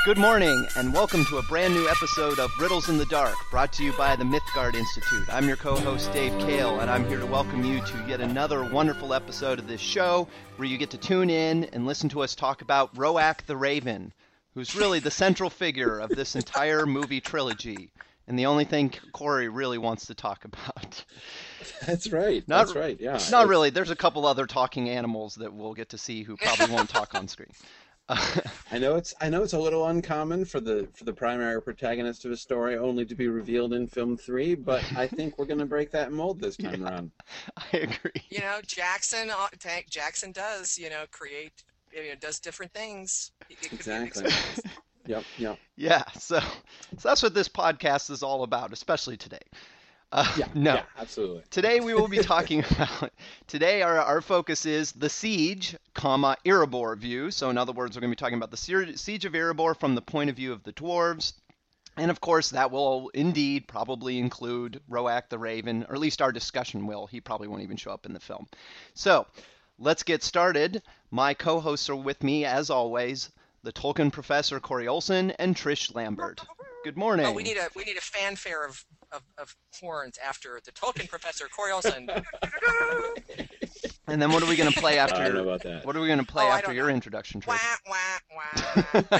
Good morning, and welcome to a brand new episode of Riddles in the Dark, brought to you by the Mythgard Institute. I'm your co-host, Dave Kale, and I'm here to welcome you to yet another wonderful episode of this show, where you get to tune in and listen to us talk about Roak the Raven, who's really the central figure of this entire movie trilogy, and the only thing Corey really wants to talk about. That's right. Yeah. Not really. There's a couple other talking animals that we'll get to see who probably won't talk on screen. I know it's a little uncommon for the primary protagonist of a story only to be revealed in film 3, but I think we're going to break that mold this time around. I agree. Jackson does, create, does different things. Exactly. Yep. Yeah, so that's what this podcast is all about, especially today. Yeah, absolutely. Today we will be talking about, our focus is the siege, Erebor view. So in other words, we're going to be talking about the siege of Erebor from the point of view of the dwarves. And of course, that will indeed probably include Roak the Raven, or at least our discussion will. He probably won't even show up in the film. So let's get started. My co-hosts are with me, as always, the Tolkien professor Corey Olsen and Trish Lambert. Good morning. Oh, we need a fanfare of horns after the Tolkien professor Corey Olsen. And then what are we going to play after? I don't know about that. What are we going to play after your introduction, Trish? Wah, wah,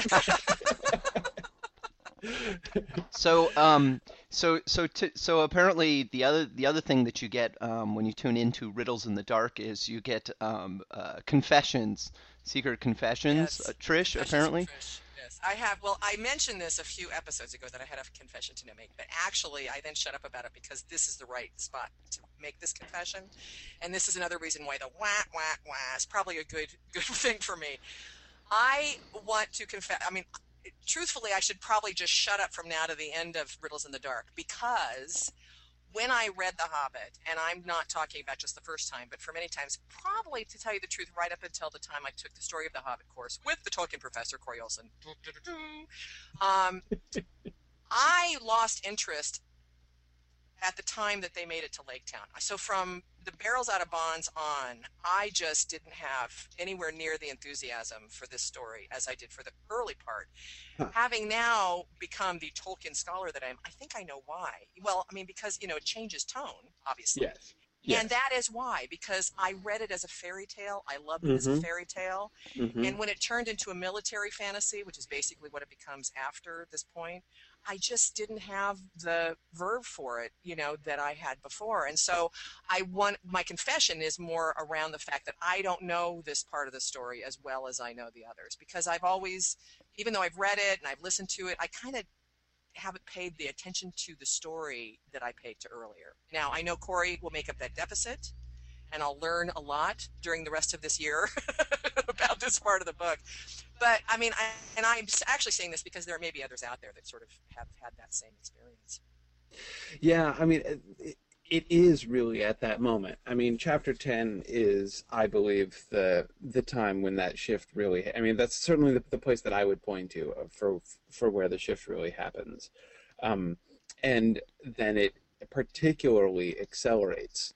wah. So apparently the other thing that you get when you tune into Riddles in the Dark is you get confessions, secret confessions. Yes. Trish, apparently. Trish. Yes, I have. Well, I mentioned this a few episodes ago that I had a confession to make, but actually I then shut up about it because this is the right spot to make this confession, and this is another reason why the wah wah wah is probably a good thing for me. I want to confess. I mean, truthfully, I should probably just shut up from now to the end of Riddles in the Dark, because when I read The Hobbit, and I'm not talking about just the first time, but for many times, probably to tell you the truth, right up until the time I took the Story of the Hobbit course with the Tolkien professor, Corey Olsen, I lost interest at the time that they made it to Lake Town. So from the Barrels Out of Bonds on, I just didn't have anywhere near the enthusiasm for this story as I did for the early part. Huh. Having now become the Tolkien scholar that I am, I think I know why. Well, I mean, because, it changes tone, obviously. Yes. And that is why, because I read it as a fairy tale. I loved it as a fairy tale. Mm-hmm. And when it turned into a military fantasy, which is basically what it becomes after this point, I just didn't have the verve for it, that I had before. And so my confession is more around the fact that I don't know this part of the story as well as I know the others, because I've always, even though I've read it and I've listened to it, I kind of haven't paid the attention to the story that I paid to earlier. Now, I know Corey will make up that deficit, and I'll learn a lot during the rest of this year about this part of the book. But, I mean, I'm actually saying this because there may be others out there that sort of have had that same experience. Yeah, I mean, it is really at that moment. I mean, Chapter 10 is, I believe, the time when that shift really... I mean, that's certainly the place that I would point to for where the shift really happens. And then it particularly accelerates.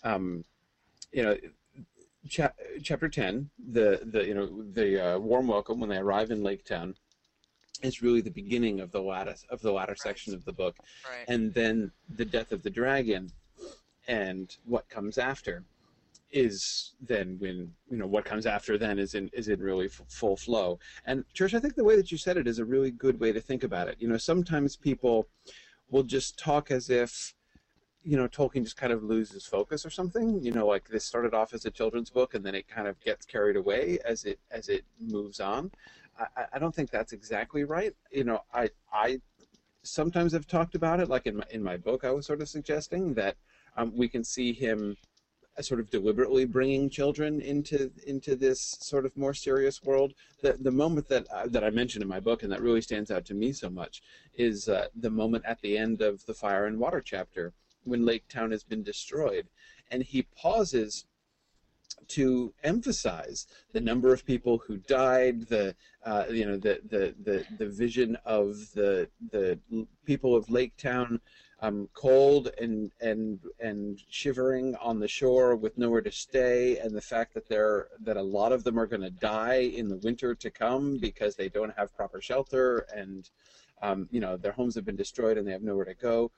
Chapter 10, the warm welcome when they arrive in Lake Town, is really the beginning of the latter section of the book. Right. And then the death of the dragon and what comes after is then when, what comes after then is in really full flow. And Trish, I think the way that you said it is a really good way to think about it. Sometimes people will just talk as if, Tolkien just kind of loses focus or something. Like this started off as a children's book and then it kind of gets carried away as it moves on. I don't think that's exactly right. I sometimes have talked about it, like in my book I was sort of suggesting that we can see him sort of deliberately bringing children into this sort of more serious world. The moment that I mentioned in my book, and that really stands out to me so much, is the moment at the end of the Fire and Water chapter when Lake Town has been destroyed, and he pauses to emphasize the number of people who died, the vision of the people of Lake Town cold and shivering on the shore with nowhere to stay, and the fact that a lot of them are going to die in the winter to come because they don't have proper shelter, and their homes have been destroyed and they have nowhere to go.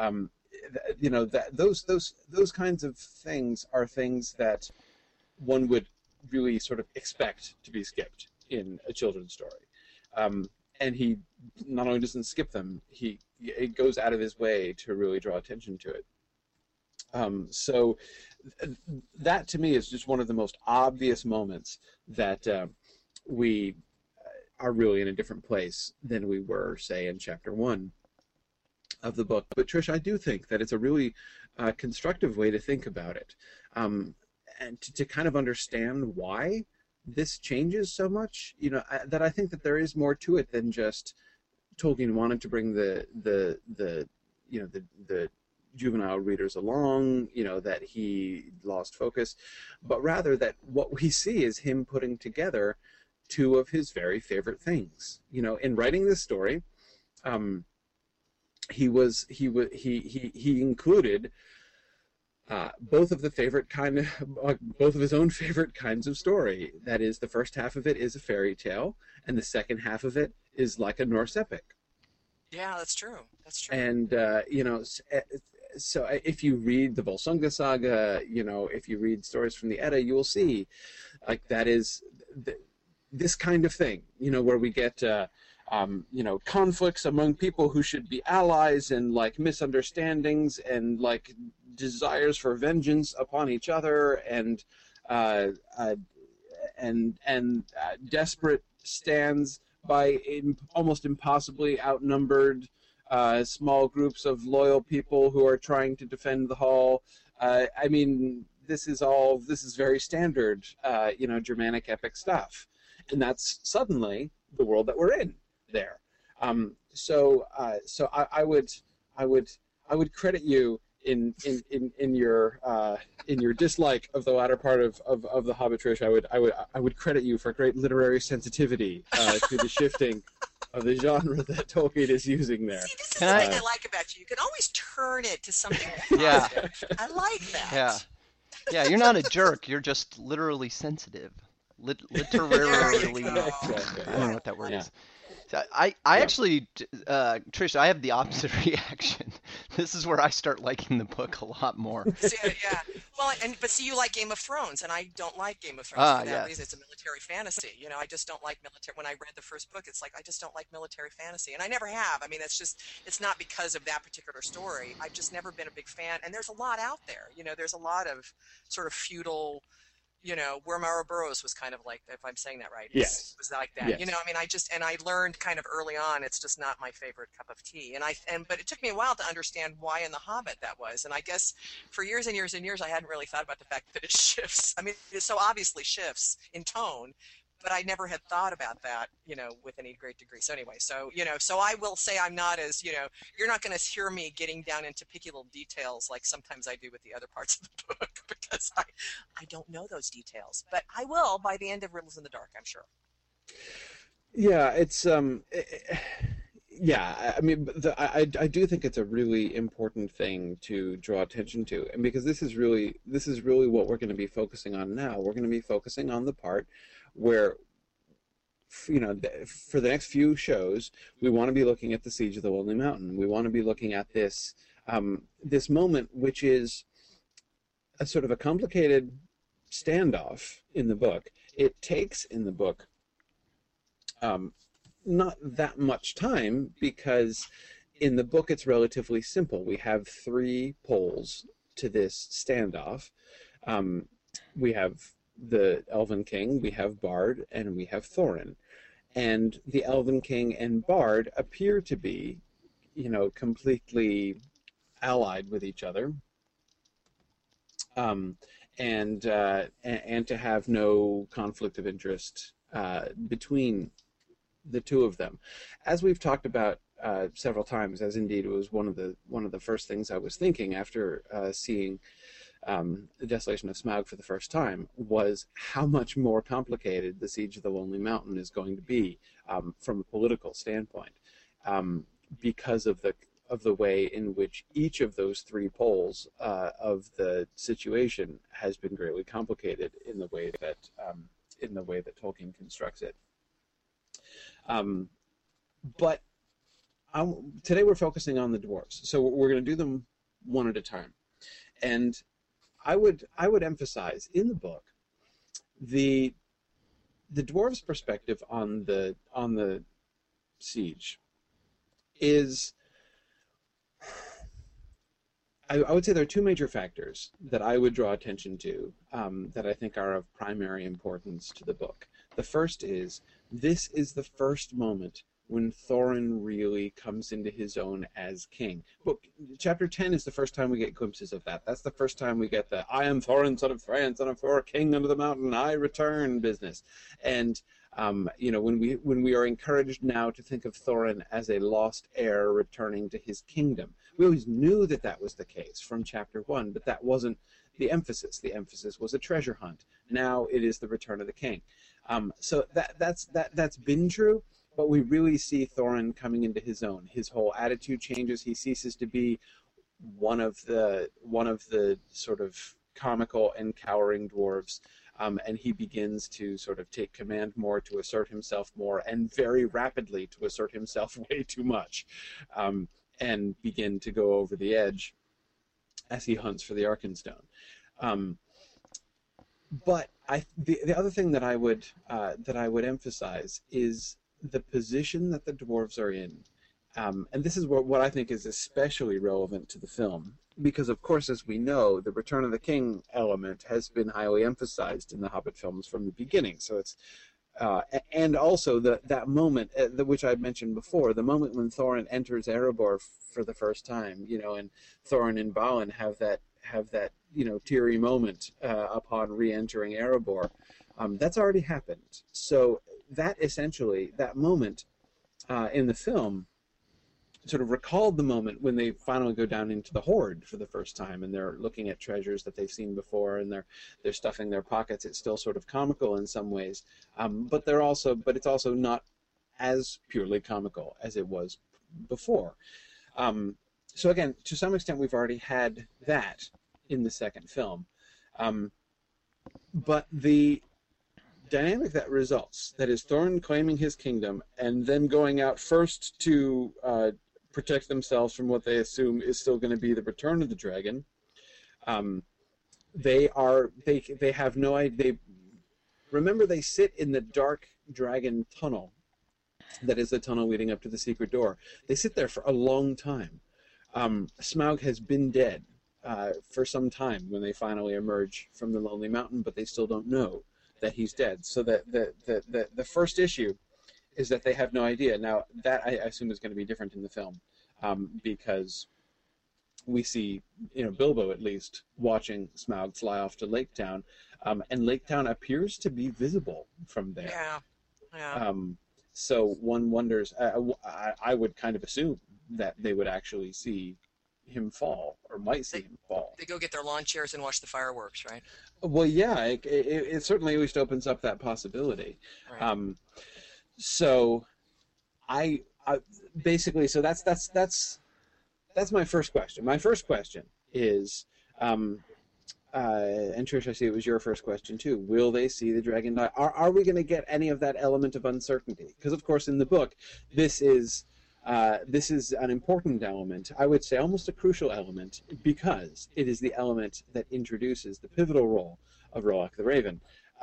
Those kinds of things are things that one would really sort of expect to be skipped in a children's story. And he not only doesn't skip them, it goes out of his way to really draw attention to it. So that to me is just one of the most obvious moments that we are really in a different place than we were, say, in chapter 1 of the book. But Trish, I do think that it's a really constructive way to think about it, and to kind of understand why this changes so much. That I think that there is more to it than just Tolkien wanted to bring the juvenile readers along, that he lost focus, but rather that what we see is him putting together two of his very favorite things. In writing this story, he included both of his own favorite kinds of story. That is, the first half of it is a fairy tale, and the second half of it is like a Norse epic. Yeah, that's true. That's true. And so if you read the Volsunga Saga, if you read stories from the Edda, you will see, like, that is this kind of thing. Where we get conflicts among people who should be allies, and like misunderstandings, and like desires for vengeance upon each other, and desperate stands by almost impossibly outnumbered small groups of loyal people who are trying to defend the hall. I mean, this is very standard, Germanic epic stuff, and that's suddenly the world that we're in there. So I would credit you in your dislike of the latter part of the Hobbit, Trish. I would credit you for great literary sensitivity to the shifting of the genre that Tolkien is using there. See, this is the thing I like about you. You can always turn it to something positive. I like that. Yeah, you're not a jerk. You're just literally sensitive. Literarily. I don't know what that word is. I actually, Trish, I have the opposite reaction. This is where I start liking the book a lot more. Yeah. Well, but see, you like Game of Thrones, and I don't like Game of Thrones for that reason. It's a military fantasy. I just don't like military. When I read the first book, it's like I just don't like military fantasy, and I never have. I mean, it's not because of that particular story. I've just never been a big fan, and there's a lot out there. There's a lot of sort of feudal. Where Mara Burroughs was kind of like, if I'm saying that right, yes, was like that. Yes. I learned kind of early on, it's just not my favorite cup of tea. But it took me a while to understand why in The Hobbit that was. And I guess for years and years and years, I hadn't really thought about the fact that it shifts. I mean, it so obviously shifts in tone, but I never had thought about that, with any great degree. So anyway, so I will say I'm not as, you're not going to hear me getting down into particular details like sometimes I do with the other parts of the book, because I don't know those details. But I will by the end of Riddles in the Dark, I'm sure. Yeah, it's yeah. I mean, I do think it's a really important thing to draw attention to, and because this is really what we're going to be focusing on now. We're going to be focusing on the part where, for the next few shows, we want to be looking at the Siege of the Lonely Mountain. We want to be looking at this this moment, which is a sort of a complicated standoff in the book. It takes in the book not that much time, because in the book it's relatively simple. We have three poles to this standoff. We have the Elven King, we have Bard, and we have Thorin. And the Elven King and Bard appear to be, completely allied with each other, and to have no conflict of interest between the two of them. As we've talked about several times, as indeed it was one of the first things I was thinking after seeing The Desolation of Smaug for the first time, was how much more complicated the Siege of the Lonely Mountain is going to be from a political standpoint, because of the way in which each of those three poles of the situation has been greatly complicated in the way that Tolkien constructs it. But today we're focusing on the dwarves, so we're going to do them one at a time. And I would emphasize in the book the dwarves' perspective on the siege is, I would say there are two major factors that I would draw attention to that I think are of primary importance to the book. The first is, this is the first moment when Thorin really comes into his own as king. Chapter 10 is the first time we get glimpses of that. That's the first time we get the "I am Thorin, son of Thran, son of Thor, king under the mountain, I return" business. And when we are encouraged now to think of Thorin as a lost heir returning to his kingdom. We always knew that that was the case from chapter 1, but that wasn't the emphasis. The emphasis was a treasure hunt. Now it is the return of the king. So that's been true. But we really see Thorin coming into his own. His whole attitude changes. He ceases to be one of the sort of comical and cowering dwarves, and he begins to sort of take command more, to assert himself more, and very rapidly to assert himself way too much, and begin to go over the edge as he hunts for the Arkenstone. But the other thing that I would emphasize is the position that the dwarves are in, and this is what I think is especially relevant to the film, because of course, as we know, the Return of the King element has been highly emphasized in the Hobbit films from the beginning. So it's and also that moment which I mentioned before, the moment when Thorin enters Erebor for the first time, and Thorin and Balin have that teary moment upon re-entering Erebor. That's already happened. So that moment in the film sort of recalled the moment when they finally go down into the Horde for the first time, and they're looking at treasures that they've seen before, and they're stuffing their pockets. It's still sort of comical in some ways, but it's also not as purely comical as it was before. So again, to some extent, we've already had that in the second film, but the dynamic that results, that is Thorin claiming his kingdom and then going out first to protect themselves from what they assume is still going to be the return of the dragon. They have no idea. Remember, they sit in the dark dragon tunnel that is the tunnel leading up to the secret door. They sit there for a long time. Smaug has been dead for some time when they finally emerge from the Lonely Mountain, but they still don't know that he's dead. So that the first issue is that they have no idea. Now, that I assume is going to be different in the film, because we see, Bilbo at least, watching Smaug fly off to Lake Town, and Lake Town appears to be visible from there. Yeah. So one wonders, I would kind of assume that they would actually see him fall, or might see him fall. They go get their lawn chairs and watch the fireworks, right? Well, yeah, it certainly at least opens up that possibility. Right. So, I basically, so that's my first question. My first question is, and Trish, I see it was your first question too. Will they see the dragon die? Are we going to get any of that element of uncertainty? Because of course, in the book, this is an important element, I would say almost a crucial element, because it is the element that introduces the pivotal role of Roach the Raven.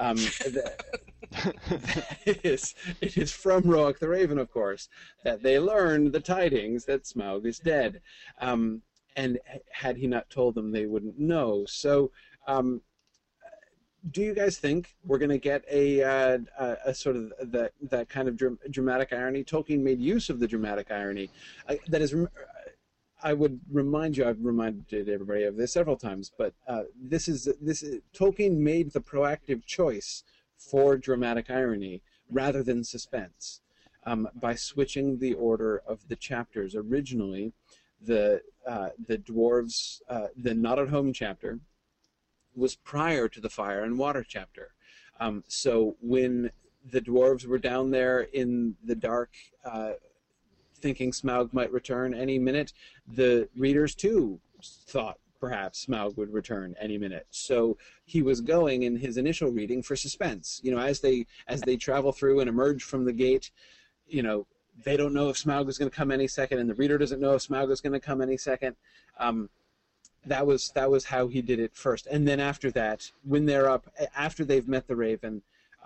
It is from Roach the Raven, of course, that they learn the tidings that Smaug is dead. And had he not told them, they wouldn't know. So, do you guys think we're going to get a sort of that kind of dramatic irony? Tolkien made use of the dramatic irony. That is, I would remind you, I've reminded everybody of this several times, but Tolkien made the proactive choice for dramatic irony rather than suspense by switching the order of the chapters. Originally, the dwarves, the Not at Home chapter, was prior to the Fire and Water chapter. So when the dwarves were down there in the dark thinking Smaug might return any minute. The readers too thought perhaps Smaug would return any minute. So he was going in his initial reading for suspense. As they travel through and emerge from the gate, they don't know if Smaug is going to come any second, and the reader doesn't know if Smaug is going to come any second. That was how he did it first. And then after that, when they're up, after they've met the Raven,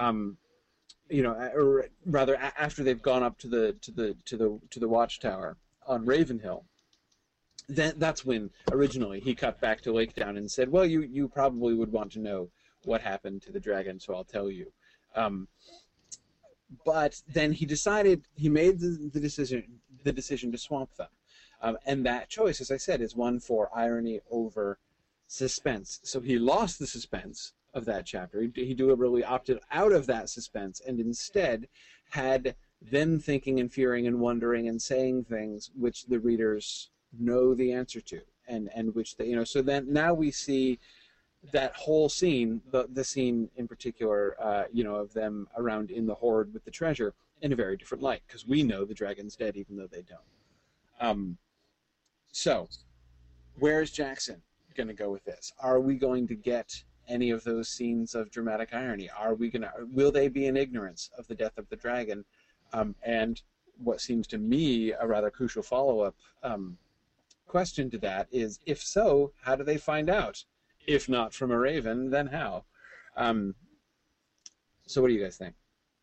or rather after they've gone up to the Watchtower on Ravenhill, then that's when originally he cut back to Lake Town and said, well, you probably would want to know what happened to the dragon, so I'll tell you. But then he made the decision to swamp them. And that choice, as I said, is one for irony over suspense. So he lost the suspense of that chapter. He deliberately opted out of that suspense and instead had them thinking and fearing and wondering and saying things which the readers know the answer to, and which they, so then now we see that whole scene, the scene in particular, of them around in the Hoard with the treasure in a very different light, because we know the dragon's dead even though they don't. So where's Jackson going to go with this? Are we going to get any of those scenes of dramatic irony? Will they be in ignorance of the death of the dragon? And what seems to me a rather crucial follow-up question to that is, if so, how do they find out? If not from a raven, then how? So what do you guys think?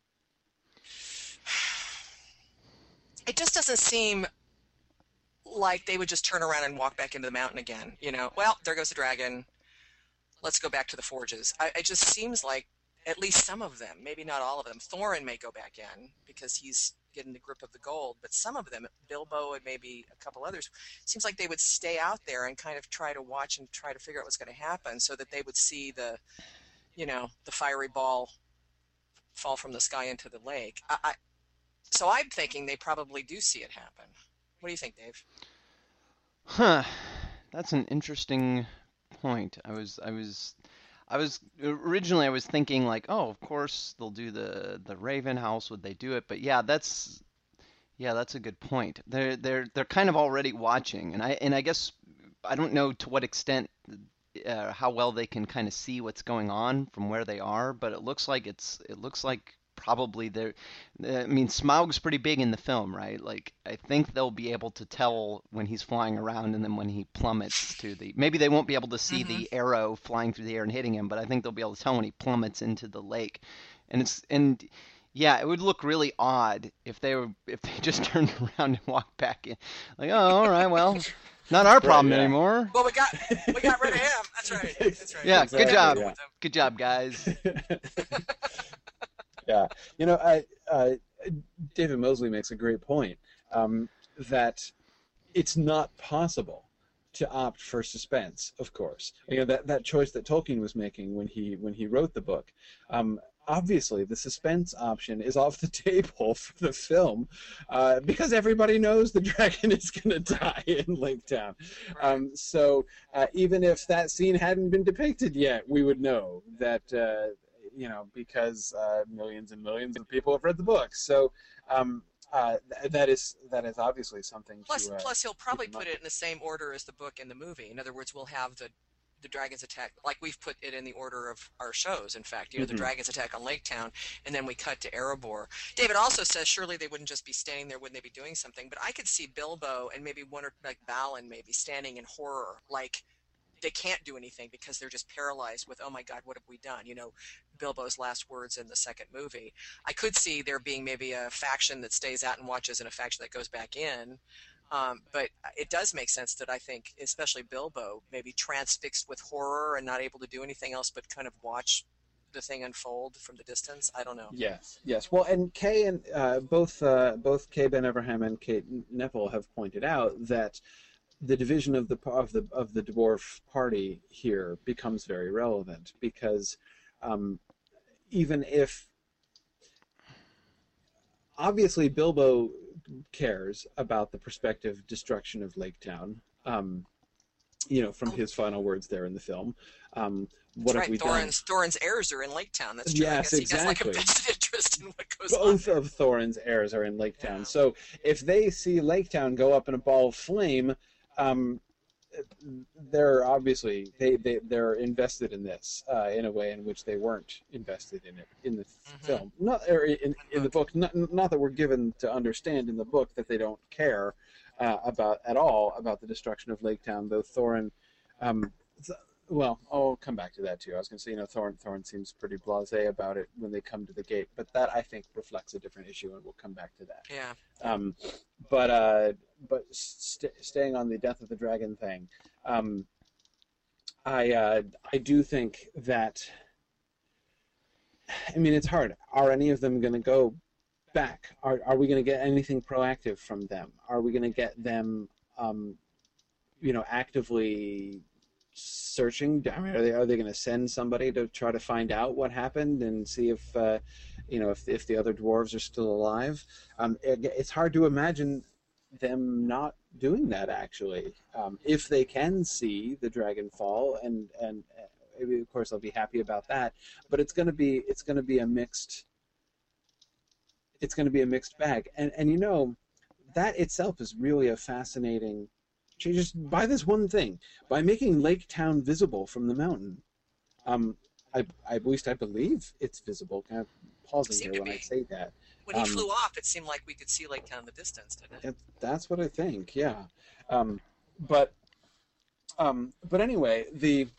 It just doesn't seem like they would just turn around and walk back into the mountain again. Well, there goes the dragon. Let's go back to the forges. It just seems like at least some of them, maybe not all of them. Thorin may go back in because he's getting the grip of the gold, but some of them, Bilbo and maybe a couple others, seems like they would stay out there and kind of try to watch and try to figure out what's going to happen, so that they would see the fiery ball fall from the sky into the lake. So I'm thinking they probably do see it happen. What do you think, Dave? That's an interesting point. I was originally thinking like, oh, of course they'll do the Raven house. Would they do it? But that's a good point. They're kind of already watching, and I guess I don't know to what extent how well they can kind of see what's going on from where they are, but it looks like probably they're. I mean, Smaug's pretty big in the film, right? Like, I think they'll be able to tell when he's flying around and then when he plummets to the. Maybe they won't be able to see the arrow flying through the air and hitting him, but I think they'll be able to tell when he plummets into the lake. And yeah, it would look really odd if they just turned around and walked back in, like, oh, all right, well, not our problem anymore. Well, we got rid of him. That's right. That's right. Yeah, Exactly. good job. Yeah. Good job, guys. Yeah, David Mosley makes a great point, that it's not possible to opt for suspense. Of course, that choice that Tolkien was making when he wrote the book. Obviously, the suspense option is off the table for the film, because everybody knows the dragon is going to die in Lake Town. So even if that scene hadn't been depicted yet, we would know that. Because millions and millions of people have read the book. So that is obviously something. Plus, he'll probably put it in the same order as the book and the movie. In other words, we'll have the dragon's attack, like we've put it in the order of our shows. In fact, the dragon's attack on Lake Town, and then we cut to Erebor. David also says surely they wouldn't just be standing there, wouldn't they be doing something? But I could see Bilbo and maybe one or like Balin maybe standing in horror, like. They can't do anything because they're just paralyzed with, oh my God, what have we done? Bilbo's last words in the second movie. I could see there being maybe a faction that stays out and watches and a faction that goes back in. But it does make sense that I think, especially Bilbo, maybe transfixed with horror and not able to do anything else but kind of watch the thing unfold from the distance. I don't know. Yes. Well, and Kay and both Kay Ben Everham and Kate Nepple have pointed out that the division of the dwarf party here becomes very relevant, because even if obviously Bilbo cares about the prospective destruction of Lake Town, from his final words there in the film. What have we done? Thorin's heirs are in Lake Town. That's true. Yes, I guess exactly. He has like a vested interest in what goes on. Both of Thorin's heirs are in Lake Town. Yeah. So if they see Lake Town go up in a ball of flame, they're obviously they're invested in this in a way in which they weren't invested in it in the film, not or in the book. Not that we're given to understand in the book that they don't care about at all about the destruction of Lake Town. Though Thorin, well, I'll come back to that too. I was going to say, Thorin seems pretty blasé about it when they come to the gate, but that I think reflects a different issue, and we'll come back to that. Yeah. But staying on the death of the dragon thing, I do think that. I mean, it's hard. Are any of them going to go back? Are we going to get anything proactive from them? Are we going to get them, actively searching? I mean, are they going to send somebody to try to find out what happened and see if if the other dwarves are still alive? It's hard to imagine them not doing that, actually, if they can see the dragon fall, and of course they'll be happy about that. But it's going to be a mixed bag, and that itself is really a fascinating. Just by this one thing, by making Lake Town visible from the mountain, at least I believe it's visible. Kind of pausing here when I say that. When he flew off, it seemed like we could see Lake Town in the distance, didn't it? That's what I think. Yeah, but anyway,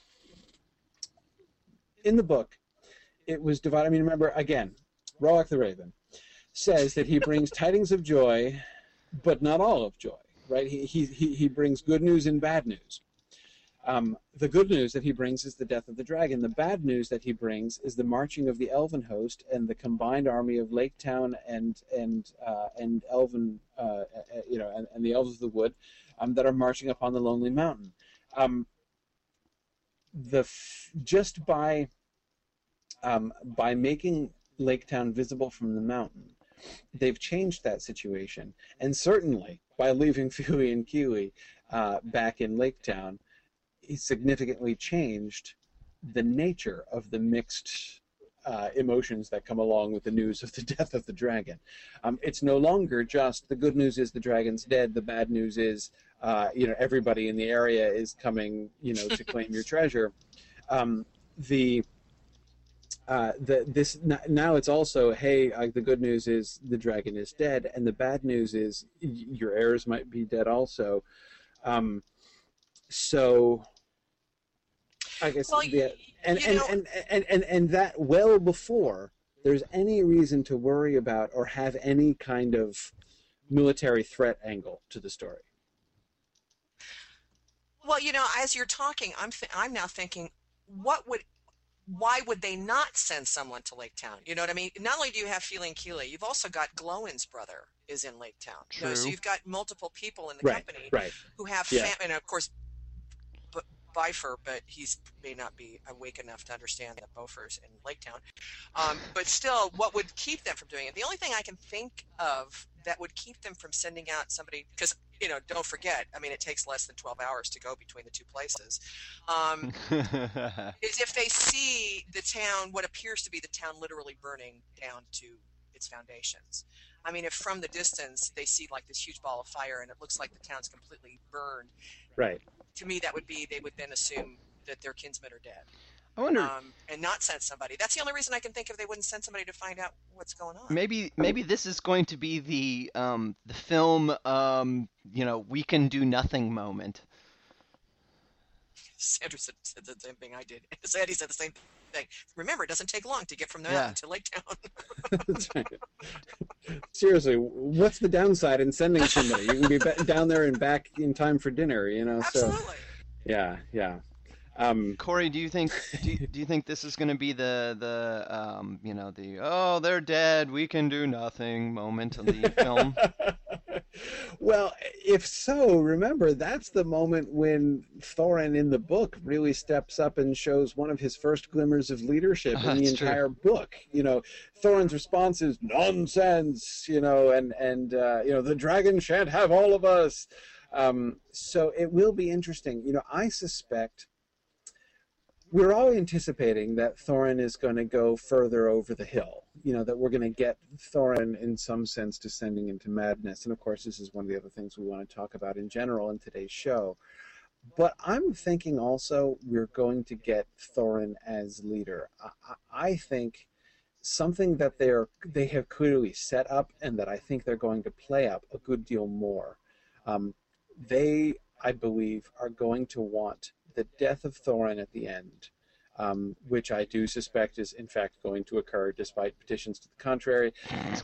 in the book, it was divided. I mean, remember again, Rollock the Raven says that he brings tidings of joy, but not all of joy. Right? He brings good news and bad news. The good news that he brings is the death of the dragon. The bad news that he brings is the marching of the Elven host and the combined army of Lake Town and Elven, and the elves of the wood, that are marching upon the Lonely Mountain. Just by making Lake Town visible from the mountain, they've changed that situation, and certainly by leaving Fili and Kili back in Lake Town, he significantly changed the nature of the mixed emotions that come along with the news of the death of the dragon. It's no longer just the good news is the dragon's dead. The bad news is everybody in the area is coming to claim your treasure. Now it's also, hey, the good news is the dragon is dead, and the bad news is your heirs might be dead also. So I guess and that well before there's any reason to worry about or have any kind of military threat angle to the story. Well, as you're talking, I'm now thinking, why would they not send someone to Lake Town? You know what I mean? Not only do you have Fili and Kili, you've also got Glowin's brother is in Lake Town. True. So you've got multiple people in the company who have and of course Bifur, but he's may not be awake enough to understand that Bofur's in Lake Town. But still, what would keep them from doing it? The only thing I can think of that would keep them from sending out somebody, because don't forget, I mean, it takes less than 12 hours to go between the two places, is if they see the town, what appears to be the town literally burning down to its foundations. I mean, if from the distance they see like this huge ball of fire and it looks like the town's completely burned, right? To me, that would be, they would then assume that their kinsmen are dead. I wonder, and not send somebody. That's the only reason I can think of they wouldn't send somebody to find out what's going on. Maybe this is going to be the film, we can do nothing moment. Sandra said the same thing I did. Sandy said the same thing. Remember, it doesn't take long to get from there to Lake Town. That's right. Seriously, what's the downside in sending somebody? You can be down there and back in time for dinner, Absolutely. So, yeah. Corey, do you think this is going to be the they're dead, we can do nothing moment of the film? Well, if so, remember that's the moment when Thorin in the book really steps up and shows one of his first glimmers of leadership in the entire book. Thorin's response is nonsense, and the dragon shan't have all of us. So it will be interesting. I suspect we're all anticipating that Thorin is going to go further over the hill. That we're going to get Thorin in some sense descending into madness. And of course, this is one of the other things we want to talk about in general in today's show. But I'm thinking also we're going to get Thorin as leader. I think something that they have clearly set up, and that I think they're going to play up a good deal more. They, I believe, are going to want the death of Thorin at the end, which I do suspect is in fact going to occur despite petitions to the contrary,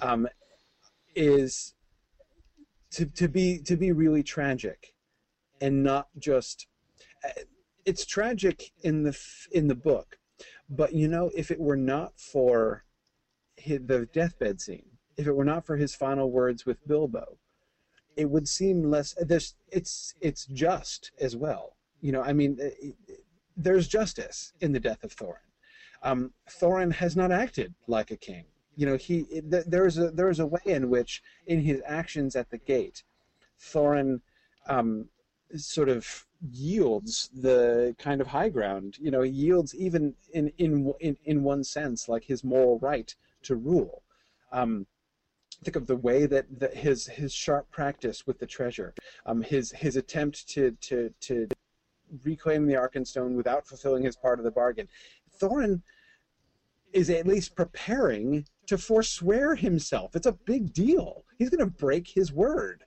is to be really tragic, and not just. It's tragic in the book, but if it were not for the deathbed scene, if it were not for his final words with Bilbo, it would seem less. It's just as well. There's justice in the death of Thorin. Thorin has not acted like a king. There's a way in which, in his actions at the gate, Thorin sort of yields the kind of high ground. He yields even in one sense, like his moral right to rule. Think of the way that his sharp practice with the treasure, his attempt to reclaim the Arkenstone without fulfilling his part of the bargain. Thorin is at least preparing to forswear himself. It's a big deal. He's going to break his word.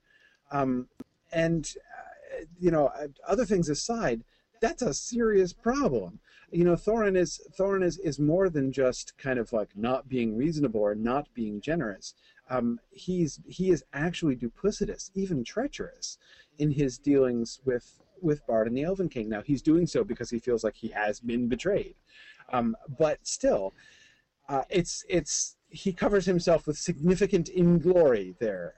Other things aside, that's a serious problem. Thorin is more than just kind of like not being reasonable or not being generous. He is actually duplicitous, even treacherous, in his dealings with Bard and the Elven King. Now, he's doing so because he feels like he has been betrayed, but still, he covers himself with significant inglory there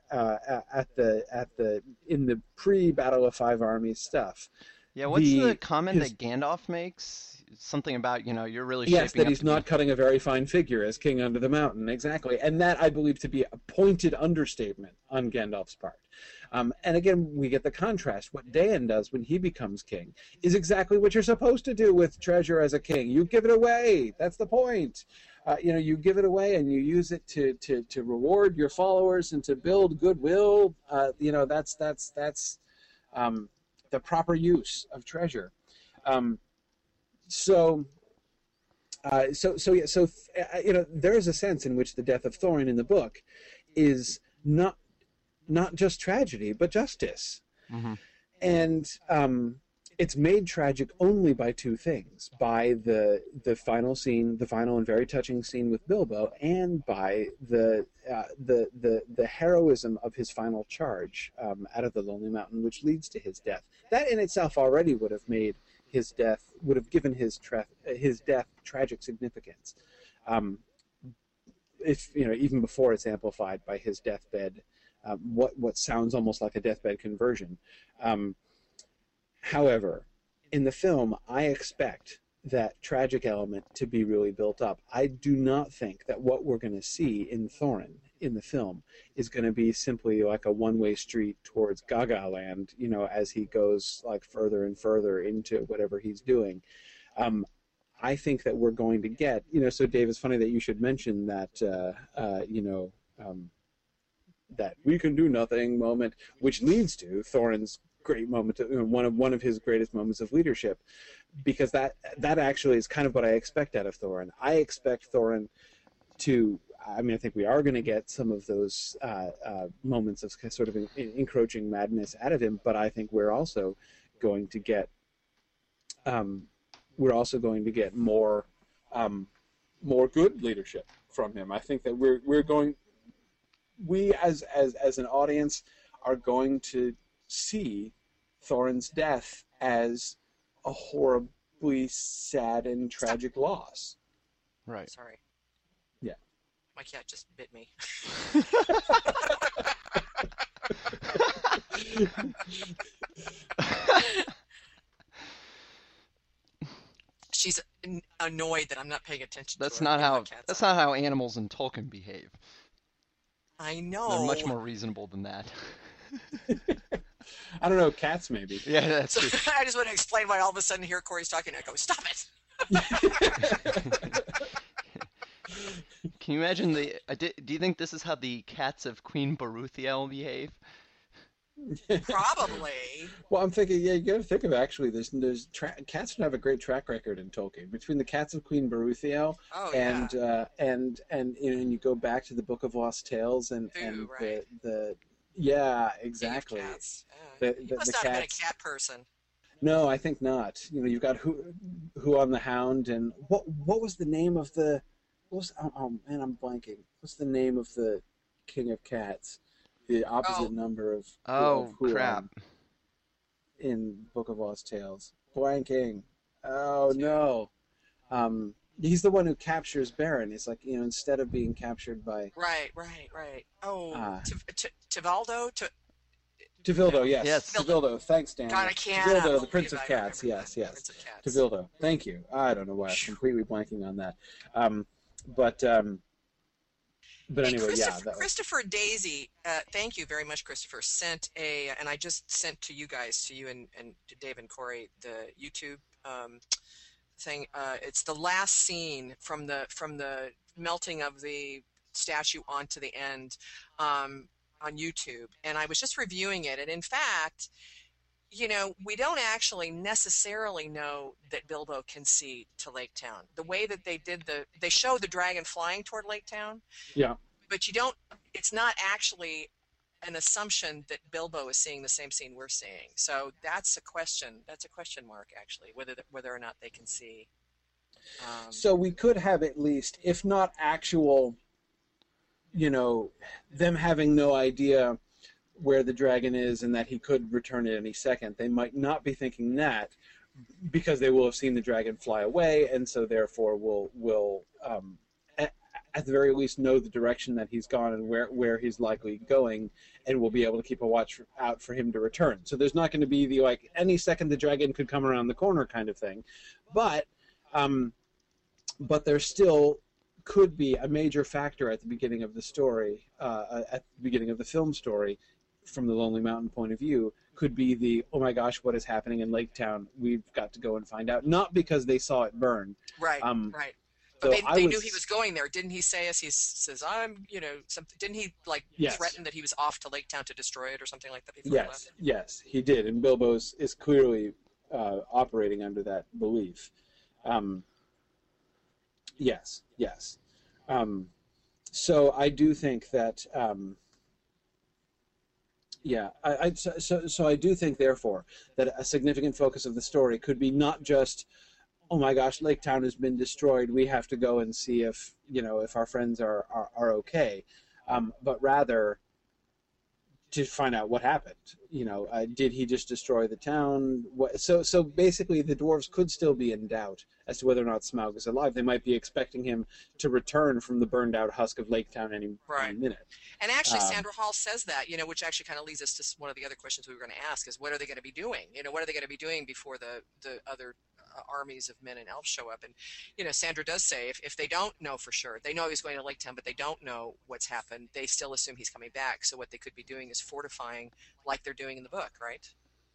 in the pre-Battle of Five Armies stuff. Yeah, what's the comment that Gandalf makes? Something about, you're really shaping up. Yes, that he's not cutting a very fine figure as king under the mountain. Exactly. And that I believe to be a pointed understatement on Gandalf's part. And again, we get the contrast. What Dayan does when he becomes king is exactly what you're supposed to do with treasure as a king. You give it away. That's the point. You give it away and you use it to reward your followers and to build goodwill. That's the proper use of treasure. So there is a sense in which the death of Thorin in the book is not just tragedy, but justice. Mm-hmm. And it's made tragic only by two things: by the final scene, the final and very touching scene with Bilbo, and by the heroism of his final charge out of the Lonely Mountain, which leads to his death. That in itself already would have made his death, would have given his death tragic significance. Even before it's amplified by his deathbed, what sounds almost like a deathbed conversion. However, in the film, I expect that tragic element to be really built up. I do not think that what we're going to see in Thorin in the film is going to be simply like a one-way street towards Gaga land, as he goes like further and further into whatever he's doing. I think that we're going to get, so Dave, it's funny that you should mention that, that we can do nothing moment, which leads to Thorin's great moment, one of his greatest moments of leadership, because that actually is kind of what I expect out of Thorin. I expect Thorin to, I think we are going to get some of those moments of sort of encroaching madness out of him, but I think we're also going to get more good leadership from him. I think that we as an audience are going to see Thorin's death as a horribly sad and tragic loss. Right. Sorry. Yeah. My cat just bit me. She's annoyed that I'm not paying attention That's to her. That's not how animals in Tolkien behave. I know. They're much more reasonable than that. I don't know, cats maybe. Yeah, that's true. I just want to explain why all of a sudden here Corey's talking and I go, stop it! Can you imagine do you think this is how the cats of Queen Baruthiel behave? Probably. Well, I'm thinking, yeah, you got to think of actually. Cats have a great track record in Tolkien between the Cats of Queen Baruthiel Oh and yeah. and you go back to the Book of Lost Tales and Right. the yeah, King of exactly. cats. The, You the must the not have been a cats. cat person. No, I think not. You know, you've got who on the Hound and what was the name of the what was oh man, I'm blanking. What's the name of the King of Cats? The opposite Oh, number of Oh, who crap. on in Book of Lost Tales. Blanking. Oh two. no. He's the one who captures Baron. He's like, instead of being captured by Right. Oh, uh Tivaldo. No. Tevildo, yes. Yes. Tivaldo. Tevildo. Thanks, God, I Daniel. cannot Tevildo, the believe Prince of I Cats. remember that. Yes, yes. Prince of Cats. Tevildo. Thank you. I don't know why I'm Phew. completely blanking on that. Um, but um, but Hey, anyway, yeah, that was Christopher Daisy, thank you very much, Christopher. And I just sent to you guys, to you and to Dave and Corey, the YouTube thing. It's the last scene from the melting of the statue onto the end on YouTube, and I was just reviewing it, and in fact, we don't actually necessarily know that Bilbo can see to Lake Town. The way that they show the dragon flying toward Lake Town, yeah. but you don't, it's not actually an assumption that Bilbo is seeing the same scene we're seeing. So that's a question mark, actually, whether or not they can see. So we could have at least, if not actual, them having no idea where the dragon is and that he could return at any second. They might not be thinking that because they will have seen the dragon fly away, and so therefore will at the very least know the direction that he's gone and where he's likely going, and will be able to keep a watch out for him to return. So there's not going to be the any second the dragon could come around the corner kind of thing, but there still could be a major factor at the beginning of the story, at the beginning of the film story, from the Lonely Mountain point of view, could be the, oh my gosh, what is happening in Lake Town? We've got to go and find out. Not because they saw it burn. Right. But So they knew he was going there. Didn't he say, as he says, something, didn't he Yes. threaten that he was off to Lake Town to destroy it or something like that before he left? Yes, he did. And Bilbo is clearly operating under that belief. Yes. So I do think that, so I do think, therefore, that a significant focus of the story could be not just, oh my gosh, Lake Town has been destroyed. We have to go and see if our friends are okay, but rather to find out what happened. Did he just destroy the town? So basically, the dwarves could still be in doubt as to whether or not Smaug is alive. They might be expecting him to return from the burned-out husk of Lake Town any minute. And actually, Sandra Hall says that, which actually kind of leads us to one of the other questions we were going to ask is, what are they going to be doing? What are they going to be doing before the other armies of men and elves show up? And, Sandra does say if they don't know for sure, they know he's going to Lake Town, but they don't know what's happened, they still assume he's coming back. So what they could be doing is fortifying like they're doing in the book, right?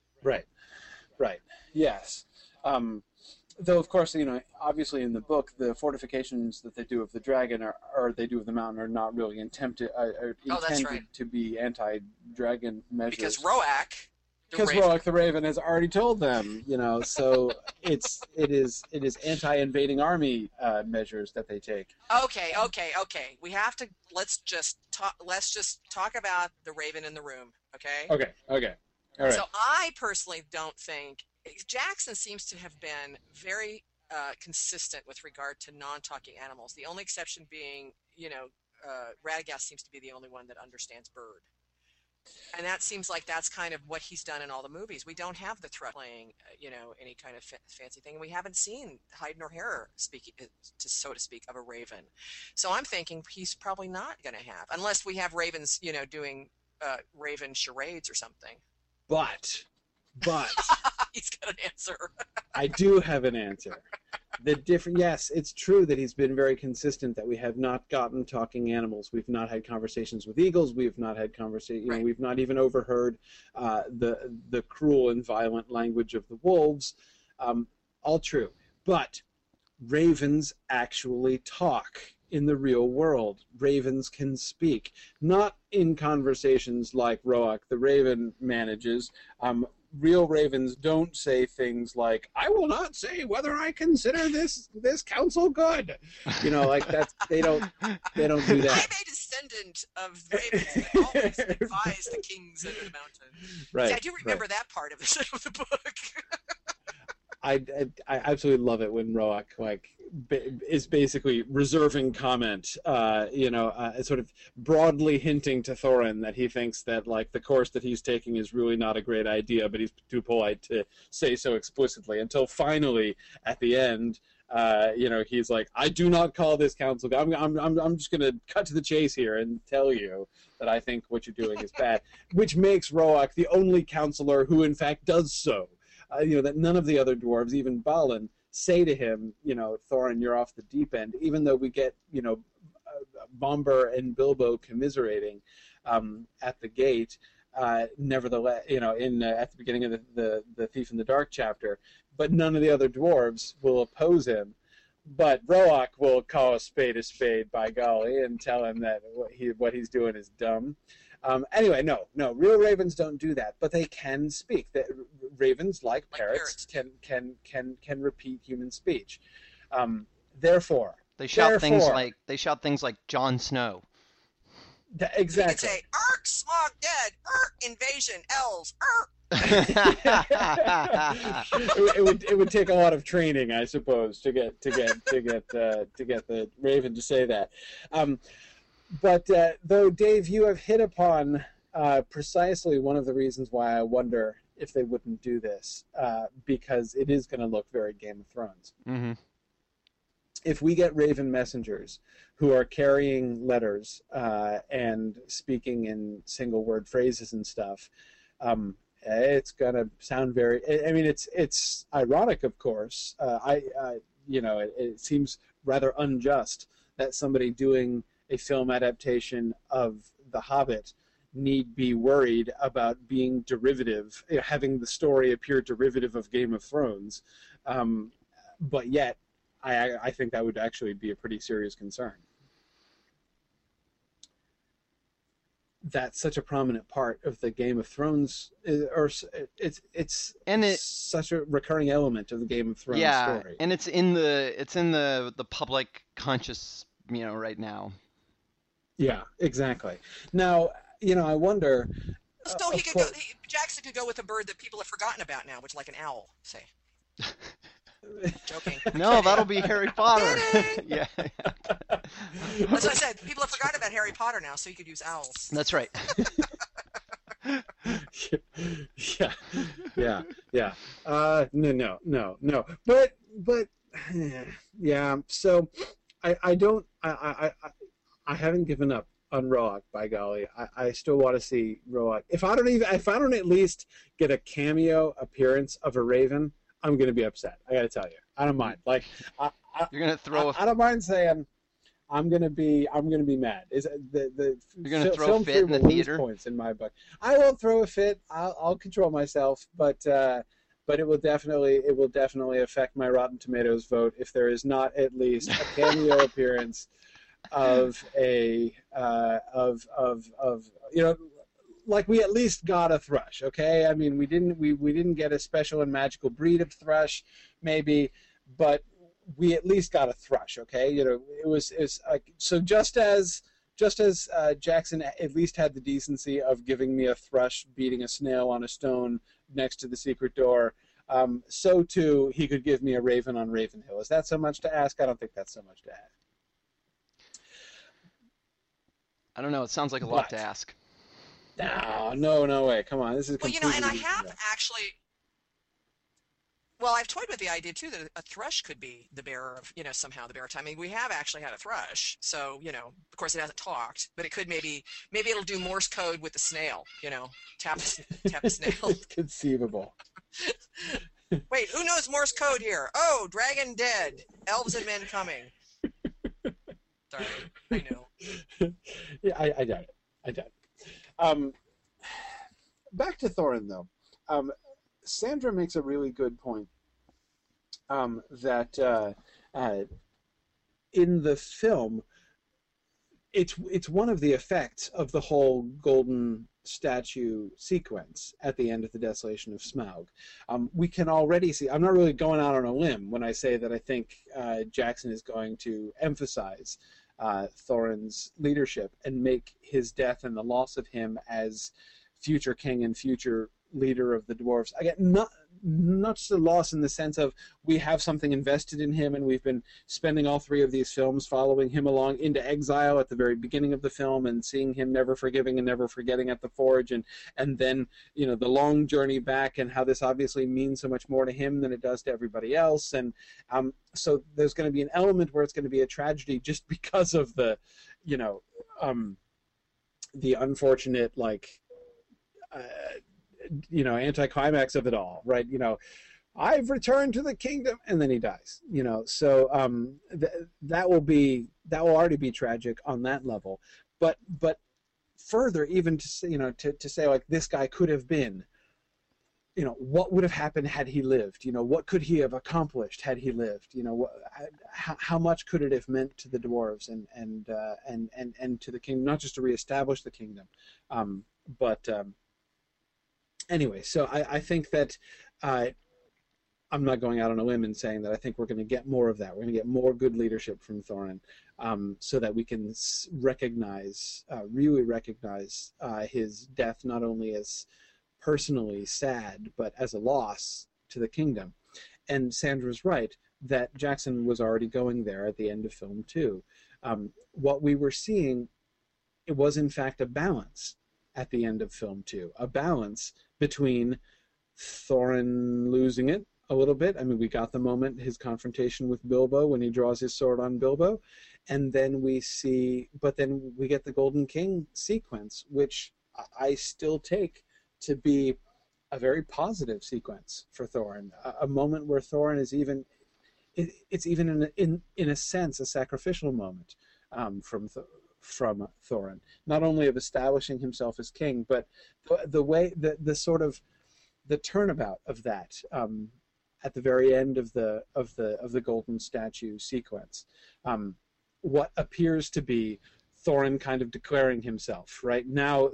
Right. Yes. Though, of course, obviously in the book, the fortifications that they do of the dragon or they do of the mountain are not really intended to be anti-dragon measures. Because Roak, the Raven has already told them, so it is anti-invading army measures that they take. Okay. We have to let's just talk about the Raven in the room, okay? Okay. All right. So I personally don't think Jackson seems to have been very consistent with regard to non-talking animals. The only exception being, Radagast seems to be the only one that understands bird. And that seems like that's kind of what he's done in all the movies. We don't have the threat playing, any kind of fancy thing. We haven't seen hide nor hair, so to speak, of a raven. So I'm thinking he's probably not going to have, unless we have ravens, doing raven charades or something. But he's got an answer. I do have an answer. Yes, it's true that he's been very consistent that we have not gotten talking animals. We've not had conversations with eagles. We have not had Right. We've not even overheard the cruel and violent language of the wolves. All true. But ravens actually talk in the real world. Ravens can speak, not in conversations like Roach the Raven manages. Real ravens don't say things like, "I will not say whether I consider this counsel good." You know, like that's they don't do that. I'm a descendant of ravens that always advise the kings of the mountain. Right. See, I do remember that part of the book. I absolutely love it when Roach is basically reserving comment, sort of broadly hinting to Thorin that he thinks that like the course that he's taking is really not a great idea, but he's too polite to say so explicitly. Until finally, at the end, he's like, "I do not call this counsel. I'm just going to cut to the chase here and tell you that I think what you're doing is bad," which makes Roach the only counselor who in fact does so. That none of the other dwarves, even Balin, say to him, "Thorin, you're off the deep end," even though we get, Bombur and Bilbo commiserating at the gate, nevertheless, at the beginning of the Thief in the Dark chapter, but none of the other dwarves will oppose him. But Roach will call a spade, by golly, and tell him that what he's doing is dumb. Anyway, no, real ravens don't do that, but they can speak. Ravens, like parrots, can repeat human speech. Therefore, they shout things like Jon Snow. Exactly. You could say, "Ark, Smog dead. Invasion, elves. It would take a lot of training, I suppose, to get the raven to say that. But though, Dave, you have hit upon precisely one of the reasons why I wonder if they wouldn't do this, because it is going to look very Game of Thrones. Mm-hmm. If we get raven messengers who are carrying letters and speaking in single-word phrases and stuff, it's going to sound very... I mean, it's ironic, of course. It seems rather unjust that somebody doing a film adaptation of The Hobbit need be worried about being derivative, having the story appear derivative of Game of Thrones. But yet, I think that would actually be a pretty serious concern. That's such a prominent part of the Game of Thrones, it's such a recurring element of the Game of Thrones story. And it's in the public conscious, right now. Yeah, exactly. Now, I wonder. So Jackson could go with a bird that people have forgotten about now, which, like an owl, say. Joking. No, that'll be Harry Potter. Yeah. That's what I said. People have forgotten about Harry Potter now, so you could use owls. That's right. Yeah. No. But yeah. So I haven't given up on Roach, by golly. I still want to see Roach. If I don't at least get a cameo appearance of a raven, I'm going to be upset. I got to tell you. I don't mind. Like, you're going to throw. I don't mind saying I'm going to be mad. Is the you're going to throw a fit in the theater? Points in my book. I won't throw a fit. I'll control myself, but it will definitely affect my Rotten Tomatoes vote if there is not at least a cameo appearance of a like we at least got a thrush, okay? I mean, we didn't get a special and magical breed of thrush, maybe, but we at least got a thrush, okay? It was like, so just as Jackson at least had the decency of giving me a thrush beating a snail on a stone next to the secret door, so too he could give me a raven on Ravenhill. Is that so much to ask? I don't think that's so much to ask. I don't know. It sounds like a lot to ask. No way. Come on. This is completely... and I have actually... Well, I've toyed with the idea, too, that a thrush could be the bearer of, somehow the bearer of time. I mean, we have actually had a thrush, so, of course it hasn't talked, but it could maybe it'll do Morse code with the snail, tap the snail. It's conceivable. Wait, who knows Morse code here? Oh, dragon dead. Elves and men coming. Sorry, I know. Yeah, I doubt it. Back to Thorin, though. Sandra makes a really good point that in the film, it's one of the effects of the whole golden statue sequence at the end of the Desolation of Smaug. We can already see, I'm not really going out on a limb when I say that I think Jackson is going to emphasize Thorin's leadership and make his death and the loss of him as future king and future leader of the dwarves. Again, not just a loss in the sense of we have something invested in him and we've been spending all three of these films following him along into exile at the very beginning of the film and seeing him never forgiving and never forgetting at the Forge, and then the long journey back and how this obviously means so much more to him than it does to everybody else. And so there's going to be an element where it's going to be a tragedy just because of the unfortunate anticlimax of it all, right? I've returned to the kingdom, and then he dies. So that will already be tragic on that level. But further, even to say like this guy could have been, what would have happened had he lived? What could he have accomplished had he lived? How much could it have meant to the dwarves and to the kingdom, not just to reestablish the kingdom, but anyway, so I think that I'm not going out on a limb and saying that I think we're going to get more of that. We're going to get more good leadership from Thorin, so that we can really recognize his death not only as personally sad, but as a loss to the kingdom. And Sandra's right that Jackson was already going there at the end of film 2. What we were seeing, it was in fact a balance at the end of film 2, a balance between Thorin losing it a little bit. I mean, we got the moment, his confrontation with Bilbo when he draws his sword on Bilbo, and then we get the Golden King sequence, which I still take to be a very positive sequence for Thorin, a moment where Thorin is it's even in a sense a sacrificial moment from Thorin, not only of establishing himself as king, but the way the sort of the turnabout of that at the very end of the golden statue sequence, what appears to be Thorin kind of declaring himself. Right now,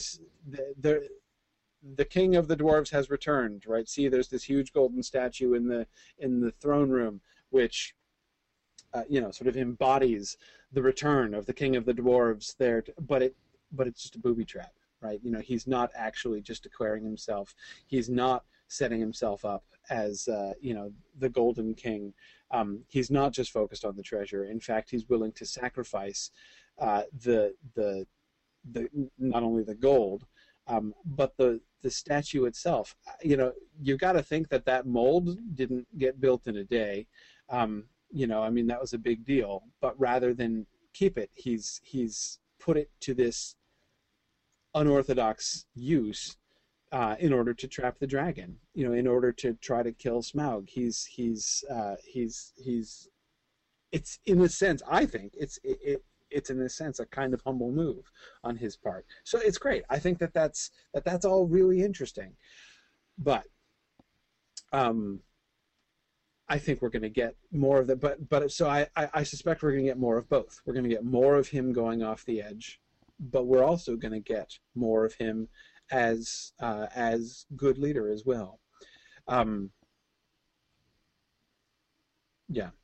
the king of the dwarves has returned. Right, see, there's this huge golden statue in the throne room, which sort of embodies the return of the king of the dwarves there, but it's just a booby trap, right? He's not actually just declaring himself. He's not setting himself up as the Golden King. He's not just focused on the treasure. In fact, he's willing to sacrifice the not only the gold, but the statue itself. You got to think that mold didn't get built in a day. That was a big deal. But rather than keep it, he's put it to this unorthodox use in order to trap the dragon. In order to try to kill Smaug. It's in a sense, I think it's in a sense a kind of humble move on his part. So it's great. I think that's all really interesting. But I think we're going to get more of that, but so I suspect we're going to get more of both. We're going to get more of him going off the edge, but we're also going to get more of him as good leader as well. Yeah.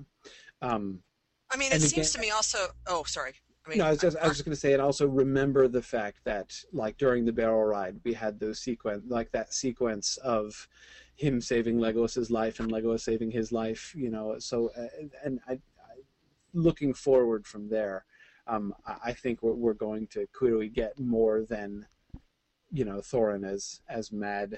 It seems to me also. Oh, sorry. I was just going to say, and also remember the fact that, like, during the barrel ride, we had those that sequence of him saving Legolas's life and Legolas saving his life. So and I looking forward from there, I think we're going to clearly get more than Thorin as mad,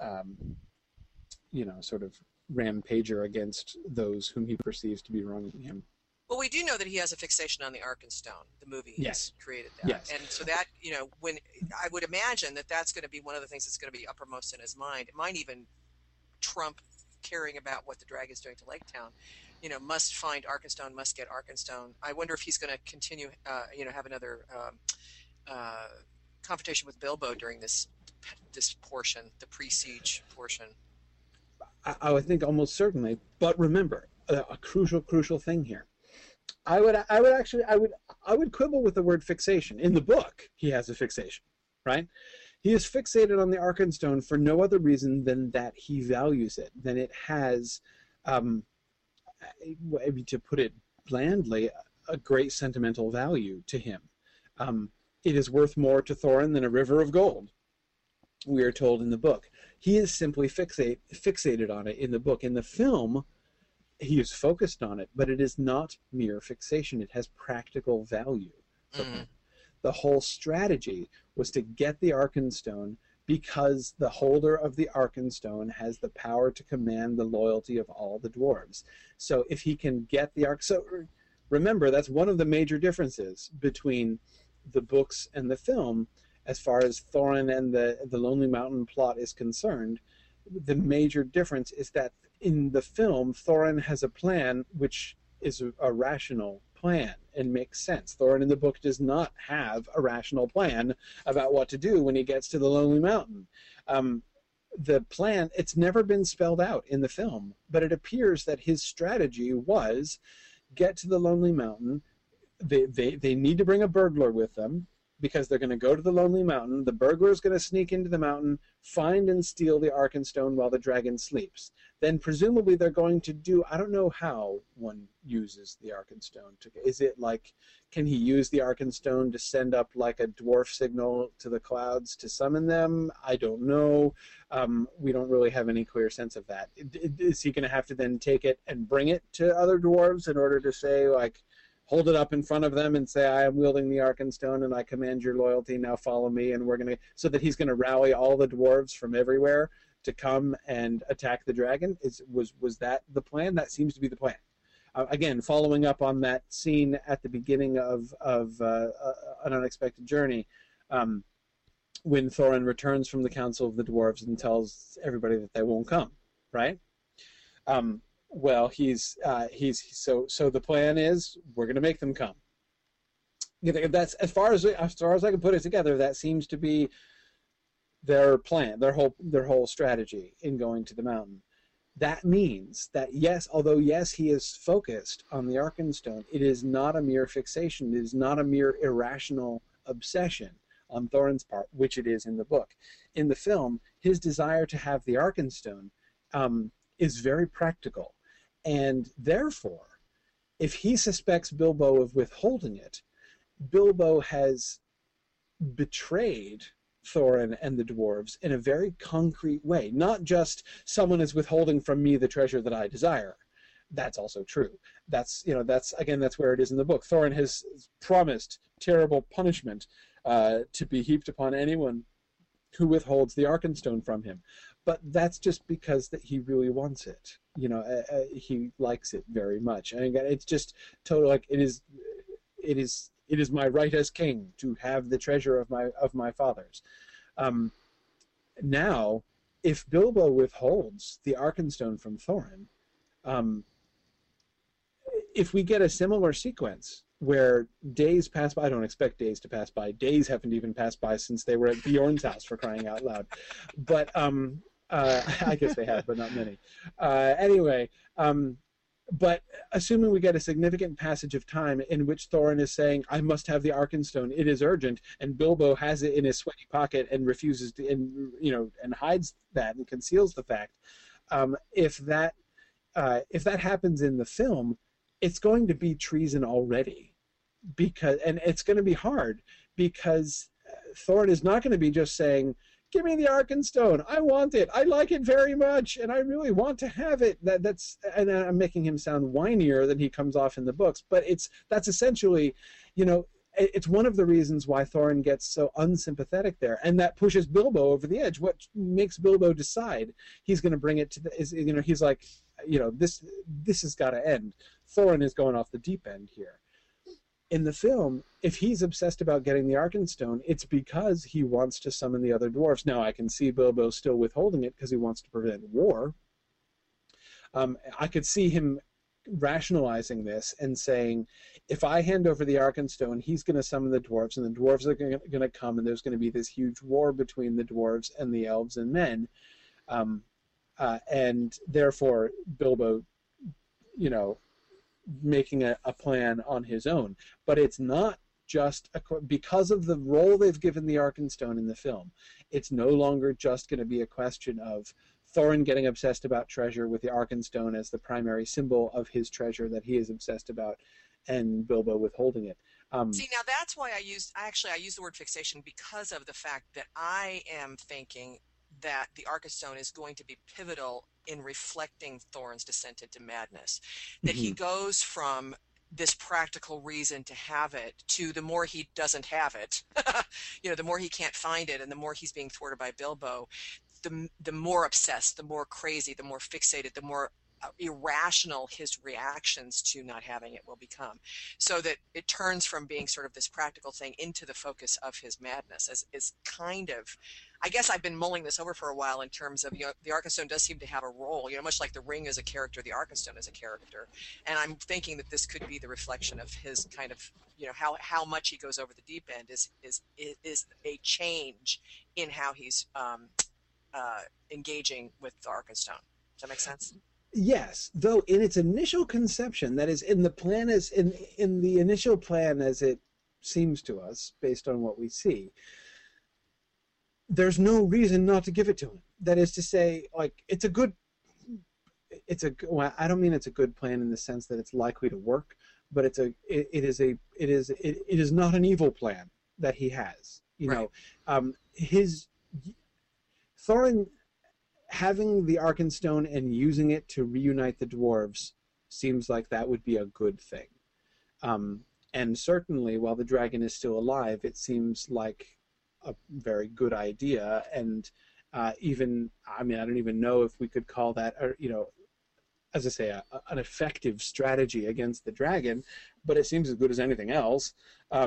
sort of rampager against those whom he perceives to be wronging him. Well, we do know that he has a fixation on the Arkenstone, the movie. Yes. He's created that. Yes. And so that, when I would imagine that's going to be one of the things that's going to be uppermost in his mind. It might even trump caring about what the drag is doing to Lake Town. Must find Arkenstone, must get Arkenstone. I wonder if he's going to continue, have another confrontation with Bilbo during this portion, the pre-siege portion. I would think almost certainly. But remember, a crucial thing here. I would quibble with the word fixation. In the book, he has a fixation, right? He is fixated on the Arkenstone for no other reason than that he values it, than it has, to put it blandly, a great sentimental value to him. It is worth more to Thorin than a river of gold, we are told in the book. He is simply fixated on it in the book. In the film, he is focused on it, but it is not mere fixation. It has practical value for him. The whole strategy was to get the Arkenstone because the holder of the Arkenstone has the power to command the loyalty of all the dwarves. So if he can get the So remember, that's one of the major differences between the books and the film as far as Thorin and the Lonely Mountain plot is concerned. The major difference is that in the film, Thorin has a plan which is a rational plan and makes sense. Thorin in the book does not have a rational plan about what to do when he gets to the Lonely Mountain. The plan, it's never been spelled out in the film, but it appears that his strategy was get to the Lonely Mountain. They need to bring a burglar with them, because they're going to go to the Lonely Mountain. The burglar is going to sneak into the mountain, find and steal the Arkenstone while the dragon sleeps. Then presumably they're going to do, I don't know how one uses the Arkenstone. Is it like, can he use the Arkenstone to send up like a dwarf signal to the clouds to summon them? I don't know. We don't really have any clear sense of that. Is he going to have to then take it and bring it to other dwarves in order to say, like, hold it up in front of them and say, I am wielding the Arkenstone and I command your loyalty, now follow me, and we're going to, so that he's going to rally all the dwarves from everywhere to come and attack the dragon? Was that the plan? That seems to be the plan. Again, following up on that scene at the beginning of An Unexpected Journey, when Thorin returns from the Council of the Dwarves and tells everybody that they won't come, right? Well, so the plan is we're going to make them come. That's as far as I can put it together. That seems to be their plan, their whole strategy in going to the mountain. That means that yes, he is focused on the Arkenstone, it is not a mere fixation. It is not a mere irrational obsession on Thorin's part, which it is in the book. In the film, his desire to have the Arkenstone is very practical. And therefore, if he suspects Bilbo of withholding it, Bilbo has betrayed Thorin and the dwarves in a very concrete way. Not just someone is withholding from me the treasure that I desire. That's also true. That's where it is in the book. Thorin has promised terrible punishment to be heaped upon anyone who withholds the Arkenstone from him. But that's just because that he really wants it. He likes it very much. And again, it's just totally like it is my right as king to have the treasure of my fathers. Now, if Bilbo withholds the Arkenstone from Thorin, if we get a similar sequence where days pass by, I don't expect days to pass by. Days haven't even passed by since they were at Bjorn's house, for crying out loud. But I guess they have, but not many. Anyway, but assuming we get a significant passage of time in which Thorin is saying, I must have the Arkenstone, it is urgent, and Bilbo has it in his sweaty pocket and refuses to, and hides that and conceals the fact. If that happens in the film, it's going to be treason already, and it's going to be hard because Thorin is not going to be just saying, give me the Arkenstone. I want it. I like it very much, and I really want to have it. And I'm making him sound whinier than he comes off in the books, but that's essentially, it's one of the reasons why Thorin gets so unsympathetic there, and that pushes Bilbo over the edge. What makes Bilbo decide he's going to bring it to he's like, this has got to end. Thorin is going off the deep end here. In the film, if he's obsessed about getting the Arkenstone, it's because he wants to summon the other dwarves. Now, I can see Bilbo still withholding it because he wants to prevent war. I could see him rationalizing this and saying, if I hand over the Arkenstone, he's going to summon the dwarves, and the dwarves are going to come, and there's going to be this huge war between the dwarves and the elves and men. And therefore, Bilbo making a plan on his own. But it's not just because of the role they've given the Arkenstone in the film. It's no longer just going to be a question of Thorin getting obsessed about treasure with the Arkenstone as the primary symbol of his treasure that he is obsessed about, and Bilbo withholding it. See, now that's why I used the word fixation, because of the fact that I am thinking that the Arkenstone is going to be pivotal in reflecting Thorin's descent into madness. That he goes from this practical reason to have it to the more he doesn't have it, the more he can't find it, and the more he's being thwarted by Bilbo, the more obsessed, the more crazy, the more fixated, the more irrational his reactions to not having it will become, so that it turns from being sort of this practical thing into the focus of his madness. Is kind of, I guess I've been mulling this over for a while in terms of, the Arkenstone does seem to have a role, much like the Ring is a character, the Arkenstone is a character, and I'm thinking that this could be the reflection of his kind of, how much he goes over the deep end is a change in how he's engaging with the Arkenstone. Does that make sense? Yes, though in its initial conception, that is, in the plan as in the initial plan as it seems to us, based on what we see, there's no reason not to give it to him. That is to say, like, well, I don't mean it's a good plan in the sense that it's likely to work, but it is not an evil plan that he has. Right. Thorin having the Arkenstone and using it to reunite the dwarves seems like that would be a good thing. And certainly, while the dragon is still alive, it seems like a very good idea. And I don't even know if we could call that, as I say, an effective strategy against the dragon, but it seems as good as anything else.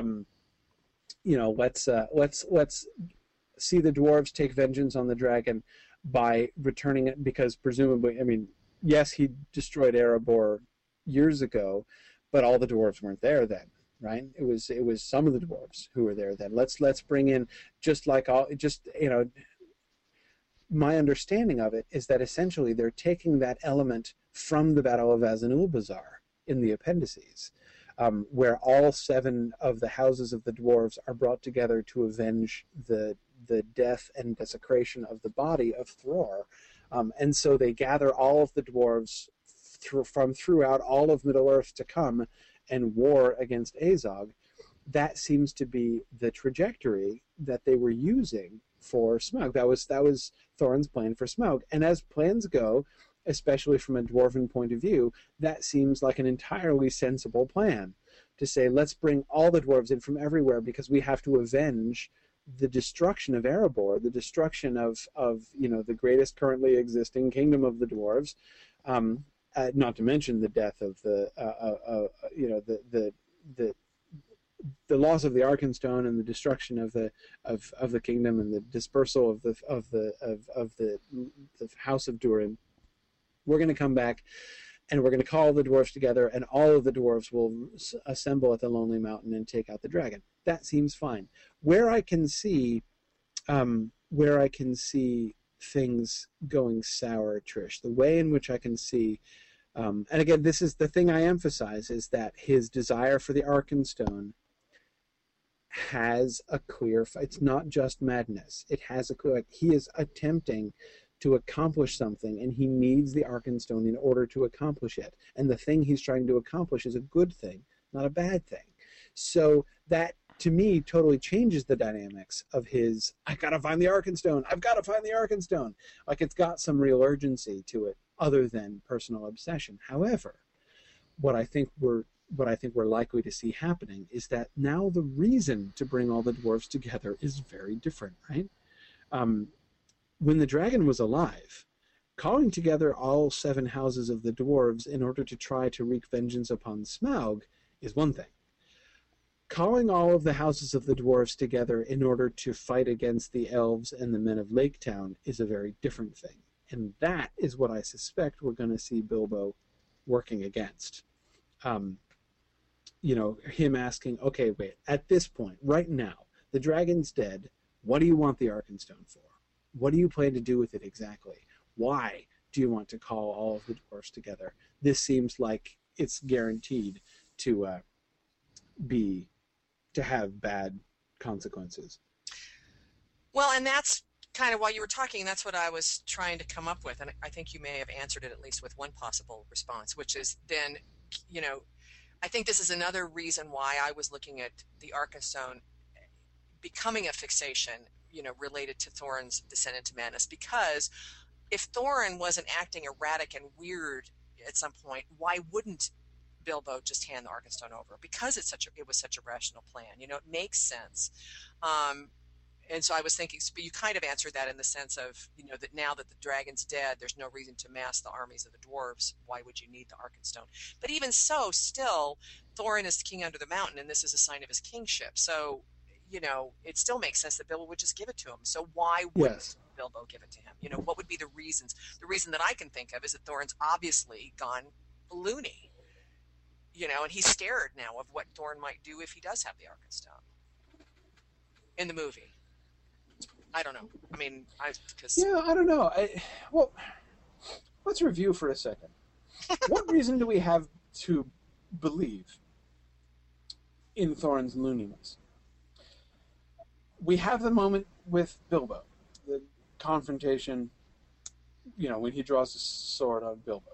Let's see the dwarves take vengeance on the dragon by returning it, because presumably, yes, he destroyed Erebor years ago, but all the dwarves weren't there then, right? It was some of the dwarves who were there then. Let's bring in my understanding of it is that essentially they're taking that element from the Battle of Azanulbazar in the appendices, where all 7 of the houses of the dwarves are brought together to avenge the death and desecration of the body of Thror. And so they gather all of the dwarves from throughout all of Middle-earth to come and war against Azog. That seems to be the trajectory that they were using for Smaug. That was Thorin's plan for Smaug. And as plans go, especially from a dwarven point of view, that seems like an entirely sensible plan. To say, let's bring all the dwarves in from everywhere because we have to avenge the destruction of Erebor, the destruction of the greatest currently existing kingdom of the dwarves, not to mention the death of the loss of the Arkenstone and the destruction of the kingdom and the dispersal of the House of Durin. We're going to come back, and we're going to call the dwarves together, and all of the dwarves will assemble at the Lonely Mountain and take out the dragon. That seems fine. Where I can see things going sour, Trish, the way in which I can see, and again, this is the thing I emphasize, is that his desire for the Arkenstone has a clear, it's not just madness. It has a clear, he is attempting to accomplish something, and he needs the Arkenstone in order to accomplish it. And the thing he's trying to accomplish is a good thing, not a bad thing. So that, to me, totally changes the dynamics of his, I gotta find the Arkenstone, I've gotta find the Arkenstone. Like, it's got some real urgency to it, other than personal obsession. However, what I think we're likely to see happening is that now the reason to bring all the dwarves together is very different, right? When the dragon was alive, calling together all 7 houses of the dwarves in order to try to wreak vengeance upon Smaug is one thing. Calling all of the houses of the dwarves together in order to fight against the elves and the men of Lake Town is a very different thing. And that is what I suspect we're going to see Bilbo working against. Him asking, okay, wait, at this point, right now, the dragon's dead. What do you want the Arkenstone for? What do you plan to do with it exactly? Why do you want to call all of the dwarfs together? This seems like it's guaranteed to have bad consequences. Well, and that's kind of while you were talking, that's what I was trying to come up with, and I think you may have answered it at least with one possible response, which is then, I think this is another reason why I was looking at the Arkenstone becoming a fixation, related to Thorin's descent into madness, because if Thorin wasn't acting erratic and weird at some point, why wouldn't Bilbo just hand the Arkenstone over? Because it was such a rational plan. It makes sense. And so I was thinking, but you kind of answered that in the sense of, that now that the dragon's dead, there's no reason to mass the armies of the dwarves. Why would you need the Arkenstone? But even so, still, Thorin is king under the mountain, and this is a sign of his kingship. So, it still makes sense that Bilbo would just give it to him. So why wouldn't Bilbo give it to him? What would be the reasons? The reason that I can think of is that Thorin's obviously gone loony. And he's scared now of what Thorin might do if he does have the Arkenstone in the movie. I don't know. I mean, I don't know. Well, let's review for a second. What reason do we have to believe in Thorin's looniness? We have the moment with Bilbo, the confrontation, when he draws his sword on Bilbo.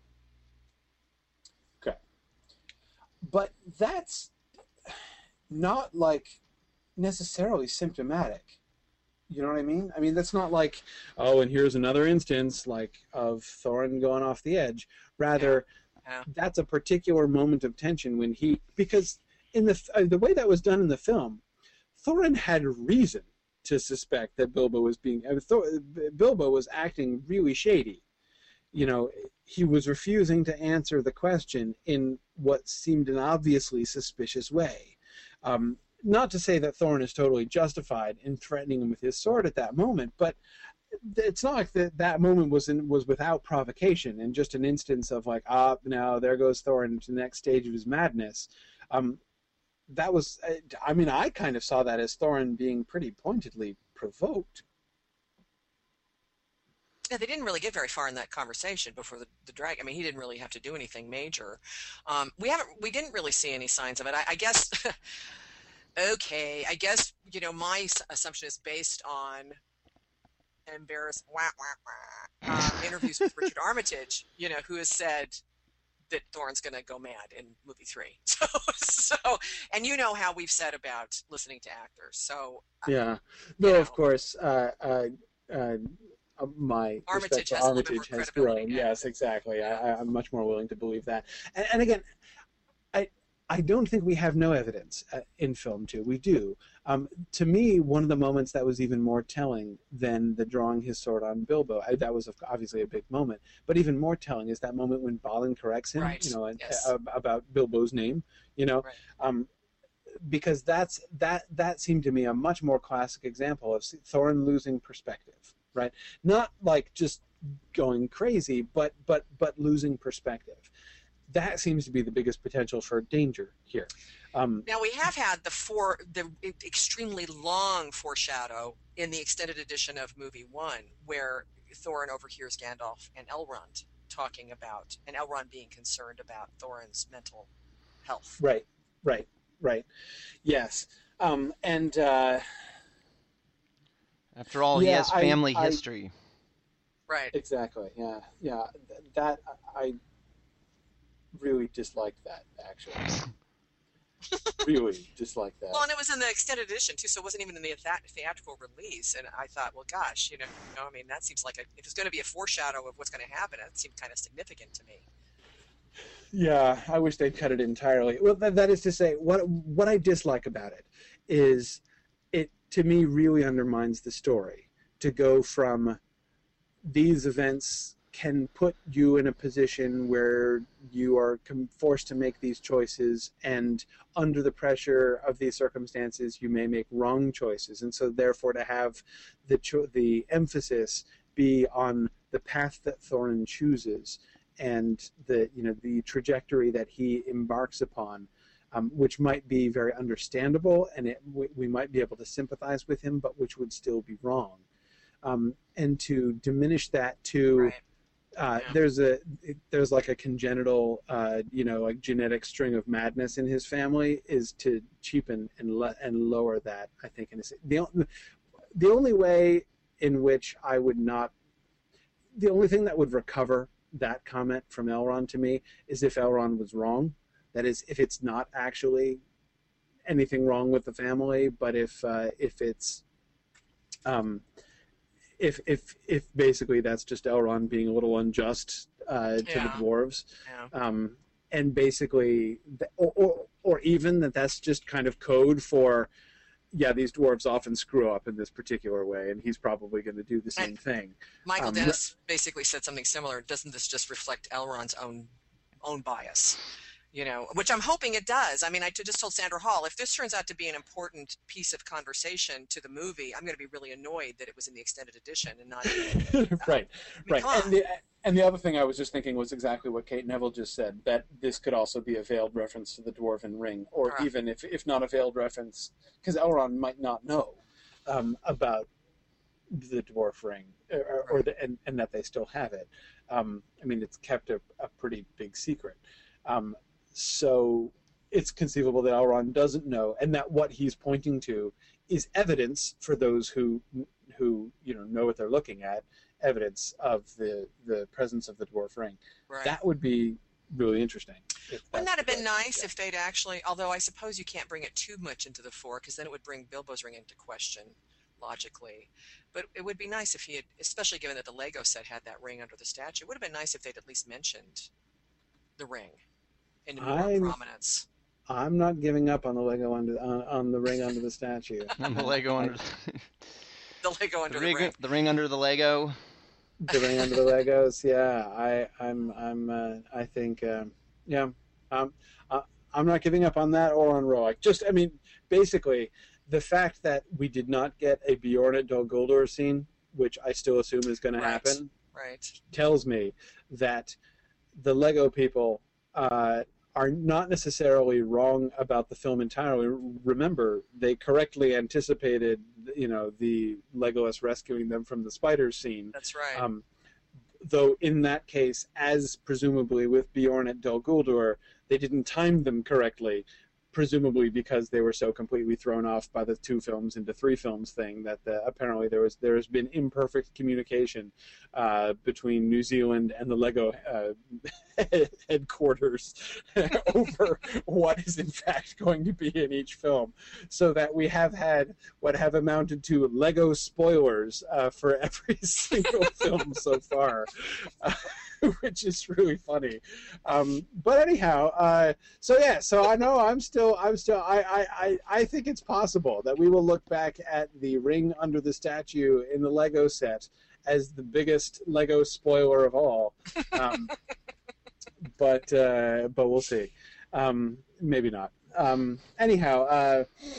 Okay. But that's not, necessarily symptomatic. You know what I mean? I mean, that's not like, oh, and here's another instance, of Thorin going off the edge. Rather, that's a particular moment of tension because in the way that was done in the film, Thorin had reason to suspect that Bilbo was Bilbo was acting really shady. He was refusing to answer the question in what seemed an obviously suspicious way. Not to say that Thorin is totally justified in threatening him with his sword at that moment, but it's not like that moment was without provocation and just an instance of now there goes Thorin to the next stage of his madness. That was, I kind of saw that as Thorin being pretty pointedly provoked. Yeah, they didn't really get very far in that conversation before the dragon. I mean, he didn't really have to do anything major. We didn't really see any signs of it. I guess. Okay, I guess, my assumption is based on embarrassed interviews with Richard Armitage, who has said that Thorin's going to go mad in movie 3. So, and how we've said about listening to actors. So yeah, though of course, my Armitage respect for Armitage has grown. Yeah. Yes, exactly. I'm much more willing to believe that. And again, I don't think we have no evidence in film, too. We do. To me, one of the moments that was even more telling than the drawing his sword on Bilbo, that was obviously a big moment, but even more telling is that moment when Balin corrects him, right. About Bilbo's name, right. Because that seemed to me a much more classic example of Thorin losing perspective, right? Not like just going crazy, but losing perspective. That seems to be the biggest potential for danger here. Now we have had the extremely long foreshadow in the extended edition of movie 1, where Thorin overhears Gandalf and Elrond talking about, and Elrond being concerned about Thorin's mental health. Right. Yes. After all, he has family history. Right. Exactly. Yeah. That I really disliked that, actually. Really disliked that. Well, and it was in the extended edition, too, so it wasn't even in the theatrical release. And I thought, well, gosh, that seems like if it's going to be a foreshadow of what's going to happen, it seemed kind of significant to me. Yeah, I wish they'd cut it entirely. Well, that is to say, what I dislike about it is it, to me, really undermines the story. To go from these events can put you in a position where you are forced to make these choices, and under the pressure of these circumstances, you may make wrong choices. And so, therefore, to have the emphasis be on the path that Thorin chooses and the trajectory that he embarks upon, which might be very understandable, and we might be able to sympathize with him, but which would still be wrong. And to diminish that to there's like a congenital, like genetic string of madness in his family, is to cheapen and lower that, I think. The only way in which I would not, the only thing that would recover that comment from Elrond to me is if Elrond was wrong. That is, if it's not actually anything wrong with the family, but if it's if basically that's just Elrond being a little unjust to the dwarves, and basically, or even that's just kind of code for, these dwarves often screw up in this particular way, and he's probably going to do the same thing. Michael Dennis basically said something similar. Doesn't this just reflect Elrond's own bias? Which I'm hoping it does. I mean, I just told Sandra Hall, if this turns out to be an important piece of conversation to the movie, I'm going to be really annoyed that it was in the extended edition and not. Right. And the other thing I was just thinking was exactly what Kate Neville just said, that this could also be a veiled reference to the Dwarven Ring, or even if not a veiled reference, because Elrond might not know about the Dwarf Ring, and that they still have it. I mean, it's kept a pretty big secret. So it's conceivable that Elrond doesn't know, and that what he's pointing to is evidence for those who know what they're looking at, evidence of the presence of the Dwarf Ring. Right. That would be really interesting. Wouldn't that have been nice if they'd actually, although I suppose you can't bring it too much into the fore, because then it would bring Bilbo's ring into question, logically. But it would be nice if he had, especially given that the Lego set had that ring under the statue, it would have been nice if they'd at least mentioned the ring in more prominence. I'm not giving up on the Lego on the ring under the statue. On the Lego under the Lego under the ring. The ring under the Lego. The ring under the Legos. Yeah, I think I'm not giving up on that or on Roic. Basically, the fact that we did not get a Bjorn Dol Guldur scene, which I still assume is going to happen, tells me that the Lego people are not necessarily wrong about the film entirely. Remember, they correctly anticipated, the Legolas rescuing them from the spider scene. That's right. Though in that case, as presumably with Bjorn at Dol Guldur, they didn't time them correctly, presumably because they were so completely thrown off by the 2 films into 3 films thing that apparently there has been imperfect communication between New Zealand and the Lego headquarters over what is in fact going to be in each film, so that we have had what have amounted to Lego spoilers for every single film so far. Which is really funny, but anyhow, so I know I think it's possible that we will look back at the ring under the statue in the Lego set as the biggest Lego spoiler of all, but we'll see. Maybe not. Anyhow,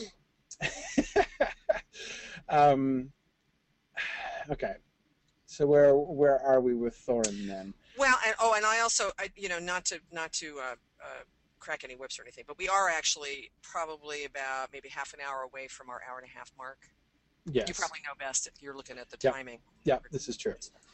okay. So where are we with Thorin then? Well, and I also, not to crack any whips or anything, but we are actually probably about maybe half an hour away from our hour and a half mark. Yes. You probably know best if you're looking at the timing. Yeah, this is true.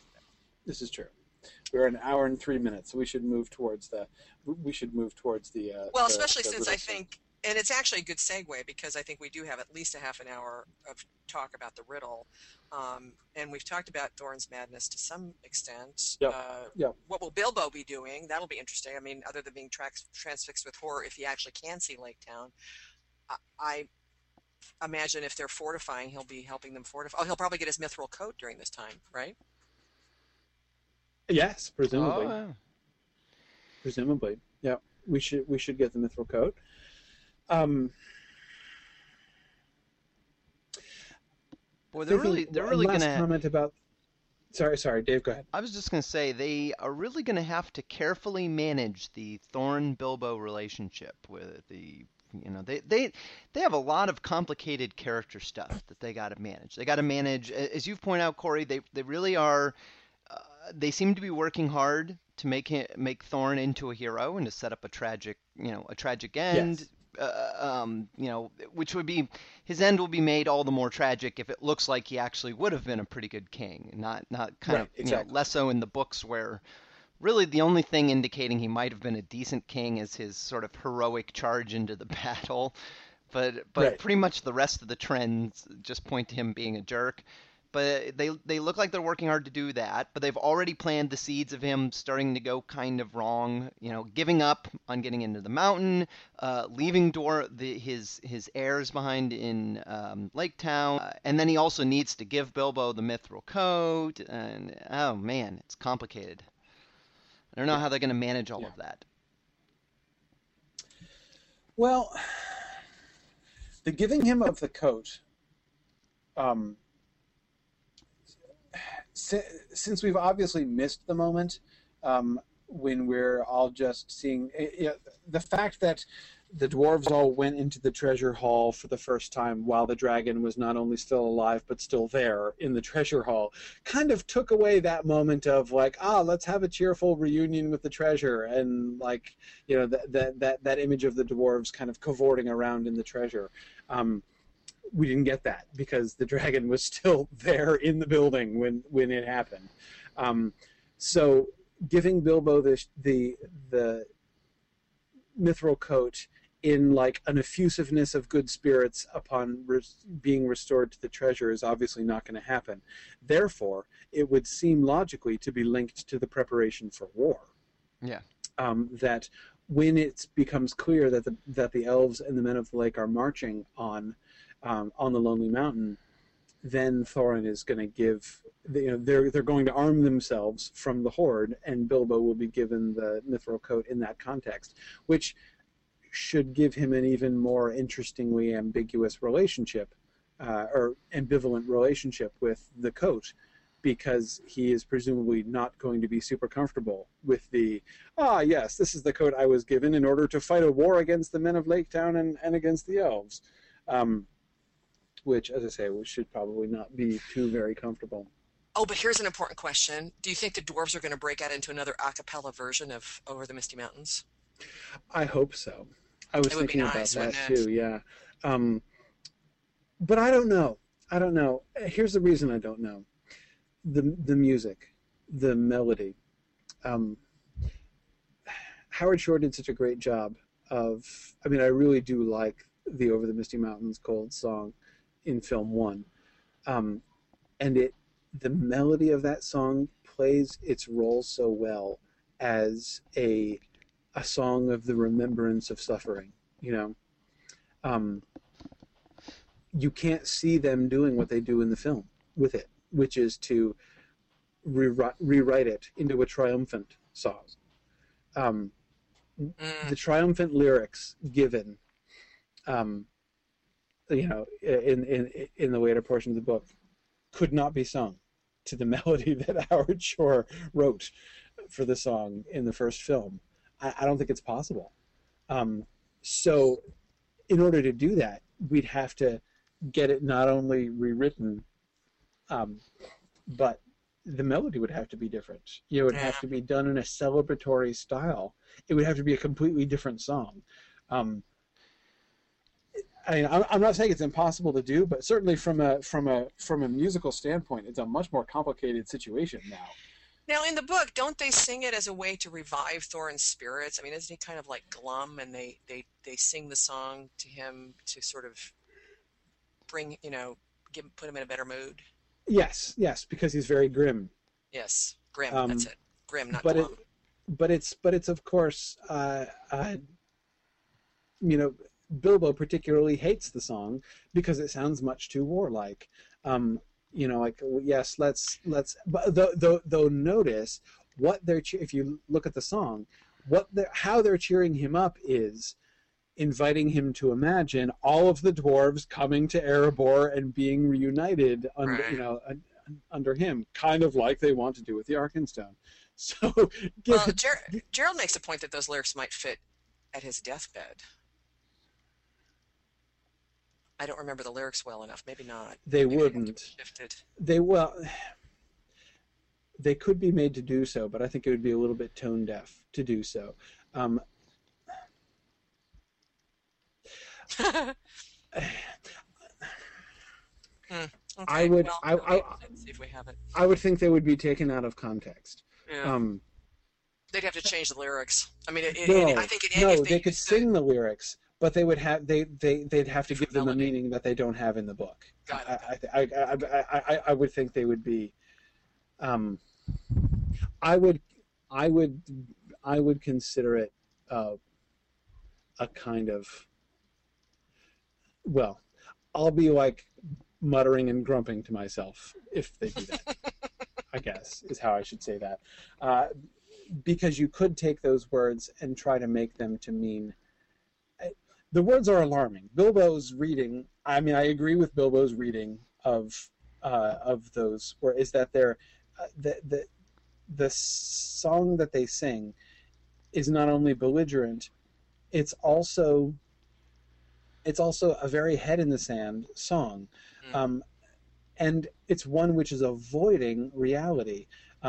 We're an hour and 3 minutes, so we should move towards the. Well, especially since I think, and it's actually a good segue because I think we do have at least a half an hour of talk about the riddle. And we've talked about Thorin's madness to some extent. What will Bilbo be doing? That'll be interesting. I mean, other than being transfixed with horror, if he actually can see Lake Town, I imagine if they're fortifying, he'll be helping them fortify. Oh, he'll probably get his mithril coat during this time, right? Yes, presumably. Oh. Presumably, yeah. We should get the mithril coat. Boy, they're really going to comment about. Sorry, Dave. Go ahead. I was just going to say they are really going to have to carefully manage the Thorin-Bilbo relationship with the. They have a lot of complicated character stuff that they got to manage. They got to manage, as you've pointed out, Corey. They really are. They seem to be working hard to make Thorin into a hero and to set up a tragic end. which would be his end will be made all the more tragic if it looks like he actually would have been a pretty good king, not kind Right, of exactly. less so in the books where really the only thing indicating he might have been a decent king is his sort of heroic charge into the battle. But Right. pretty much the rest of the trends just point to him being a jerk. But they look like they're working hard to do that. But they've already planted the seeds of him starting to go kind of wrong. Giving up on getting into the mountain, leaving his heirs behind in Lake Town, and then he also needs to give Bilbo the mithril coat. And oh man, it's complicated. I don't know Yeah. how they're going to manage all Yeah. of that. Well, the giving him of the coat, since we've obviously missed the moment when we're all just seeing the fact that the dwarves all went into the treasure hall for the first time while the dragon was not only still alive but still there in the treasure hall kind of took away that moment of like, let's have a cheerful reunion with the treasure, and like, that image of the dwarves kind of cavorting around in the treasure. We didn't get that because the dragon was still there in the building when it happened. So giving Bilbo the mithril coat in like an effusiveness of good spirits upon being restored to the treasure is obviously not going to happen. Therefore, it would seem logically to be linked to the preparation for war. Yeah. That when it becomes clear that the elves and the men of the lake are marching on the Lonely Mountain, then Thorin is going to give, they're going to arm themselves from the horde, and Bilbo will be given the mithril coat in that context, which should give him an even more interestingly ambiguous relationship, or ambivalent relationship with the coat, because he is presumably not going to be super comfortable with the, yes, this is the coat I was given in order to fight a war against the men of Lake Town and against the elves. Which, as I say, should probably not be too very comfortable. Oh, but here's an important question. Do you think the dwarves are going to break out into another a cappella version of Over the Misty Mountains? I hope so. I was thinking nice, about that too, yeah. But I don't know. Here's the reason I don't know. The music, the melody. Howard Shore did such a great job of, I really do like the Over the Misty Mountains Cold song in film one. And the melody of that song plays its role so well as a song of the remembrance of suffering, you can't see them doing what they do in the film with it, which is to rewrite it into a triumphant song. The triumphant lyrics given, in the later portion of the book, could not be sung to the melody that Howard Shore wrote for the song in the first film. I don't think it's possible. So in order to do that, we'd have to get it not only rewritten, but the melody would have to be different. It would have to be done in a celebratory style. It would have to be a completely different song. I'm not saying it's impossible to do, but certainly from a musical standpoint, it's a much more complicated situation now. Now, in the book, don't they sing it as a way to revive Thorin's spirits? Isn't he kind of like glum, and they sing the song to him to sort of bring, put him in a better mood? Yes, because he's very grim. Yes, grim. That's it. Grim, not but glum. But it's of course, Bilbo particularly hates the song because it sounds much too warlike. Yes, let's. But though notice what if you look at the song, how they're cheering him up is inviting him to imagine all of the dwarves coming to Erebor and being reunited under under him, kind of like they want to do with the Arkenstone. So, Gerald makes a point that those lyrics might fit at his deathbed. I don't remember the lyrics well enough. Maybe not. They Maybe wouldn't. Shifted. They could be made to do so, but I think it would be a little bit tone deaf to do so. Okay, I would let's see if we have it. I would think they would be taken out of context. Yeah. They'd have to change the lyrics. I mean, I think they could sing the lyrics, but they would have they'd have to give them a meaning that they don't have in the book. Got it. I would think they would be. I would consider it a kind of. Well, I'll be like muttering and grumping to myself if they do that. I guess is how I should say that. Because you could take those words and try to make them to mean. The words are alarming. Bilbo's reading. I mean, I agree with Bilbo's reading of those. Where is that they're the song that they sing is not only belligerent, it's also a very head in the sand song, and it's one which is avoiding reality.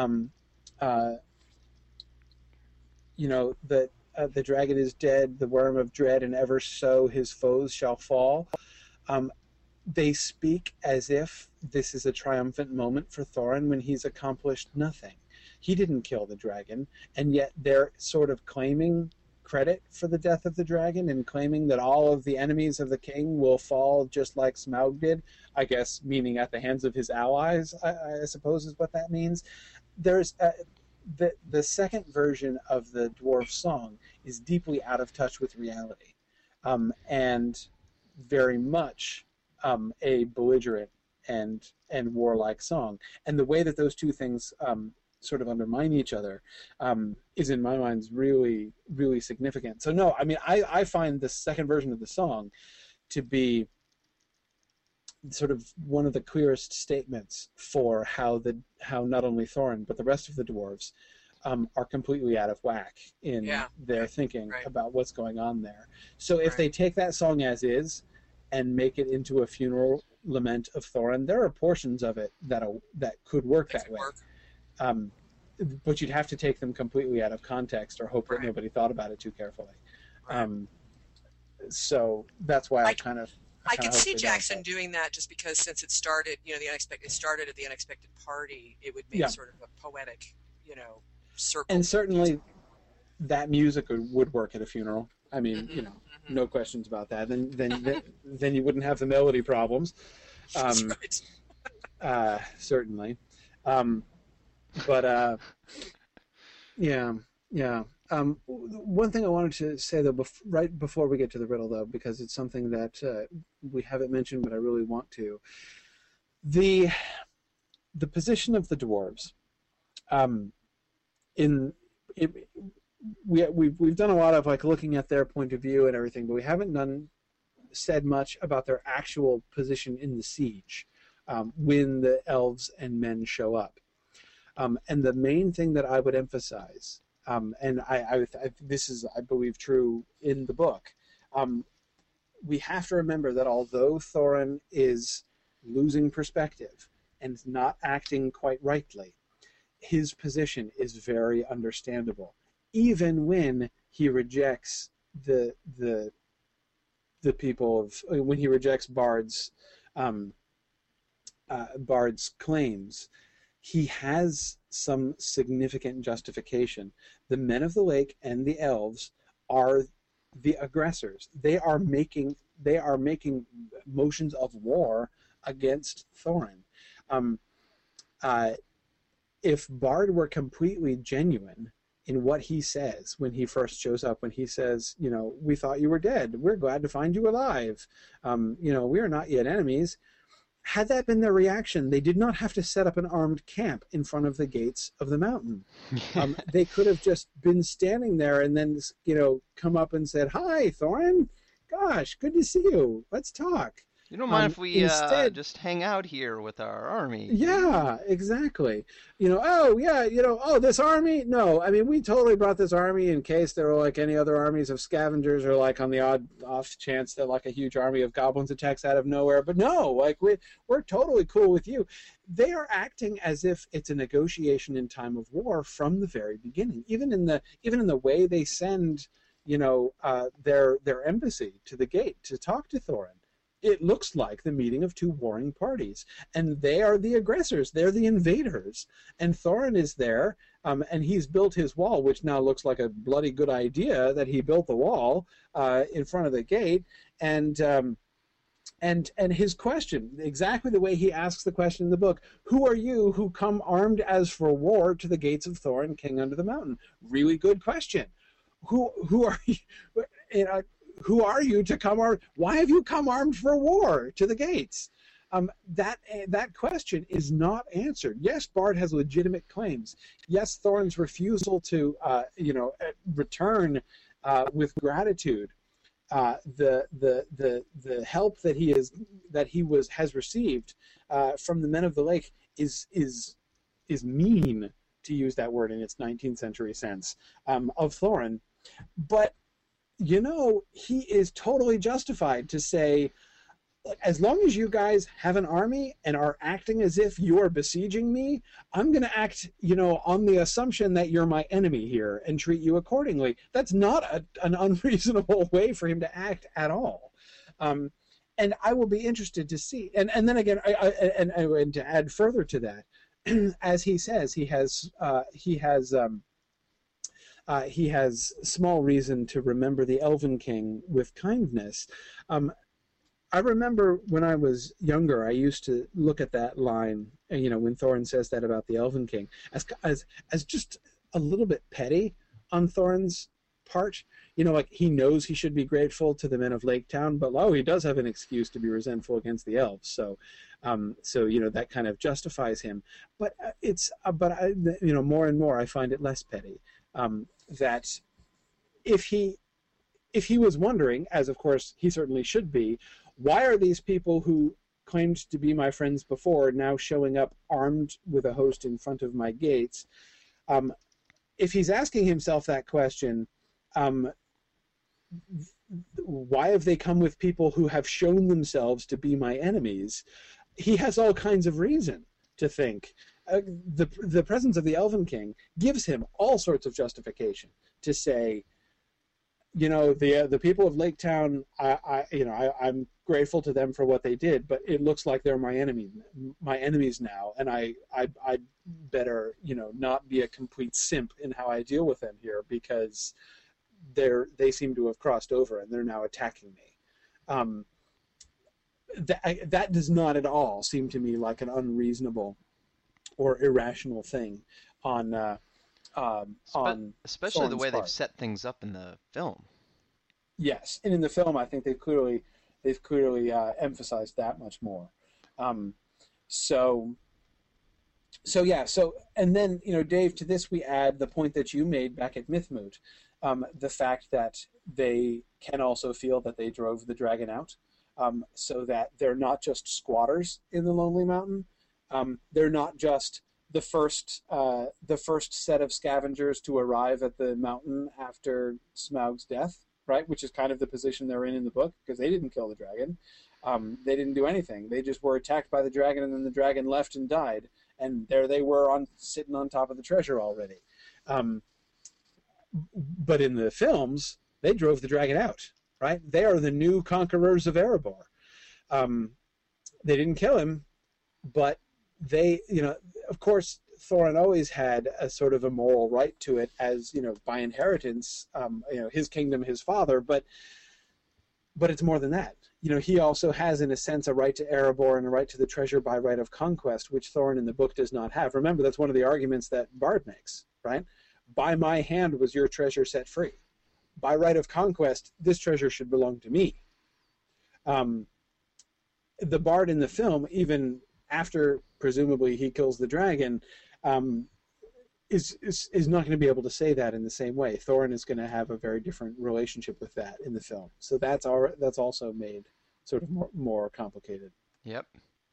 You know, that the dragon is dead, the worm of dread, and ever so his foes shall fall. They speak as if this is a triumphant moment for Thorin when he's accomplished nothing. He didn't kill the dragon, and yet they're sort of claiming credit for the death of the dragon and claiming that all of the enemies of the king will fall just like Smaug did, I guess meaning at the hands of his allies, I suppose is what that means. There's the second version of the dwarf song is deeply out of touch with reality, and very much a belligerent and warlike song. And the way that those two things sort of undermine each other is, in my mind, really, really significant. So no, I mean, I find the second version of the song to be sort of one of the clearest statements for how not only Thorin but the rest of the dwarves are completely out of whack in their thinking about what's going on there. So if they take that song as is and make it into a funeral lament of Thorin, there are portions of it that could work that way. But you'd have to take them completely out of context or hope that nobody thought about it too carefully. So that's why I could see Jackson doing that, just because since it started, you know, it started at the unexpected party, it would make sort of a poetic, you know, circle. And certainly that music would work at a funeral. I mean, you know, no questions about that. Then you wouldn't have the melody problems. That's right. Certainly. But one thing I wanted to say, though, right before we get to the riddle, though, because it's something that we haven't mentioned, but I really want to. The position of the dwarves. We've done a lot of like looking at their point of view and everything, but we haven't said much about their actual position in the siege when the elves and men show up. And the main thing that I would emphasize, and this is, I believe, true in the book, we have to remember that although Thorin is losing perspective and not acting quite rightly, his position is very understandable, even when he rejects the people of, when he rejects Bard's claims. He has some significant justification. The men of the lake and the elves are the aggressors. They are making motions of war against Thorin. If Bard were completely genuine in what he says when he first shows up, when he says, you know, we thought you were dead, we're glad to find you alive, you know, we are not yet enemies. Had that been their reaction, they did not have to set up an armed camp in front of the gates of the mountain. They could have just been standing there and then, you know, come up and said, "Hi, Thorin. Gosh, good to see you. Let's talk." You don't mind if we instead, just hang out here with our army? Yeah, exactly. You know, this army? No, I mean, we totally brought this army in case there were like any other armies of scavengers, or like on the odd off chance that like a huge army of goblins attacks out of nowhere. But no, like we're totally cool with you. They are acting as if it's a negotiation in time of war from the very beginning. Even in the way they send, their embassy to the gate to talk to Thorin. It looks like the meeting of two warring parties, and they are the aggressors. They're the invaders, and Thorin is there, and he's built his wall, which now looks like a bloody good idea that he built the wall in front of the gate, and his question, exactly the way he asks the question in the book: "Who are you who come armed as for war to the gates of Thorin, King under the Mountain?" Really good question. Who are you? Who are you to come armed? Why have you come armed for war to the gates? That question is not answered. Yes, Bard has legitimate claims. Yes, Thorin's refusal to return with gratitude the help that has received from the Men of the Lake is mean, to use that word in its 19th century sense, of Thorin. But he is totally justified to say, as long as you guys have an army and are acting as if you're besieging me, I'm going to act, on the assumption that you're my enemy here and treat you accordingly. That's not an unreasonable way for him to act at all. And I will be interested to see. And then again, and to add further to that, as he says, he has small reason to remember the Elven King with kindness. I remember when I was younger, I used to look at that line, when Thorin says that about the Elven King, as just a little bit petty on Thorin's part. Like he knows he should be grateful to the men of Lake Town, but he does have an excuse to be resentful against the elves. So that kind of justifies him. But more and more I find it less petty. That if he was wondering, as of course he certainly should be, why are these people who claimed to be my friends before now showing up armed with a host in front of my gates? If he's asking himself that question, why have they come with people who have shown themselves to be my enemies? He has all kinds of reason to think. The presence of the Elven King gives him all sorts of justification to say, the people of Lake Town, I'm grateful to them for what they did, but it looks like they're my enemies now, and I better not be a complete simp in how I deal with them here, because they seem to have crossed over and they're now attacking me. That does not at all seem to me like an unreasonable or irrational thing especially the way they've set things up in the film. Yes, and in the film, I think they've clearly emphasized that much more. And then Dave, to this we add the point that you made back at Mythmoot, the fact that they can also feel that they drove the dragon out, so that they're not just squatters in the Lonely Mountain. They're not just the first set of scavengers to arrive at the mountain after Smaug's death, right? Which is kind of the position they're in the book, because they didn't kill the dragon. They didn't do anything. They just were attacked by the dragon, and then the dragon left and died, and there they were sitting on top of the treasure already. But in the films, they drove the dragon out, right? They are the new conquerors of Erebor. They didn't kill him, but they, of course, Thorin always had a sort of a moral right to it, as by inheritance, his kingdom, his father. But it's more than that. He also has, in a sense, a right to Erebor and a right to the treasure by right of conquest, which Thorin in the book does not have. Remember, that's one of the arguments that Bard makes, right? By my hand was your treasure set free. By right of conquest, this treasure should belong to me. The Bard in the film, even after presumably he kills the dragon, is not going to be able to say that in the same way. Thorin is going to have a very different relationship with that in the film. So that's also made sort of more complicated. Yep.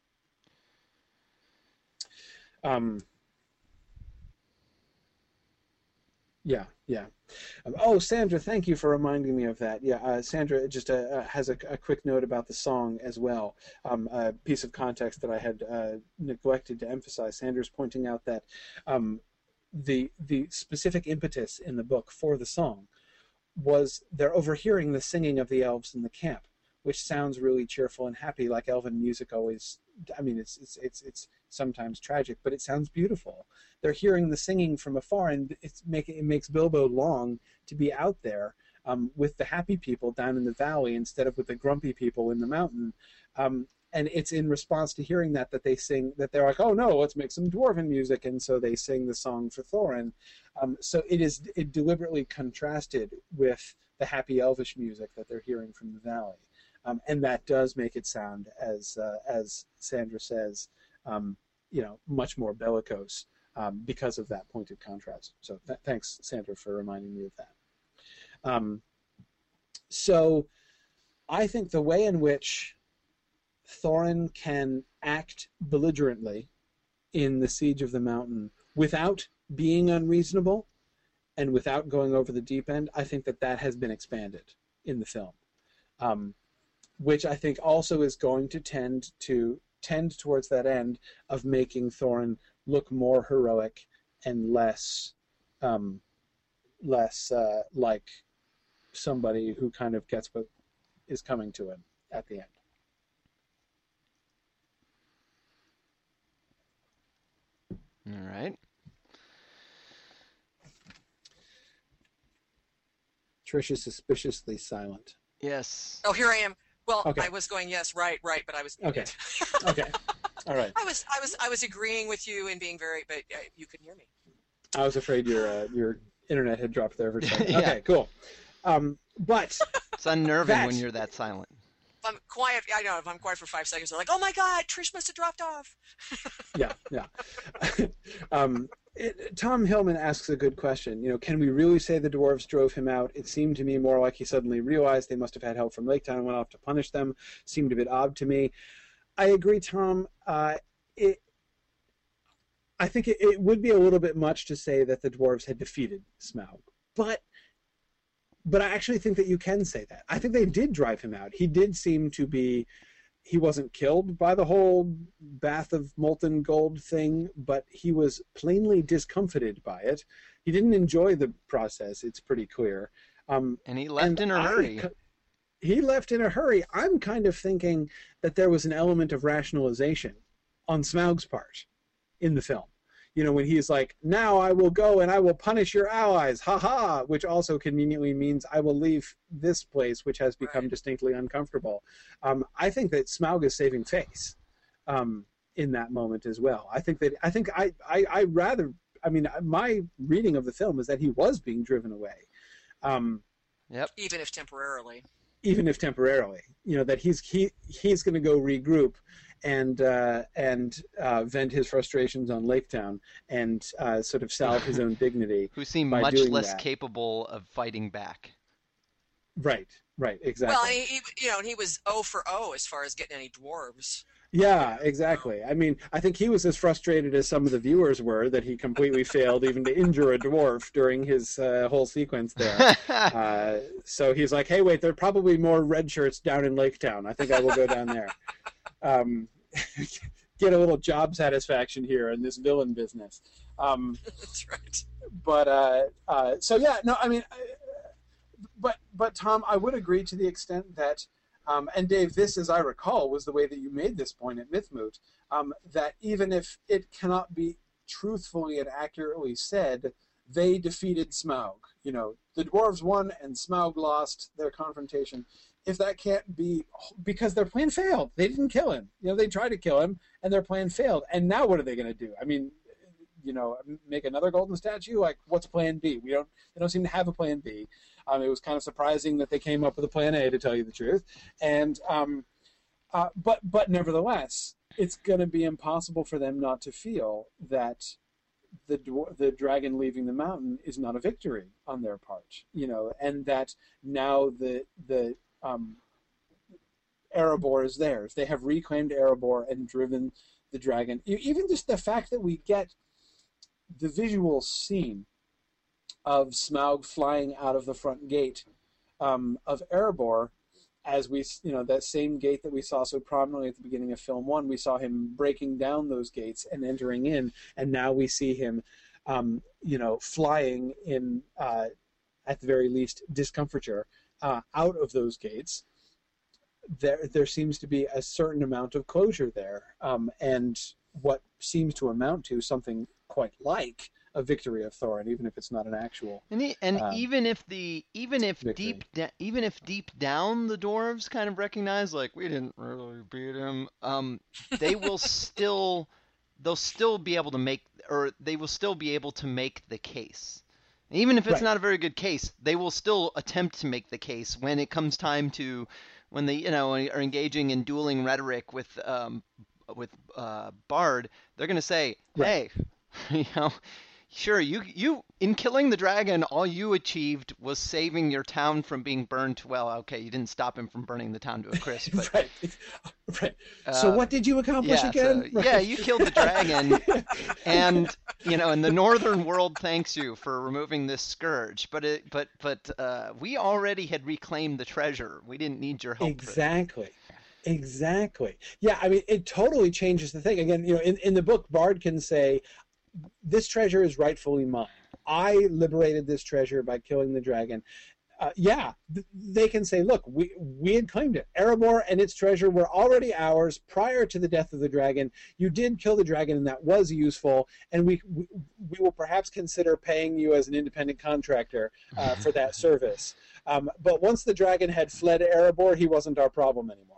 Yeah. Sandra, thank you for reminding me of that. Yeah, Sandra just has a quick note about the song as well. A piece of context that I had neglected to emphasize. Sandra's pointing out that the specific impetus in the book for the song was they're overhearing the singing of the elves in the camp, which sounds really cheerful and happy, like elven music always. I mean, it's sometimes tragic, but it sounds beautiful. They're hearing the singing from afar, and it makes Bilbo long to be out there with the happy people down in the valley instead of with the grumpy people in the mountain. And it's in response to hearing that they sing, that they're like, oh no, let's make some dwarven music, and so they sing the song for Thorin. So it deliberately contrasted with the happy elvish music that they're hearing from the valley. And that does make it sound, as Sandra says, much more bellicose because of that pointed contrast. So thanks, Sandra, for reminding me of that. So I think the way in which Thorin can act belligerently in the Siege of the Mountain without being unreasonable and without going over the deep end, I think that has been expanded in the film. Which I think also is going to tend towards that end of making Thorin look more heroic and less like somebody who kind of gets what is coming to him at the end. All right. Trish is suspiciously silent. Yes. Oh, here I am. Well, okay. I was going yes, right, but I was muted. Okay. All right. I was agreeing with you and being very, but you couldn't hear me. I was afraid your internet had dropped there for a second. Yeah. Okay, cool. But it's unnerving when you're that silent. If I'm quiet, I know. If I'm quiet for 5 seconds, they're like, "Oh my God, Trish must have dropped off." Yeah. Tom Hillman asks a good question. Can we really say the dwarves drove him out? It seemed to me more like he suddenly realized they must have had help from Lake Town and went off to punish them. Seemed a bit odd to me. I agree, Tom. I think it would be a little bit much to say that the dwarves had defeated Smaug, but I actually think that you can say that. I think they did drive him out. He did seem to be. He wasn't killed by the whole bath of molten gold thing, but he was plainly discomfited by it. He didn't enjoy the process, it's pretty clear. And he left in a hurry. He left in a hurry. I'm kind of thinking that there was an element of rationalization on Smaug's part in the film. When he's like, now I will go and I will punish your allies, ha-ha, which also conveniently means I will leave this place, which has become distinctly uncomfortable. I think that Smaug is saving face in that moment as well. My reading of the film is that he was being driven away. Yep. Even if temporarily. That he's going to go regroup and vent his frustrations on Lake Town and sort of salve his own dignity. Who seem much less capable of fighting back. Right, exactly. Well, and he was 0 for 0 as far as getting any dwarves. Yeah, exactly. I mean, I think he was as frustrated as some of the viewers were that he completely failed even to injure a dwarf during his whole sequence there. So he's like, hey, wait, there are probably more red shirts down in Lake Town. I think I will go down there. Get a little job satisfaction here in this villain business. That's right. But so yeah, no, I mean, but Tom, I would agree to the extent that, and Dave, this, as I recall, was the way that you made this point at Mythmoot, that even if it cannot be truthfully and accurately said, they defeated Smaug. The dwarves won and Smaug lost their confrontation. If that can't be, because their plan failed. They didn't kill him. They tried to kill him, and their plan failed. And now what are they going to do? I mean, make another golden statue? Like, what's plan B? They don't seem to have a plan B. It was kind of surprising that they came up with a plan A, to tell you the truth. And but nevertheless, it's going to be impossible for them not to feel that the dragon leaving the mountain is not a victory on their part, and that now the Erebor is theirs. They have reclaimed Erebor and driven the dragon. Even just the fact that we get the visual scene of Smaug flying out of the front gate of Erebor, as we, that same gate that we saw so prominently at the beginning of film 1, we saw him breaking down those gates and entering in, and now we see him, flying in at the very least, discomfiture out of those gates, there seems to be a certain amount of closure there, and what seems to amount to something quite like a victory of Thorin, even if it's not an actual. Even if victory. even if deep down the dwarves kind of recognize like we didn't really beat him, they will still they'll still be able to make they will still be able to make the case. Even if it's Right. not a very good case, they will still attempt to make the case when it comes time to when they are engaging in dueling rhetoric with Bard. They're going to say, Right. hey, you know, sure, you in killing the dragon, all you achieved was saving your town from being burned. Well, okay, you didn't stop him from burning the town to a crisp, but Right. Right. So what did you accomplish yeah, again? so, yeah, you killed the dragon, and and the northern world thanks you for removing this scourge. But we already had reclaimed the treasure. We didn't need your help. Exactly. Exactly. Yeah, I mean, it totally changes the thing. Again, in the book, Bard can say, this treasure is rightfully mine. I liberated this treasure by killing the dragon. They can say, look, we had claimed it. Erebor and its treasure were already ours prior to the death of the dragon. You did kill the dragon, and that was useful, and we will perhaps consider paying you as an independent contractor for that service. But once the dragon had fled Erebor, he wasn't our problem anymore.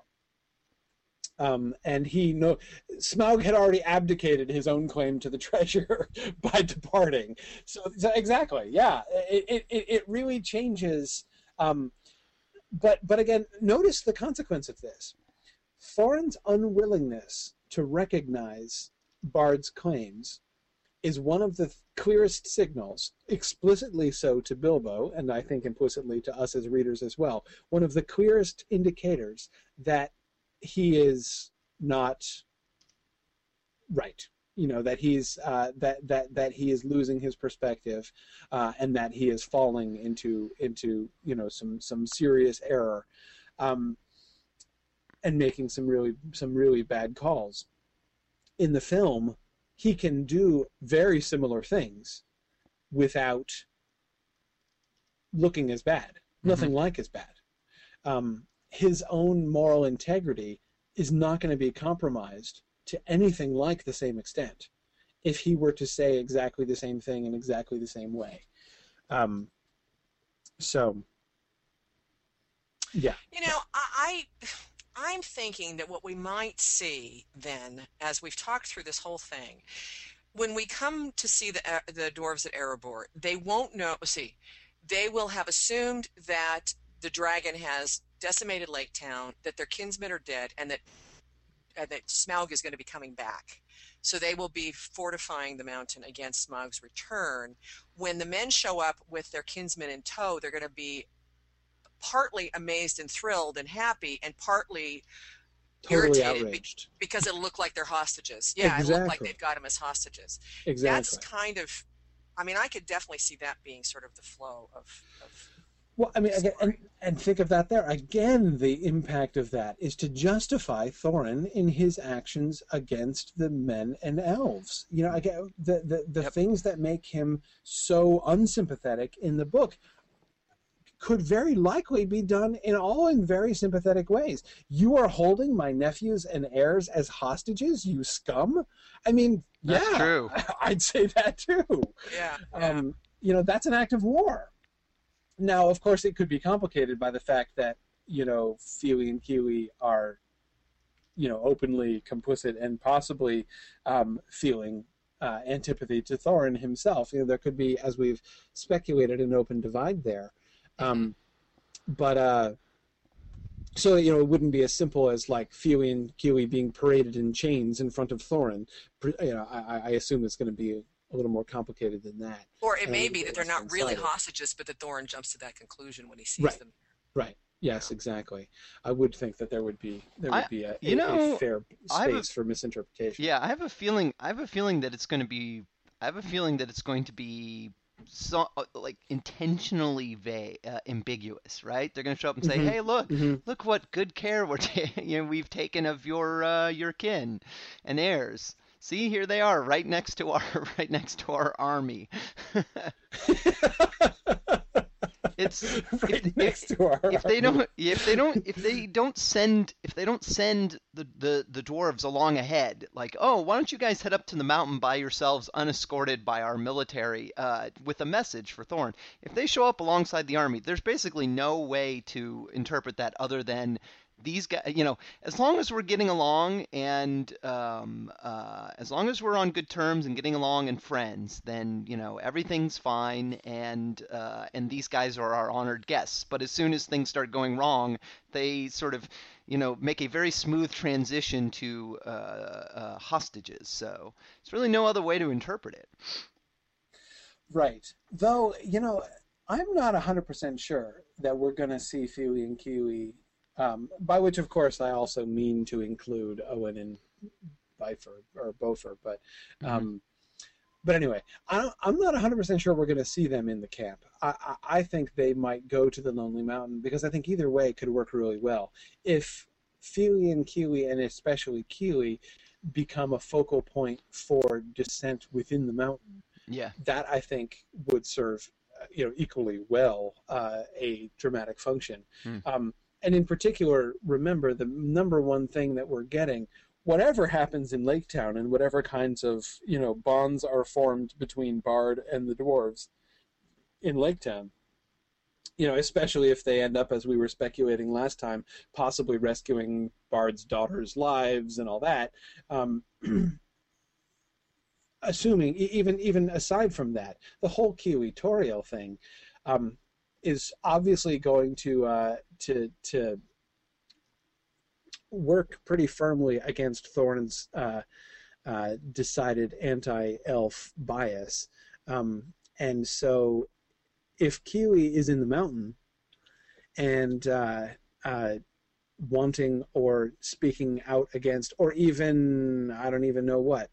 And Smaug had already abdicated his own claim to the treasure by departing. So exactly, yeah, it really changes. But again, notice the consequence of this. Thorin's unwillingness to recognize Bard's claims is one of the clearest signals, explicitly so to Bilbo, and I think implicitly to us as readers as well, one of the clearest indicators that he is not right, that he's that he is losing his perspective, and that he is falling into some serious error, and making some really bad calls. In the film, he can do very similar things without looking as bad, nothing like as bad. His own moral integrity is not going to be compromised to anything like the same extent if he were to say exactly the same thing in exactly the same way. So, yeah. I'm thinking that what we might see then, as we've talked through this whole thing, when we come to see the dwarves at Erebor, they won't know. See, they will have assumed that the dragon has decimated Lake Town, that their kinsmen are dead, and that Smaug is going to be coming back. So they will be fortifying the mountain against Smaug's return. When the men show up with their kinsmen in tow, they're going to be partly amazed and thrilled and happy, and partly Totally irritated outraged. because it'll look like they're hostages. Yeah, Exactly. It look like they've got them as hostages. Exactly. That's kind of, I could definitely see that being sort of the flow of well, I mean, again, and think of that there. Again, the impact of that is to justify Thorin in his actions against the men and elves. Again, the things that make him so unsympathetic in the book could very likely be done in very sympathetic ways. You are holding my nephews and heirs as hostages, you scum. I mean, That's true. I'd say that too. Yeah. That's an act of war. Now, of course, it could be complicated by the fact that, Fili and Kili are, openly complicit and possibly feeling antipathy to Thorin himself. There could be, as we've speculated, an open divide there. So, it wouldn't be as simple as like Fili and Kili being paraded in chains in front of Thorin. I assume it's going to be a little more complicated than that. Or it may be that they're not really hostages, but that Thorin jumps to that conclusion when he sees them. Right. Yes, exactly. I would think that there would be a fair space for misinterpretation. Yeah, I have a feeling that it's going to be. I have a feeling that it's going to be so like intentionally vague, ambiguous, right? They're going to show up and say, "Hey, look what good care we've taken of your kin and heirs. See, here they are, right next to our army." Yes. right next to our if they don't send the dwarves along ahead, like, oh, why don't you guys head up to the mountain by yourselves unescorted by our military with a message for Thorin. If they show up alongside the army, there's basically no way to interpret that other than these guys, as long as we're getting along and as long as we're on good terms and getting along and friends, then everything's fine, and these guys are our honored guests. But as soon as things start going wrong, they sort of make a very smooth transition to hostages. So there's really no other way to interpret it. Right. Though, I'm not 100% sure that we're going to see Fili and Kili, by which, of course, I also mean to include Owen and Bofer. But anyway, I'm not 100% sure we're going to see them in the camp. I think they might go to the Lonely Mountain, because I think either way could work really well. If Fili and Kili, and especially Kili, become a focal point for descent within the mountain, that I think would serve equally well a dramatic function. And in particular, remember, the number one thing that we're getting, whatever happens in Lake Town and whatever kinds of bonds are formed between Bard and the dwarves in Lake Town, especially if they end up, as we were speculating last time, possibly rescuing Bard's daughters' lives and all that. Assuming, even aside from that, the whole Kili Tauriel thing is obviously going to work pretty firmly against Thorin's decided anti-elf bias, and so if Kili is in the mountain and wanting or speaking out against, or even I don't even know what.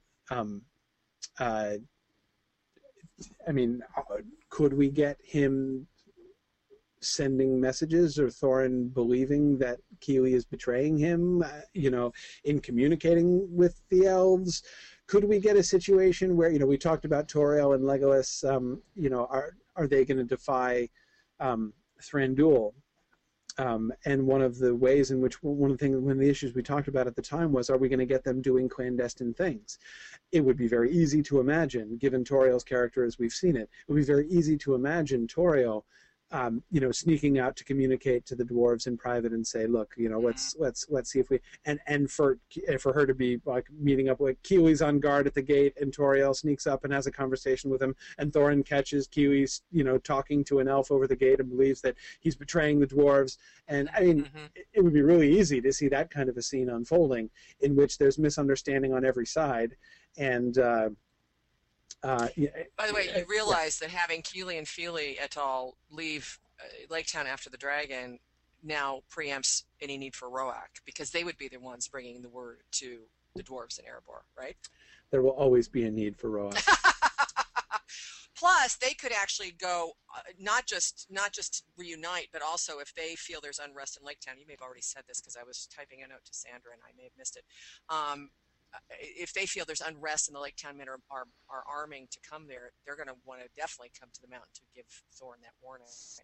Could we get him sending messages, or Thorin believing that Kili is betraying him, in communicating with the elves? Could we get a situation where, we talked about Tauriel and Legolas, are they going to defy Thranduil? And one of the ways in which, one of the issues we talked about at the time was, are we going to get them doing clandestine things? It would be very easy to imagine, given Tauriel's character as we've seen it, would be very easy to imagine Tauriel, sneaking out to communicate to the dwarves in private and say, look, let's see if we, and for her to be like meeting up with Kili's on guard at the gate, and Tauriel sneaks up and has a conversation with him, and Thorin catches Kili's, talking to an elf over the gate and believes that he's betraying the dwarves. And it would be really easy to see that kind of a scene unfolding, in which there's misunderstanding on every side, and by the way, you realize that having Kili and Fili et al. Leave Lake Town after the dragon now preempts any need for Roak, because they would be the ones bringing the word to the dwarves in Erebor, right? There will always be a need for Roak. Plus, they could actually go not just reunite, but also if they feel there's unrest in Lake Town. You may have already said this because I was typing a note to Sandra and I may have missed it. If they feel there's unrest and the Lake Town men are arming to come there, they're going to want to definitely come to the mountain to give Thorin that warning.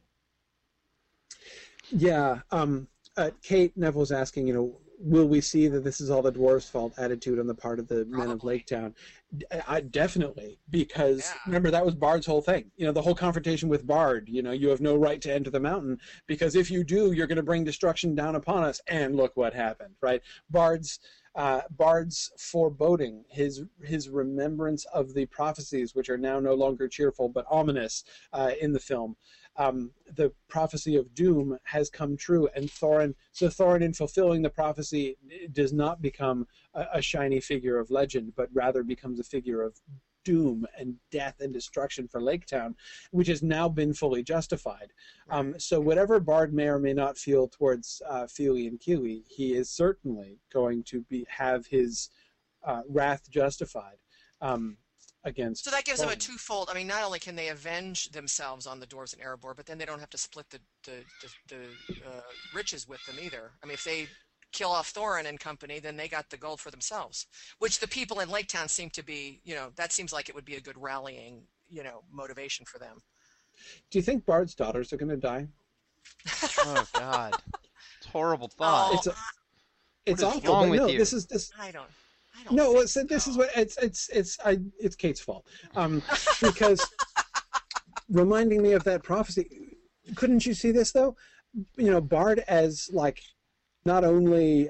Yeah. Kate Neville's asking, will we see that this is all the dwarves' fault attitude on the part of the men of Lake Town? Definitely, because remember, that was Bard's whole thing. The whole confrontation with Bard, you have no right to enter the mountain, because if you do, you're going to bring destruction down upon us. And look what happened, right? Bard's foreboding, his remembrance of the prophecies, which are now no longer cheerful but ominous in the film. The prophecy of doom has come true, and Thorin, in fulfilling the prophecy, does not become a shiny figure of legend, but rather becomes a figure of doom and death and destruction for Lake Town, which has now been fully justified. So whatever Bard may or may not feel towards Fili and Kili, he is certainly going to have his wrath justified against. So that gives them a twofold. Not only can they avenge themselves on the dwarves in Erebor, but then they don't have to split the riches with them either. If they kill off Thorin and company, then they got the gold for themselves, which the people in Lake Town seem to be, that seems like it would be a good rallying, motivation for them. Do you think Bard's daughters are going to die? Oh God, it's a horrible thought. Oh, It's What is awful. wrong But with no, you? this. I don't No, think so this is so. what it's Kate's fault, because reminding me of that prophecy. Couldn't you see this though? You know, Bard as like not only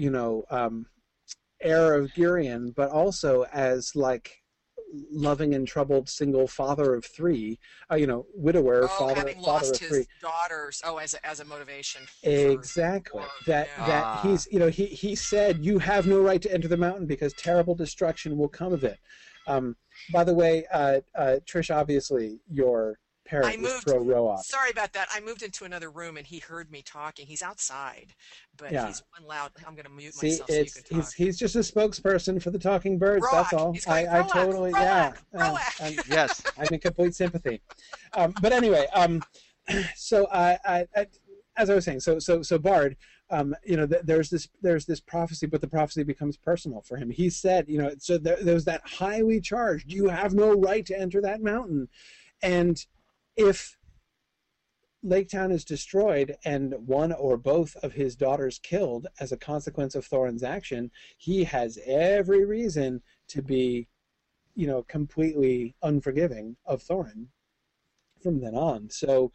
heir of Girion, but also as like loving and troubled single father of three. Widower, Having father lost of his three. daughters. Oh, as a motivation. Exactly. That Ah. he said, you have no right to enter the mountain because terrible destruction will come of it. By the way, Trish, obviously your parent is pro Roa. Sorry about that. I moved into another room and he heard me talking. He's outside, but Yeah. he's one loud. I'm going to mute See, myself so you can talk. he's just a spokesperson for the talking birds. That's Roak. all. He's going, I Roak, totally Roak, Roak. Yes. I'm in complete sympathy. But anyway, so I as I was saying, so Bard, there's this prophecy, but the prophecy becomes personal for him. He said, so there's that highly charged, you have no right to enter that mountain, and if Lake Town is destroyed and one or both of his daughters killed as a consequence of Thorin's action, he has every reason to be, completely unforgiving of Thorin from then on. So,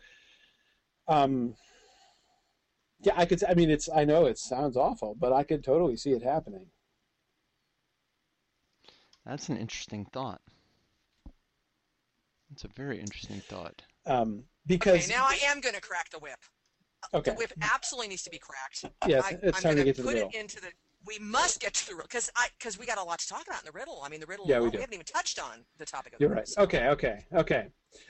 yeah, I know it sounds awful, but I could totally see it happening. That's an interesting thought. It's a very interesting thought. Because Okay, now I am going to crack the whip. Okay. The whip absolutely needs to be cracked. Yes, it's time to get to the riddle. We must get to the riddle because we got a lot to talk about in the riddle. I mean, the riddle. Yeah, we we do. haven't even touched on the topic of You're the right. riddle. Okay.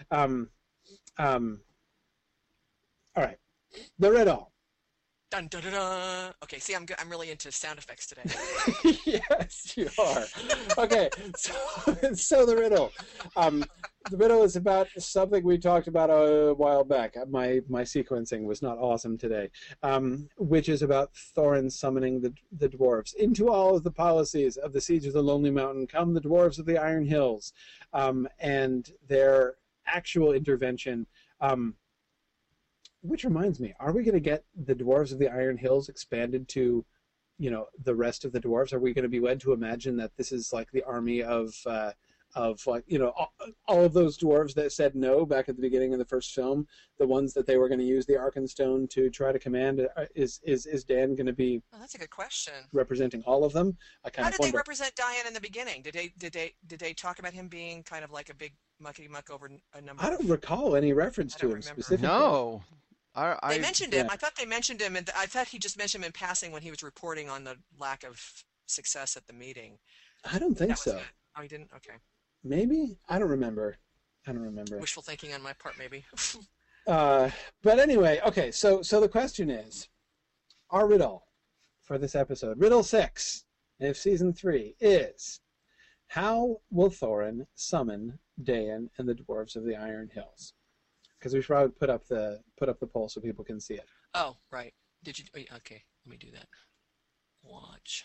All right. The riddle. Dun, dun, dun, dun. Okay, see, I'm really into sound effects today. Yes, you are. Okay, so the riddle. The riddle is about something we talked about a while back. My sequencing was not awesome today, which is about Thorin summoning the dwarves. Into all of the policies of the Siege of the Lonely Mountain come the dwarves of the Iron Hills, and their actual intervention. Which reminds me, are we going to get the dwarves of the Iron Hills expanded to, the rest of the dwarves? Are we going to be led to imagine that this is like the army of like, all of those dwarves that said no back at the beginning of the first film, the ones that they were going to use the Arkenstone to try to command? Is Dan going to be? Oh, that's a good question. Representing all of them? How did they represent Diane in the beginning? Did they talk about him being kind of like a big mucky muck over a number? I don't recall any reference to him specifically. No. They mentioned him. I thought they mentioned him, and I thought he just mentioned him in passing when he was reporting on the lack of success at the meeting. I don't think so. Oh, he didn't? Okay. Maybe? I don't remember. Wishful thinking on my part, maybe. But anyway, okay, so the question is, our riddle for this episode, riddle 6 of season 3 is, how will Thorin summon Dain and the dwarves of the Iron Hills? Because we should probably put up the poll so people can see it. Oh, right. Did you? Okay, let me do that. Watch.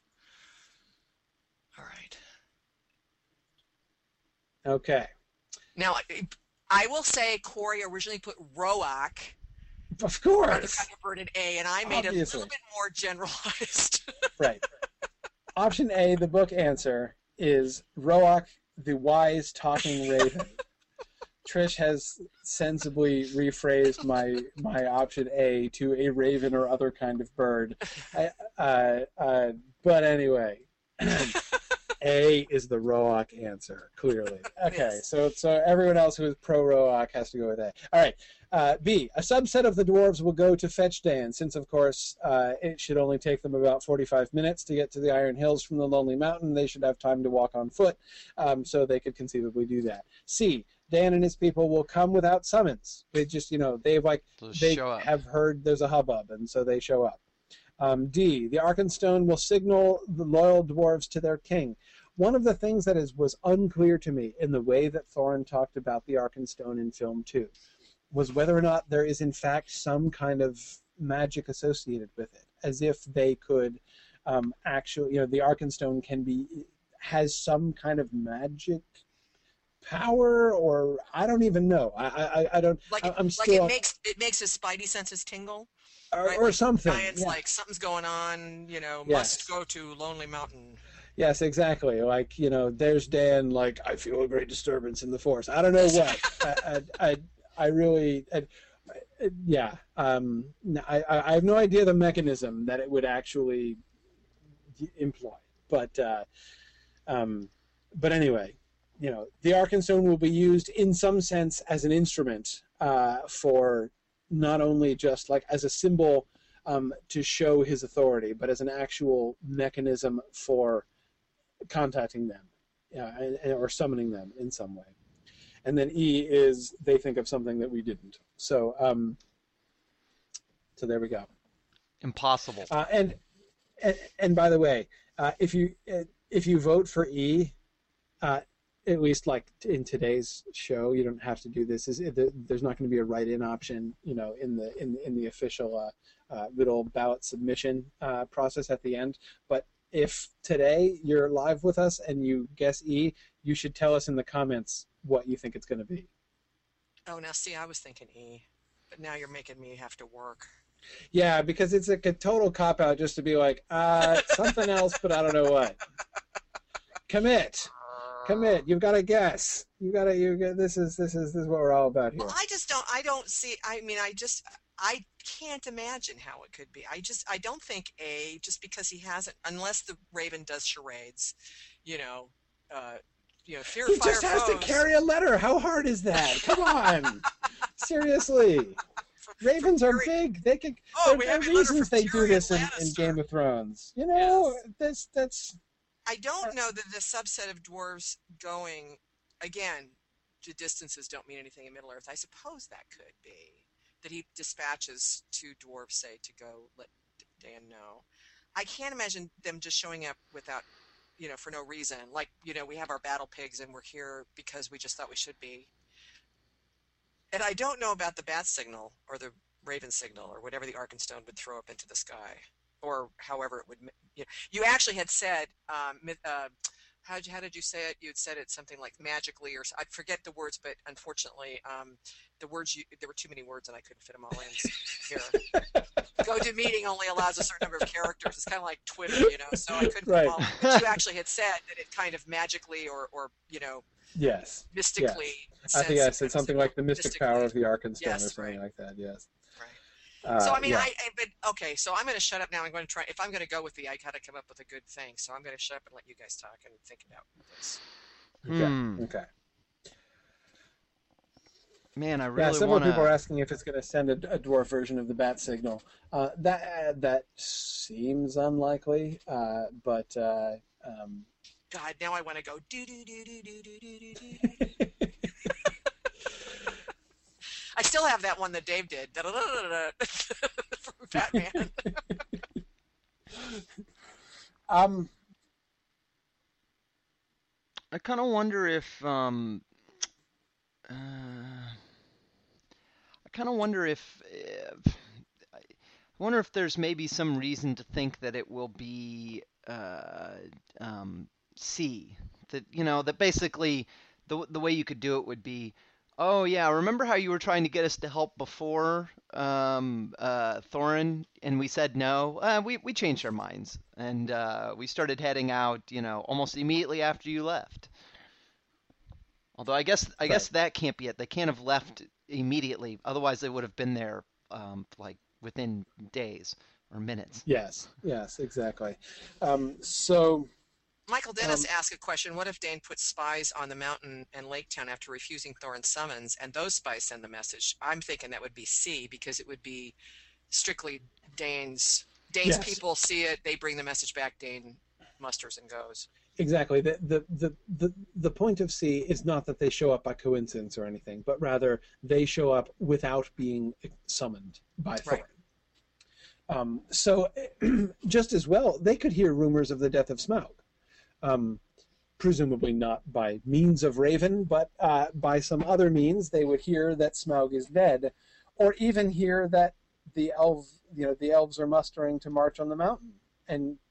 All right. Okay. Now, I will say Corey originally put Roak. Of course. I converted A, and I made it a little bit more generalized. Right. Option A, the book answer, is Roak, the wise talking raven. Trish has sensibly rephrased my option A to a raven or other kind of bird. But anyway, A is the Roak answer, clearly. Okay, so everyone else who is pro-Roak has to go with A. All right. B, a subset of the dwarves will go to fetch Dan, since, of course, it should only take them about 45 minutes to get to the Iron Hills from the Lonely Mountain. They should have time to walk on foot, so they could conceivably do that. C, Dan and his people will come without summons. They just, they have heard there's a hubbub, and so they show up. D, the Arkenstone will signal the loyal dwarves to their king. One of the things that was unclear to me in the way that Thorin talked about the Arkenstone in film 2 was whether or not there is in fact some kind of magic associated with it, as if they could actually, the Arkenstone has some kind of magic power, or I don't even know. I don't. Like I'm like still it makes his spidey senses tingle, or, right? or Like something. Giants, Yeah. like something's going on. Yes. Must go to Lonely Mountain. Yes, exactly. Like, there's Dan. Like, I feel a great disturbance in the force. I don't know what. I really. Yeah. I have no idea the mechanism that it would actually employ, but anyway, the Arkenstone will be used in some sense as an instrument for not only just like as a symbol to show his authority, but as an actual mechanism for contacting them or summoning them in some way. And then E is they think of something that we didn't. So there we go. Impossible. And by the way, if you vote for E, at least like in today's show, you don't have to do this. There's not going to be a write-in option, in the official little ballot submission process at the end. But if today you're live with us and you guess E, you should tell us in the comments what you think it's going to be. Oh, now see, I was thinking E, but now you're making me have to work. Yeah, because it's like a total cop-out just to be like, something else, but I don't know what. Commit. You've got to guess. This is what we're all about here. Well, I don't see, I can't imagine how it could be. I don't think A, just because he hasn't, unless the Raven does charades, fear He fire just has foes. to carry a letter. How hard is that? Come on. Seriously. Ravens are big. They can. We there have are a letter reasons from they do Tyrion this in Lannister. Game of Thrones. Yes. That's. I don't know that the subset of dwarves going, again, to distances don't mean anything in Middle-earth. I suppose that could be. That he dispatches two dwarves, say, to go let Dan know. I can't imagine them just showing up without, for no reason. Like, we have our battle pigs and we're here because we just thought we should be. And I don't know about the bat signal or the raven signal or whatever the Arkenstone would throw up into the sky, or however it would. You actually had said, how did you say it? You had said it something like magically, or I forget the words, but unfortunately, the words there were too many words and I couldn't fit them all in here. GoToMeeting only allows a certain number of characters. It's kind of like Twitter, so I couldn't. Right. Well, but you actually had said that it kind of magically or Yes. mystically. Yes. I think I said something like the mystic power of the Arkenstone yes, or something right. like that. Yes. Right. So I mean, yeah. but okay. So I'm going to shut up now. I'm going to try. If I'm going to go with I got to come up with a good thing. So I'm going to shut up and let you guys talk and think about this. Okay. Man, I really several want to. people are asking if it's going to send a dwarf version of the bat signal. That seems unlikely, but. God, now I want to go do do do do do do do do do. I still have that one that Dave did for Batman. I kind of wonder if I wonder if there's maybe some reason to think that it will be C. That basically the way you could do it would be, oh yeah, remember how you were trying to get us to help before Thorin, and we said no? We changed our minds, and we started heading out, almost immediately after you left. Although I guess that can't be it. They can't have left immediately, otherwise they would have been there like within days or minutes. Yes, exactly. So. Michael Dennis asked a question. What if Dane puts spies on the mountain and Lake Town after refusing Thorin's summons, and those spies send the message? I'm thinking that would be C, because it would be strictly Dane's yes. People see it, they bring the message back, Dane musters and goes. Exactly. The point of C is not that they show up by coincidence or anything, but rather they show up without being summoned by Thorin. Right. So just as well, they could hear rumors of the death of Smaug. Presumably not by means of Raven, but by some other means. They would hear that Smaug is dead, or even hear that the elves are mustering to march on the mountain, and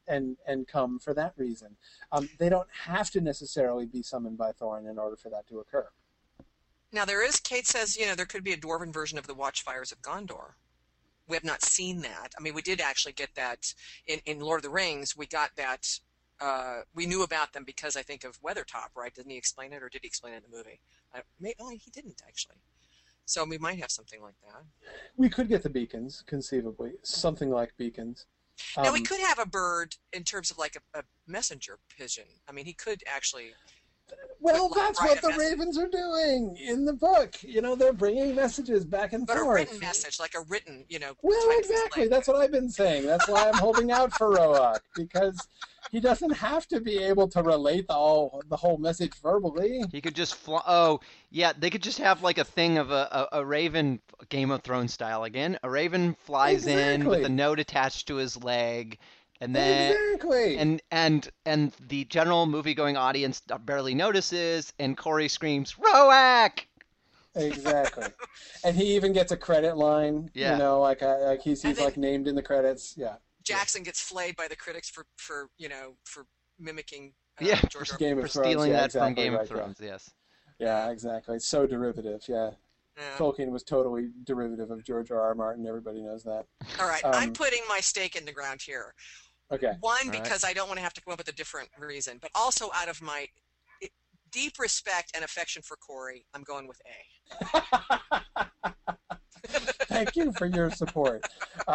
and come for that reason. They don't have to necessarily be summoned by Thorin in order for that to occur. Now, Kate says, there could be a dwarven version of the Watchfires of Gondor. We have not seen that. I mean, we did actually get that in Lord of the Rings. We got that. We knew about them because I think of Weathertop, right? Didn't he explain it, or did he explain it in the movie? He didn't actually. So we might have something like that. We could get the beacons, conceivably, something like beacons. Now, we could have a bird in terms of like a messenger pigeon. I mean, he could actually. Well, that's what the Ravens are doing in the book. They're bringing messages back and forth. But a written message, like a written, Well, exactly. That's what I've been saying. That's why I'm holding out for Roak, because he doesn't have to be able to relate the whole message verbally. He could just fly. Oh, yeah, they could just have like a thing of a raven, Game of Thrones style again. A raven flies in with a note attached to his leg. And then, exactly. And the general movie-going audience barely notices, and Corey screams, "Roak!" Exactly. And he even gets a credit line. Yeah. Like he's like named in the credits. Yeah. Jackson gets flayed by the critics for mimicking George R. Game of for Thrones. stealing yeah, that exactly from Game right, of Thrones. Yes. Yeah, exactly. It's so derivative. Yeah. Yeah. Tolkien was totally derivative of George R. Martin. Everybody knows that. All right, I'm putting my stake in the ground here. Okay. One, because I don't want to have to come up with a different reason, but also out of my deep respect and affection for Corey, I'm going with A. Thank you for your support.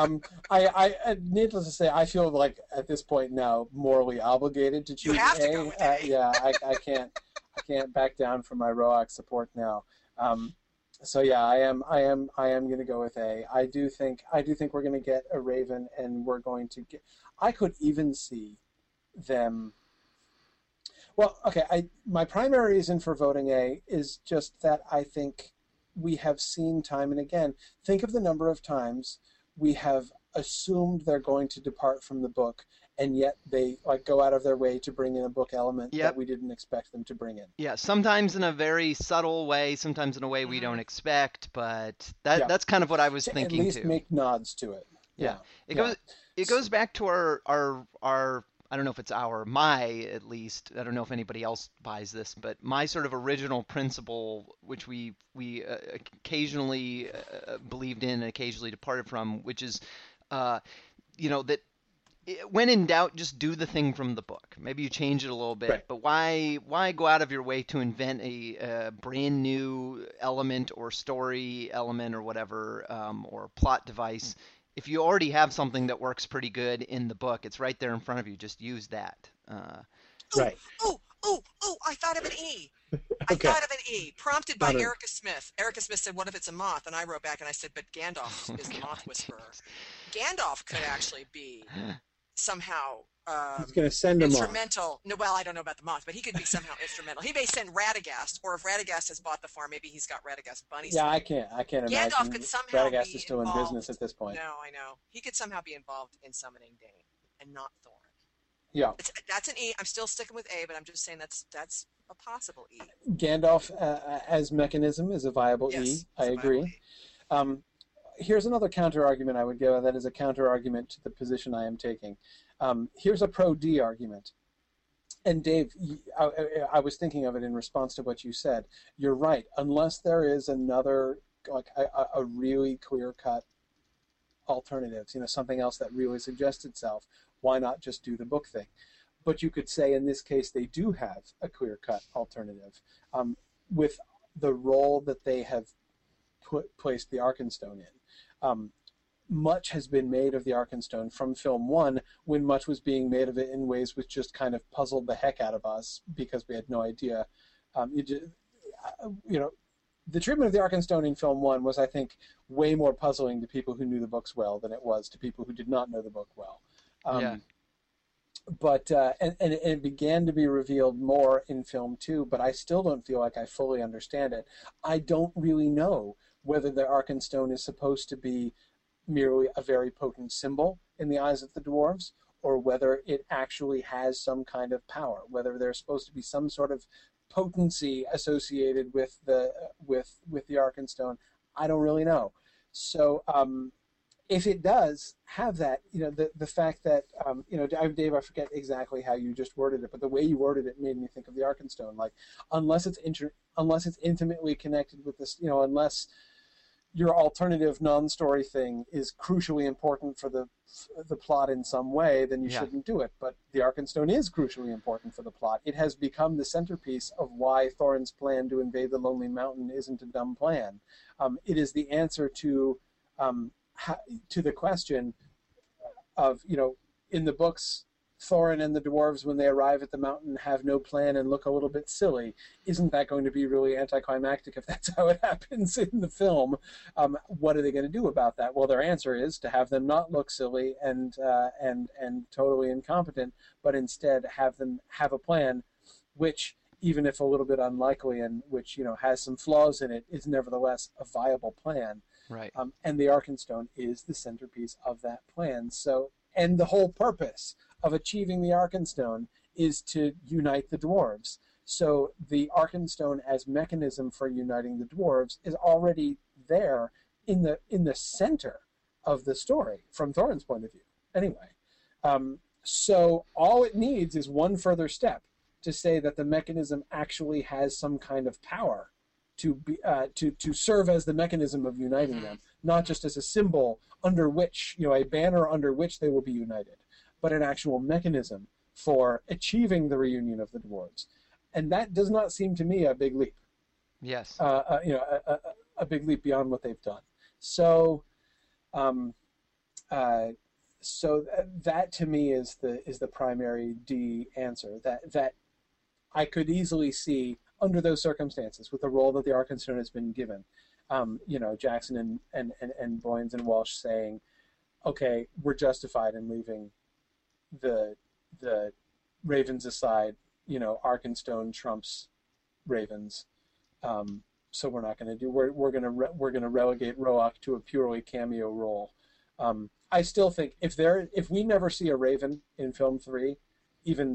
I needless to say, I feel like at this point now morally obligated to choose You have A. to go with A. Yeah, I can't back down from my Roak support now. So yeah, I am going to go with A. I do think we're going to get a Raven, and we're going to get. I could even see them. Well, okay. My primary reason for voting A is just that I think we have seen time and again. Think of the number of times we have assumed they're going to depart from the book, and yet they go out of their way to bring in a book element that we didn't expect them to bring in. Yeah, sometimes in a very subtle way, sometimes in a way we don't expect, but that's kind of what I was thinking too. At least too. Make nods to it. Yeah. It goes back to our I don't know if it's my at least, I don't know if anybody else buys this, but my sort of original principle, which we occasionally believed in and occasionally departed from, which is that when in doubt, just do the thing from the book. Maybe you change it a little bit, but why go out of your way to invent a brand new element or story element or whatever, or plot device? If you already have something that works pretty good in the book, it's right there in front of you. Just use that. Right. Oh! I thought of an E. Okay. I thought of an E, prompted by Erica Smith. Erica Smith said, "What if it's a moth?" And I wrote back and I said, "But Gandalf is the moth whisperer." Gandalf could actually be somehow he's going to send him instrumental. No, well, I don't know about the moth, but he could be somehow instrumental. He may send Radagast, or if Radagast has bought the farm, maybe he's got Radagast bunnies. Yeah, I can't imagine. Gandalf could somehow Radagast be is still involved. in business at this point. No, I know. He could somehow be involved in summoning Dane and not Thorin. Yeah. That's an E. I'm still sticking with A, but I'm just saying that's a possible E. Gandalf as mechanism is a viable E. I agree. Here's another counter-argument I would give, and that is a counter-argument to the position I am taking. Here's a pro-D argument. And Dave, I was thinking of it in response to what you said. You're right. Unless there is another, a really clear-cut alternative, something else that really suggests itself, why not just do the book thing? But you could say in this case they do have a clear-cut alternative. With the role that they have placed the Arkenstone in. Much has been made of the Arkenstone from film one, when much was being made of it in ways which just kind of puzzled the heck out of us because we had no idea. The treatment of the Arkenstone in film one was, I think, way more puzzling to people who knew the books well than it was to people who did not know the book well. But and it began to be revealed more in film two, but I still don't feel like I fully understand it. I don't really know whether the Arkenstone is supposed to be merely a very potent symbol in the eyes of the dwarves, or whether it actually has some kind of power, whether there's supposed to be some sort of potency associated with the Arkenstone. I don't really know. So if it does have that, the fact that, Dave, I forget exactly how you just worded it, but the way you worded it made me think of the Arkenstone. Like, unless it's intimately connected with this, unless your alternative non-story thing is crucially important for the plot in some way, then you shouldn't do it. But the Arkenstone is crucially important for the plot. It has become the centerpiece of why Thorin's plan to invade the Lonely Mountain isn't a dumb plan. It is the answer to the question of, in the books, Thorin and the dwarves, when they arrive at the mountain, have no plan and look a little bit silly. Isn't that going to be really anticlimactic if that's how it happens in the film? What are they going to do about that? Well, their answer is to have them not look silly and totally incompetent, but instead have them have a plan, which, even if a little bit unlikely and which has some flaws in it, is nevertheless a viable plan. Right. And the Arkenstone is the centerpiece of that plan. So, and the whole purpose of achieving the Arkenstone is to unite the dwarves. So the Arkenstone as mechanism for uniting the dwarves is already there in the center of the story from Thorin's point of view. Anyway, so all it needs is one further step to say that the mechanism actually has some kind of power to be to serve as the mechanism of uniting them, not just as a symbol under which, a banner under which they will be united, but an actual mechanism for achieving the reunion of the dwarves. And that does not seem to me a big leap. Yes. A big leap beyond what they've done. So, that to me is the primary D answer. That I could easily see under those circumstances, with the role that the Arkenstone has been given, Jackson and Boyens and Walsh saying, okay, we're justified in leaving the Ravens aside. Arkenstone trumps Ravens, so we're not going to do. We're going to relegate Roach to a purely cameo role. I still think if we never see a Raven in film 3, even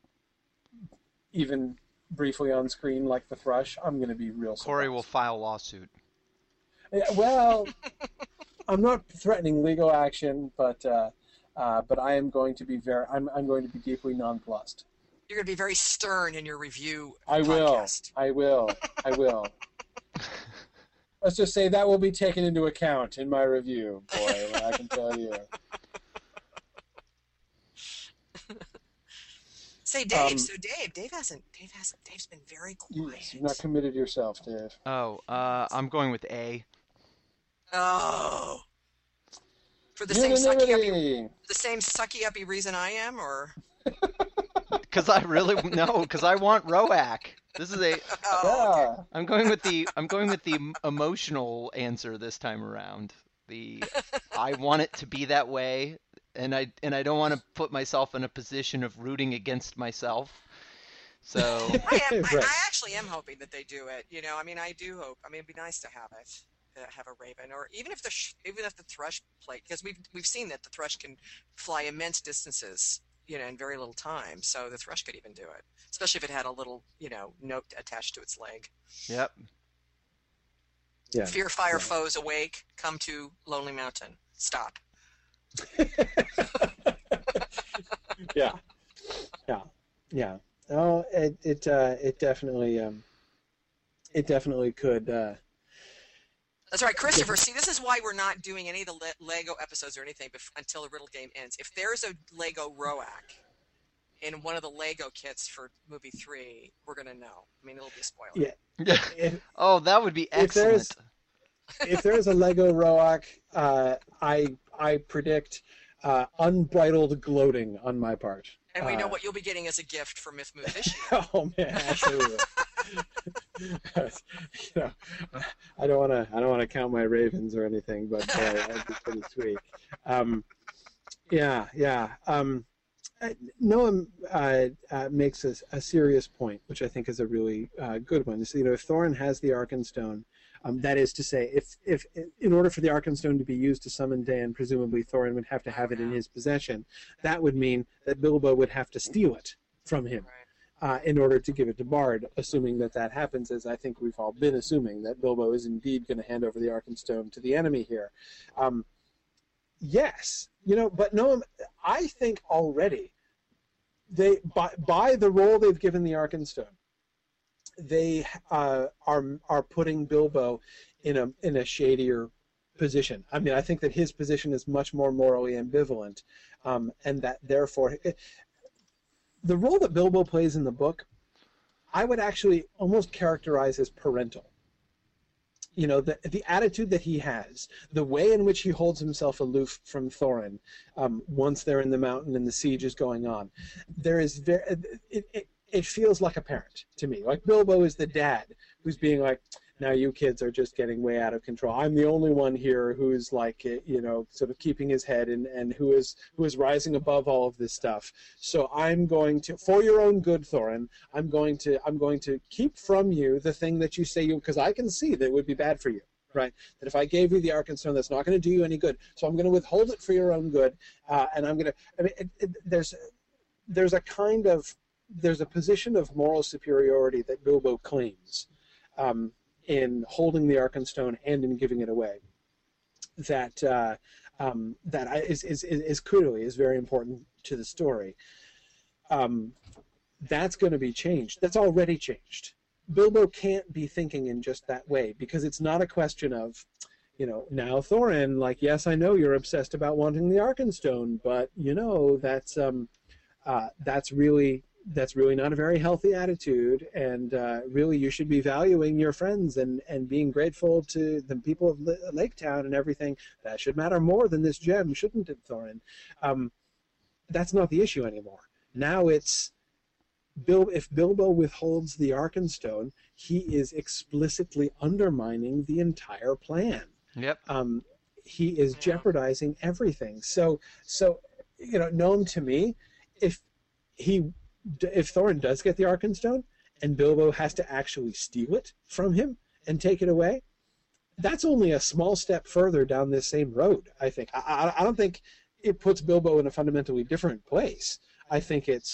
briefly on screen like the Thrush, I'm going to be real surprised. Corey will file lawsuit. Yeah, well, I'm not threatening legal action, but I am going to be I'm going to be deeply nonplussed. You're going to be very stern in your review podcast. I will. Let's just say that will be taken into account in my review, boy. I can tell you. Say, Dave. Dave's been very quiet. Yes, you've not committed yourself, Dave. Oh, I'm going with A. Oh. For the same sucky-uppy reason I am, or? Because I want Roach. This is a. Yeah. I'm going with the emotional answer this time around. I want it to be that way, and I don't want to put myself in a position of rooting against myself. So I actually am hoping that they do it. I do hope. It'd be nice to have a Raven, or even if the Thrush play, because we've seen that the Thrush can fly immense distances, in very little time. So the Thrush could even do it, especially if it had a little, note attached to its leg. Yep. Yeah. Fear fire foes awake. Come to Lonely Mountain. Stop. Yeah. Oh, it definitely could. That's right, Christopher. See, this is why we're not doing any of the Lego episodes or anything until the Riddle game ends. If there's a Lego Roach in one of the Lego kits for movie 3, we're gonna know. It'll be a spoiler. Yeah. Oh, that would be excellent. If there's a Lego Roach, I predict unbridled gloating on my part. And we know what you'll be getting as a gift for Myth Move this year. Oh man, absolutely. I don't want to count my Ravens or anything, but that'd be pretty sweet. Noam makes a serious point, which I think is a really good one. So, if Thorin has the Arkenstone, that is to say, if in order for the Arkenstone to be used to summon Dan, presumably Thorin would have to have it in his possession. That would mean that Bilbo would have to steal it from him in order to give it to Bard, assuming that happens, as I think we've all been assuming, that Bilbo is indeed going to hand over the Arkenstone to the enemy here. yes, but no, I think already they by the role they've given the Arkenstone, they are putting Bilbo in a shadier position. I mean, I think that his position is much more morally ambivalent, and that therefore the role that Bilbo plays in the book, I would actually almost characterize as parental. The attitude that he has, the way in which he holds himself aloof from Thorin, once they're in the mountain and the siege is going on, it feels like a parent to me. Like Bilbo is the dad who's being like, now you kids are just getting way out of control. I'm the only one here who's like, sort of keeping his head and who is rising above all of this stuff. So I'm going to, for your own good, Thorin, I'm going to keep from you the thing that you say because I can see that it would be bad for you, right? That if I gave you the Arkenstone, that's not going to do you any good. So I'm going to withhold it for your own good, and I'm going to. I mean, there's a position of moral superiority that Bilbo claims. In holding the Arkenstone and in giving it away, that is clearly very important to the story. That's going to be changed. That's already changed. Bilbo can't be thinking in just that way because it's not a question of, now Thorin, like, yes, I know you're obsessed about wanting the Arkenstone, but that's really not a very healthy attitude, and really you should be valuing your friends and being grateful to the people of Lake Town and everything. That should matter more than this gem, shouldn't it, Thorin? That's not the issue anymore. Now it's if Bilbo withholds the Arkenstone, he is explicitly undermining the entire plan. Yep. He is jeopardizing everything. So known to me, if Thorin does get the Arkenstone and Bilbo has to actually steal it from him and take it away, that's only a small step further down this same road, I think. I don't think it puts Bilbo in a fundamentally different place. I think it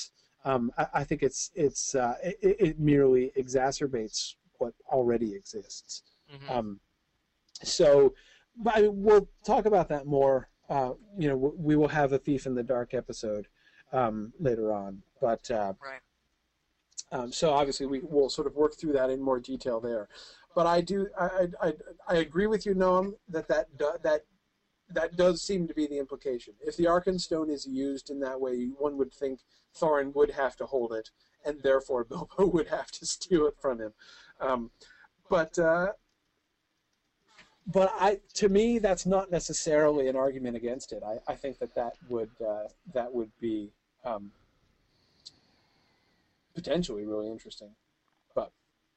merely exacerbates what already exists. Mm-hmm. But we'll talk about that more. We will have a Thief in the Dark episode later on. But right. So obviously we'll sort of work through that in more detail there. But I agree with you, Noam, that does seem to be the implication. If the Arkenstone is used in that way, one would think Thorin would have to hold it, and therefore Bilbo would have to steal it from him. But to me, that's not necessarily an argument against it. I think that would be potentially really interesting. But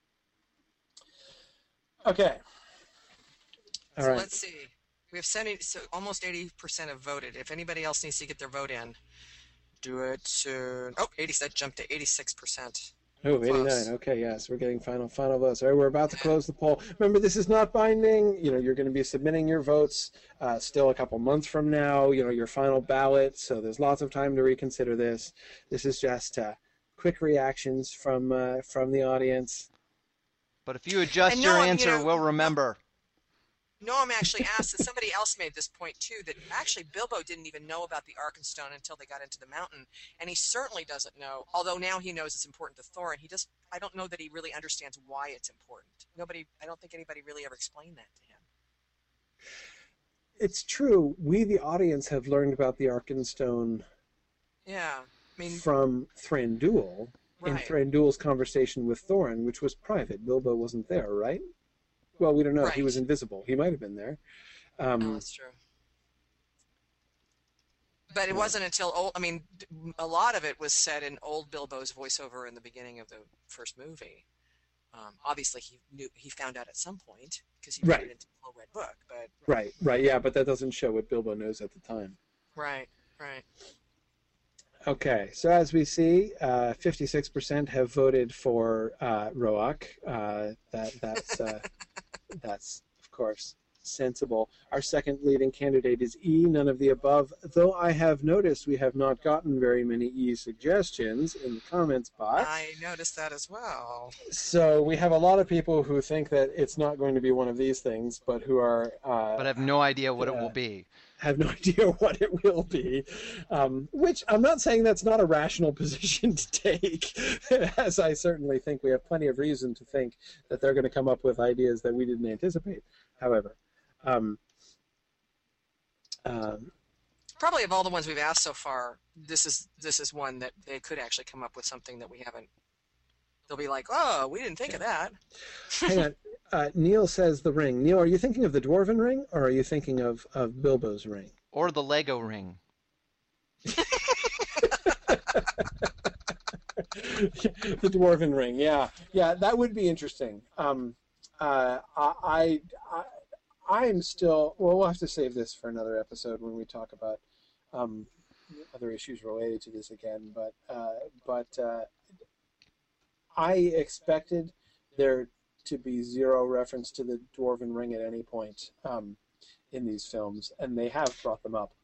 okay, all right. Let's see. We have almost 80% have voted. If anybody else needs to get their vote in, do it soon. Oh, 80. That jumped to 86%. Oh, 89. Okay, yes, we're getting final votes. All right, we're about to close the poll. Remember, this is not binding. You're going to be submitting your votes still a couple months from now. Your final ballot. So there's lots of time to reconsider this. This is just quick reactions from the audience. But if you adjust your answer, we'll remember. Noam actually asked, and somebody else made this point too, that actually Bilbo didn't even know about the Arkenstone until they got into the mountain, and he certainly doesn't know, although now he knows it's important to Thorin, I don't know that he really understands why it's important. I don't think anybody really ever explained that to him. It's true. We, the audience, have learned about the Arkenstone from Thranduil, in Thranduil's conversation with Thorin, which was private. Bilbo wasn't there, right? Well, we don't know. Right. He was invisible. He might have been there. That's true. But it wasn't until a lot of it was said in old Bilbo's voiceover in the beginning of the first movie. Obviously, he found out at some point because he read it into the Little Red Book. But right, yeah, but that doesn't show what Bilbo knows at the time. Right. Okay, so as we see, 56% have voted for Roach. That's of course sensible. Our second leading candidate is E, none of the above, though I have noticed we have not gotten very many E suggestions in the comments box. I noticed that as well. So we have a lot of people who think that it's not going to be one of these things, but who are... but have no idea what it will be. Have no idea what it will be, which I'm not saying that's not a rational position to take, as I certainly think we have plenty of reason to think that they're going to come up with ideas that we didn't anticipate. However, probably of all the ones we've asked so far, this is one that they could actually come up with something that we haven't. They'll be like, oh, we didn't think of that. Hang on. Neil says the ring. Neil, are you thinking of the Dwarven ring, or are you thinking of Bilbo's ring? Or the Lego ring. The Dwarven ring, yeah. Yeah, that would be interesting. I'm still... Well, we'll have to save this for another episode when we talk about other issues related to this again. But I expected there to be zero reference to the Dwarven ring at any point in these films, and they have brought them up.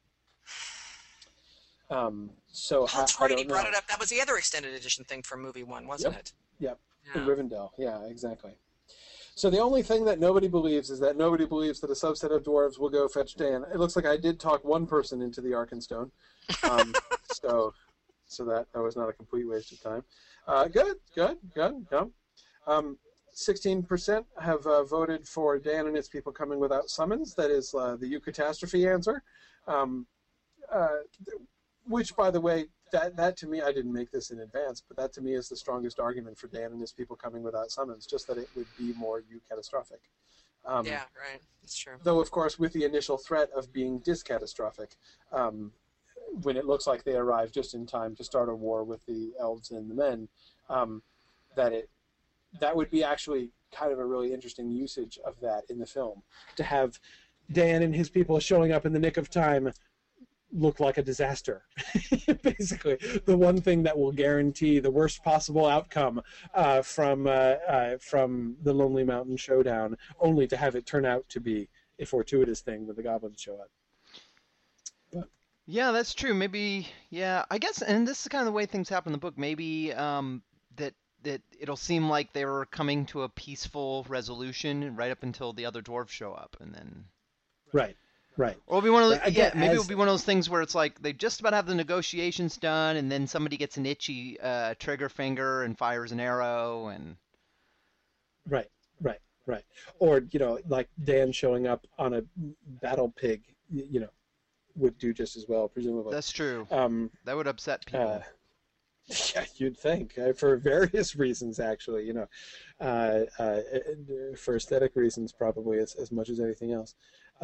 So That's I right, don't he brought know. it up. That was the other extended edition thing from movie one, wasn't it? Yep. Yeah. In Rivendell. Yeah, exactly. So the only thing that nobody believes is that nobody believes that a subset of dwarves will go fetch Dan. It looks like I did talk one person into the Arkenstone. So that was not a complete waste of time. Good. 16% have voted for Dan and his people coming without summons. That is the Eucatastrophe answer. Which, by the way, that to me, I didn't make this in advance, but that to me is the strongest argument for Dan and his people coming without summons, just that it would be more eucatastrophic. Yeah, right. That's true. Though, of course, with the initial threat of being discatastrophic, when it looks like they arrive just in time to start a war with the elves and the men, that would be actually kind of a really interesting usage of that in the film, to have Dan and his people showing up in the nick of time look like a disaster. Basically, the one thing that will guarantee the worst possible outcome from the Lonely Mountain Showdown, only to have it turn out to be a fortuitous thing when the goblins show up. But, yeah, that's true. Maybe, yeah, I guess, and this is kind of the way things happen in the book. Maybe that it'll seem like they were coming to a peaceful resolution right up until the other dwarves show up, and then. Right. Or it'll be one of those, Again, maybe it'll be one of those things where it's like they just about have the negotiations done, and then somebody gets an itchy trigger finger and fires an arrow, and. Right. Or like Dan showing up on a battle pig, would do just as well, presumably. That's true. That would upset people. Yeah, you'd think, for various reasons, actually. For aesthetic reasons, probably as much as anything else.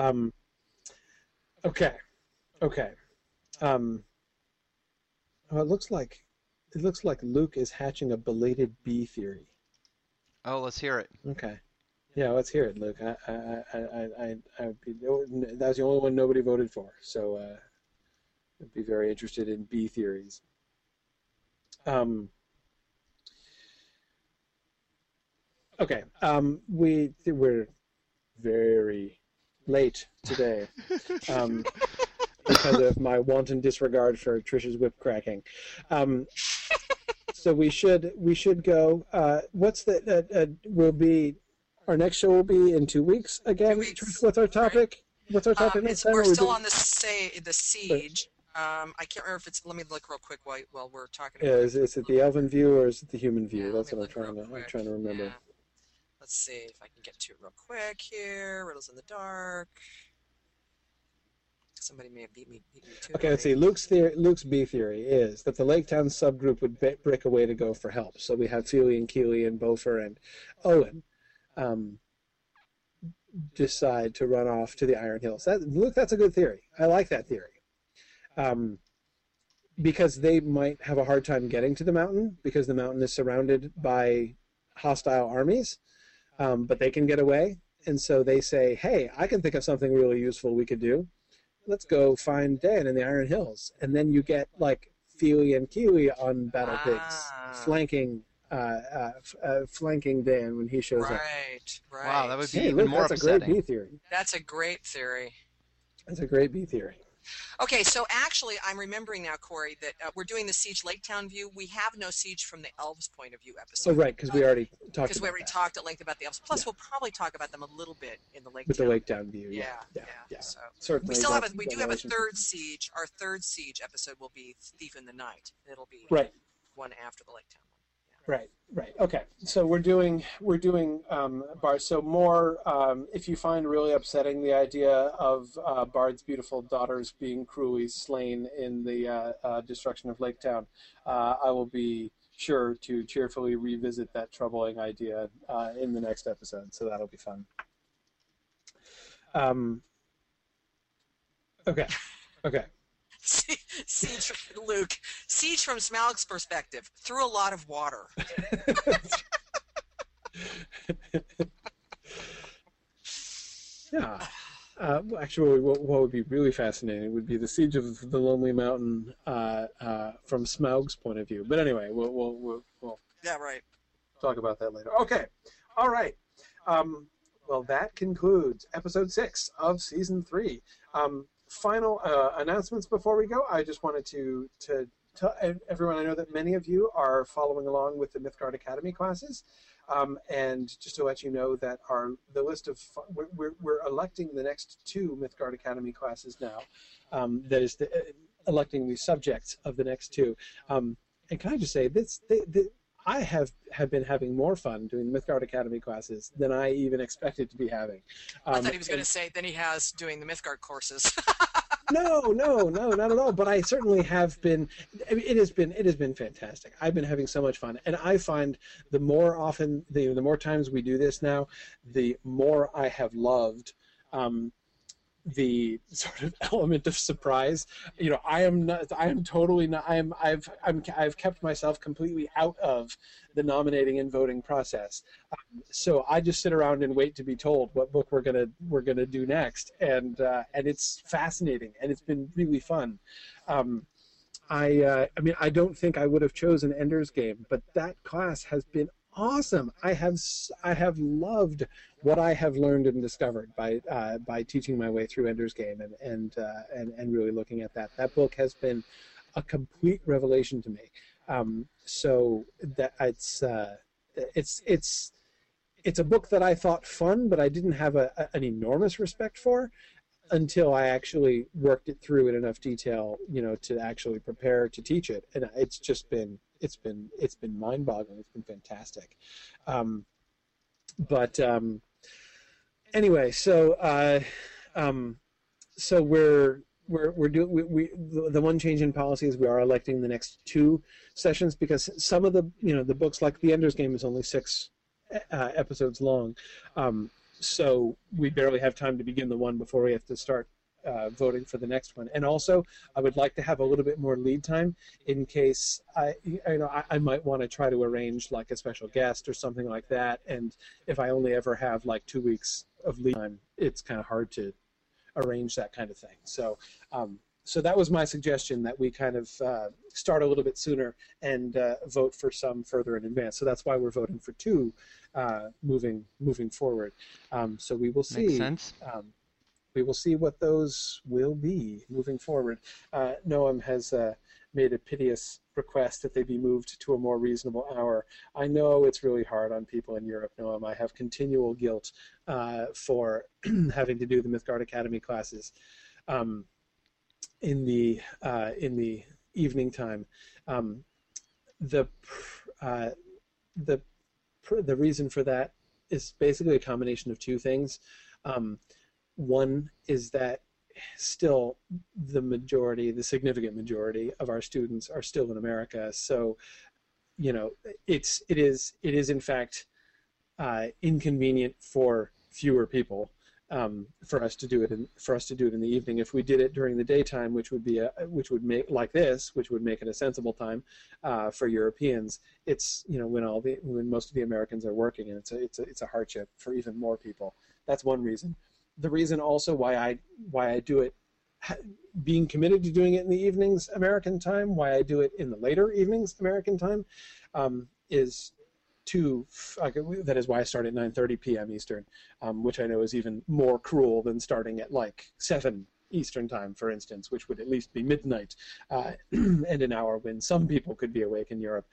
Okay. Well, it looks like Luke is hatching a belated bee theory. Oh, let's hear it. Okay. Yeah, let's hear it, Luke. That was the only one nobody voted for, so I'd be very interested in bee theories. Okay. We're very late today because of my wanton disregard for Trish's whip cracking. So we should go. Our next show will be in 2 weeks again. 2 weeks. Trish, what's our topic? Right. What's our topic next time? We're still on the siege. I can't remember if it's. Let me look real quick while we're talking. Is it the Elven view or is it the human view? Yeah, That's let me what I'm look trying to real quick. remember. Yeah. Let's see if I can get to it real quick here. Riddles in the Dark. Somebody may have beat me to it. Okay, let's see. Luke's B theory is that the Lake Town subgroup would break away to go for help. So we have Feely and Keely and Beaufort and Owen decide to run off to the Iron Hills. Luke, that's a good theory. I like that theory. Because they might have a hard time getting to the mountain because the mountain is surrounded by hostile armies, but they can get away. And so they say, hey, I can think of something really useful we could do. Let's go find Dan in the Iron Hills. And then you get like Feely and Keely on battle pigs flanking flanking Dan when he shows up. Right. Wow, that would be Hey, even look, more that's upsetting. a great B theory. That's a great theory. That's a great B theory. Okay, so actually, I'm remembering now, Corey, that we're doing the Siege Lake Town view. We have no Siege from the Elves' point of view episode. Oh, right, because we already talked about Because we already talked at length about the Elves. Plus, we'll probably talk about them a little bit in the Lake with Town. the Lake Town view. Yeah. So We certainly still have we do have a third Siege. Our third Siege episode will be Thief in the Night. It'll be one after the Lake Town one. Right. Okay. So we're doing Bard. So more, if you find really upsetting the idea of Bard's beautiful daughters being cruelly slain in the destruction of Lake Town, I will be sure to cheerfully revisit that troubling idea in the next episode. So that'll be fun. Okay. Siege, Luke. Siege from Smaug's perspective, through a lot of water. Yeah. Actually, what would be really fascinating would be the Siege of the Lonely Mountain from Smaug's point of view. But anyway, we'll talk about that later. Okay. All right. Well, that concludes episode 6 of season 3. Final announcements before we go. I just wanted to tell everyone, I know that many of you are following along with the Mythgard Academy classes, and just to let you know that the list of we're electing the next 2 Mythgard Academy classes now. That is electing the subjects of the next 2. And can I just say I have been having more fun doing the Mythgard Academy classes than I even expected to be having. I thought he was going to say than he has doing the Mythgard courses. No, not at all. But I certainly have been. It has been fantastic. I've been having so much fun, and I find the more often, the more times we do this now, the more I have loved the sort of element of surprise. I've kept myself completely out of the nominating and voting process. So I just sit around and wait to be told what book we're gonna do next, and it's fascinating, and it's been really fun. I don't think I would have chosen Ender's Game, but that class has been awesome. I have loved what I have learned and discovered by teaching my way through Ender's Game and really looking at that. That book has been a complete revelation to me. So that it's a book that I thought fun, but I didn't have an enormous respect for until I actually worked it through in enough detail, to actually prepare to teach it. And it's been mind-boggling. It's been fantastic. Anyway, so we're doing the one change in policy is we are electing the next 2 sessions, because some of the the books, like the Ender's Game, is only 6 episodes long. So we barely have time to begin the one before we have to start voting for the next one. And also, I would like to have a little bit more lead time in case I might want to try to arrange like a special guest or something like that. And if I only ever have like 2 weeks of lead time, it's kind of hard to arrange that kind of thing. So that was my suggestion, that we kind of start a little bit sooner and vote for some further in advance. So that's why we're voting for 2 moving forward. So we will see. Makes sense. We will see what those will be moving forward. Noam has made a piteous request that they be moved to a more reasonable hour. I know it's really hard on people in Europe, Noam. I have continual guilt for having to do the Mythgard Academy classes in the evening time. The reason for that is basically a combination of 2 things. One is that still the significant majority of our students are still in America. So, it is in fact inconvenient for fewer people for us to do it in the evening. If we did it during the daytime, which would make it a sensible time for Europeans, it's when most of the Americans are working, and it's a hardship for even more people. That's one reason. The reason also why I do it, being committed to doing it in the evenings American time, why I do it in the later evenings American time, is that is why I start at 9:30 p.m. Eastern, which I know is even more cruel than starting at like 7 Eastern time, for instance, which would at least be midnight and an hour when some people could be awake in Europe.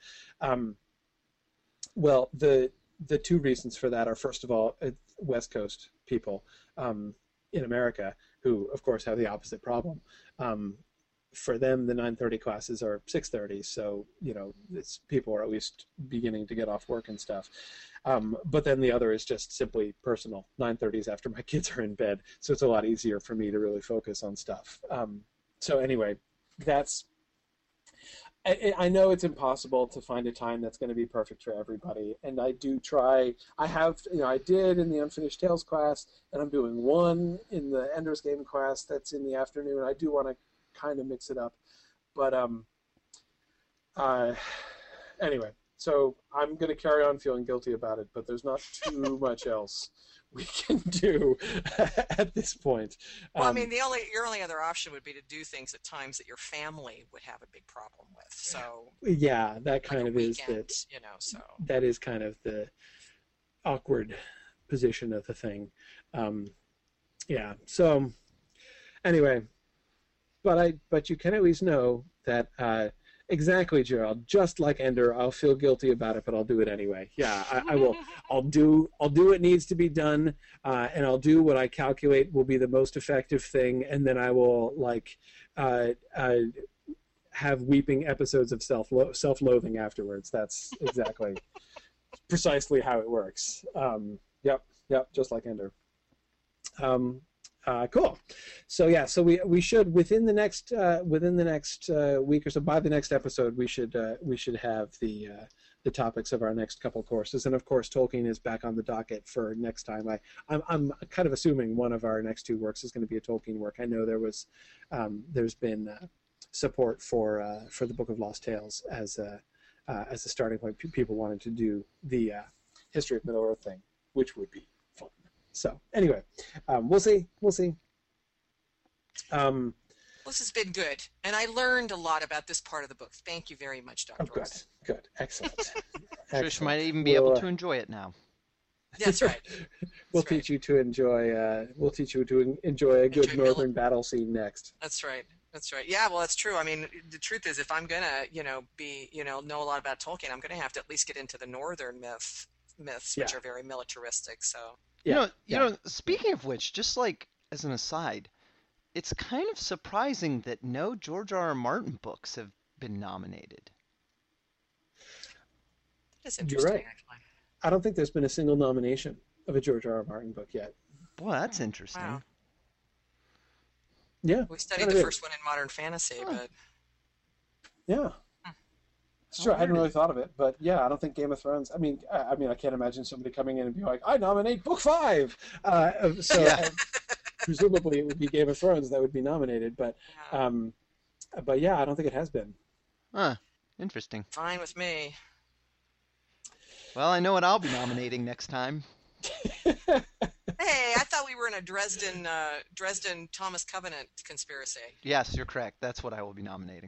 Well, the two reasons for that are, first of all, West Coast people in America who, of course, have the opposite problem. For them, the 9:30 classes are 6:30, so people are at least beginning to get off work and stuff. But then the other is just simply personal. 9:30 is after my kids are in bed, so it's a lot easier for me to really focus on stuff. So anyway, I know it's impossible to find a time that's going to be perfect for everybody, and I do try. I did in the Unfinished Tales class, and I'm doing one in the Ender's Game class that's in the afternoon. I do want to kind of mix it up, but anyway, so I'm going to carry on feeling guilty about it, but there's not too much else we can do at this point. Well, I mean, your only other option would be to do things at times that your family would have a big problem with. So yeah, that kind like of weekend, is that. So that is kind of the awkward position of the thing. Yeah. So anyway. But you can at least know that exactly, Gerald. Just like Ender, I'll feel guilty about it, but I'll do it anyway. Yeah, I will. I'll do what needs to be done, and I'll do what I calculate will be the most effective thing, and then I will have weeping episodes of self-loathing afterwards. That's exactly precisely how it works. Yep, just like Ender. Cool. So yeah, so we should within the next week or so, by the next episode, we should have the topics of our next couple courses, and of course Tolkien is back on the docket for next time. I'm kind of assuming one of our next two works is going to be a Tolkien work. I know there's been support for the Book of Lost Tales as a starting point. People wanted to do the History of Middle-earth thing, which would be fun. So anyway, we'll see. This has been good, and I learned a lot about this part of the book. Thank you very much, Dr. Good, excellent. Trish might even be able to enjoy it now. That's right. We'll teach you to enjoy a good northern battle scene next. That's right. Yeah, well, that's true. I mean, the truth is, if I'm gonna, know a lot about Tolkien, I'm gonna have to at least get into the northern myths, which are very militaristic. So. You know, speaking of which, just like as an aside, it's kind of surprising that no George R.R. Martin books have been nominated. That's interesting, You're right. Actually. I don't think there's been a single nomination of a George R.R. Martin book yet. Boy, that's interesting. Wow. Yeah. We studied the first one in modern fantasy, but... Yeah. It's true. I hadn't really thought of it, but yeah, I don't think Game of Thrones. I mean, I can't imagine somebody coming in and be like, "I nominate Book 5." Presumably, it would be Game of Thrones that would be nominated, but yeah, I don't think it has been. Huh. Interesting. Fine with me. Well, I know what I'll be nominating next time. Hey, I thought we were in a Dresden Thomas Covenant conspiracy. Yes, you're correct. That's what I will be nominating.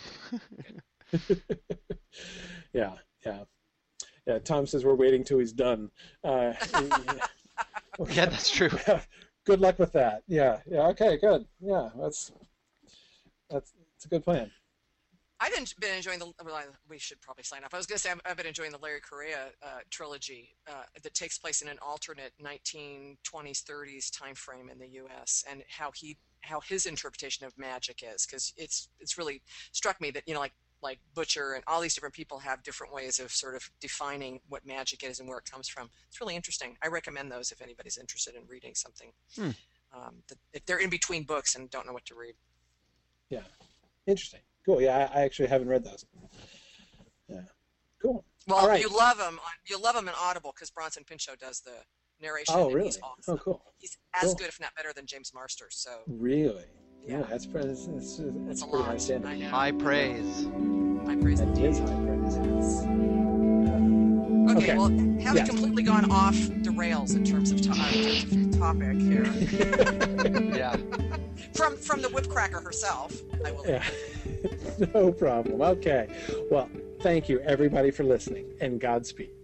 Yeah. Tom says we're waiting till he's done. Yeah, that's true. Good luck with that. Yeah. Okay, good. Yeah, that's a good plan. I've been enjoying we should probably sign off. I was going to say I've been enjoying the Larry Correia trilogy that takes place in an alternate 1920s, 30s time frame in the U.S. and how his interpretation of magic is, because it's really struck me that like Butcher and all these different people have different ways of sort of defining what magic is and where it comes from. It's really interesting. I recommend those if anybody's interested in reading something. If they're in between books and don't know what to read. Yeah, interesting. Cool. Yeah, I actually haven't read those. Yeah, cool. Well, all right. You'll love them in Audible because Bronson Pinchot does the narration. Oh, really? He's awesome. Oh, cool. He's as good, if not better, than James Marsters. So. Really? Yeah, that's pretty high standard. High praise. High praise. That is high praise. Okay, well, having completely gone off the rails in terms of topic here. Yeah. From the whipcracker herself, I will. Yeah. No problem. Okay. Well, thank you everybody for listening, and Godspeed.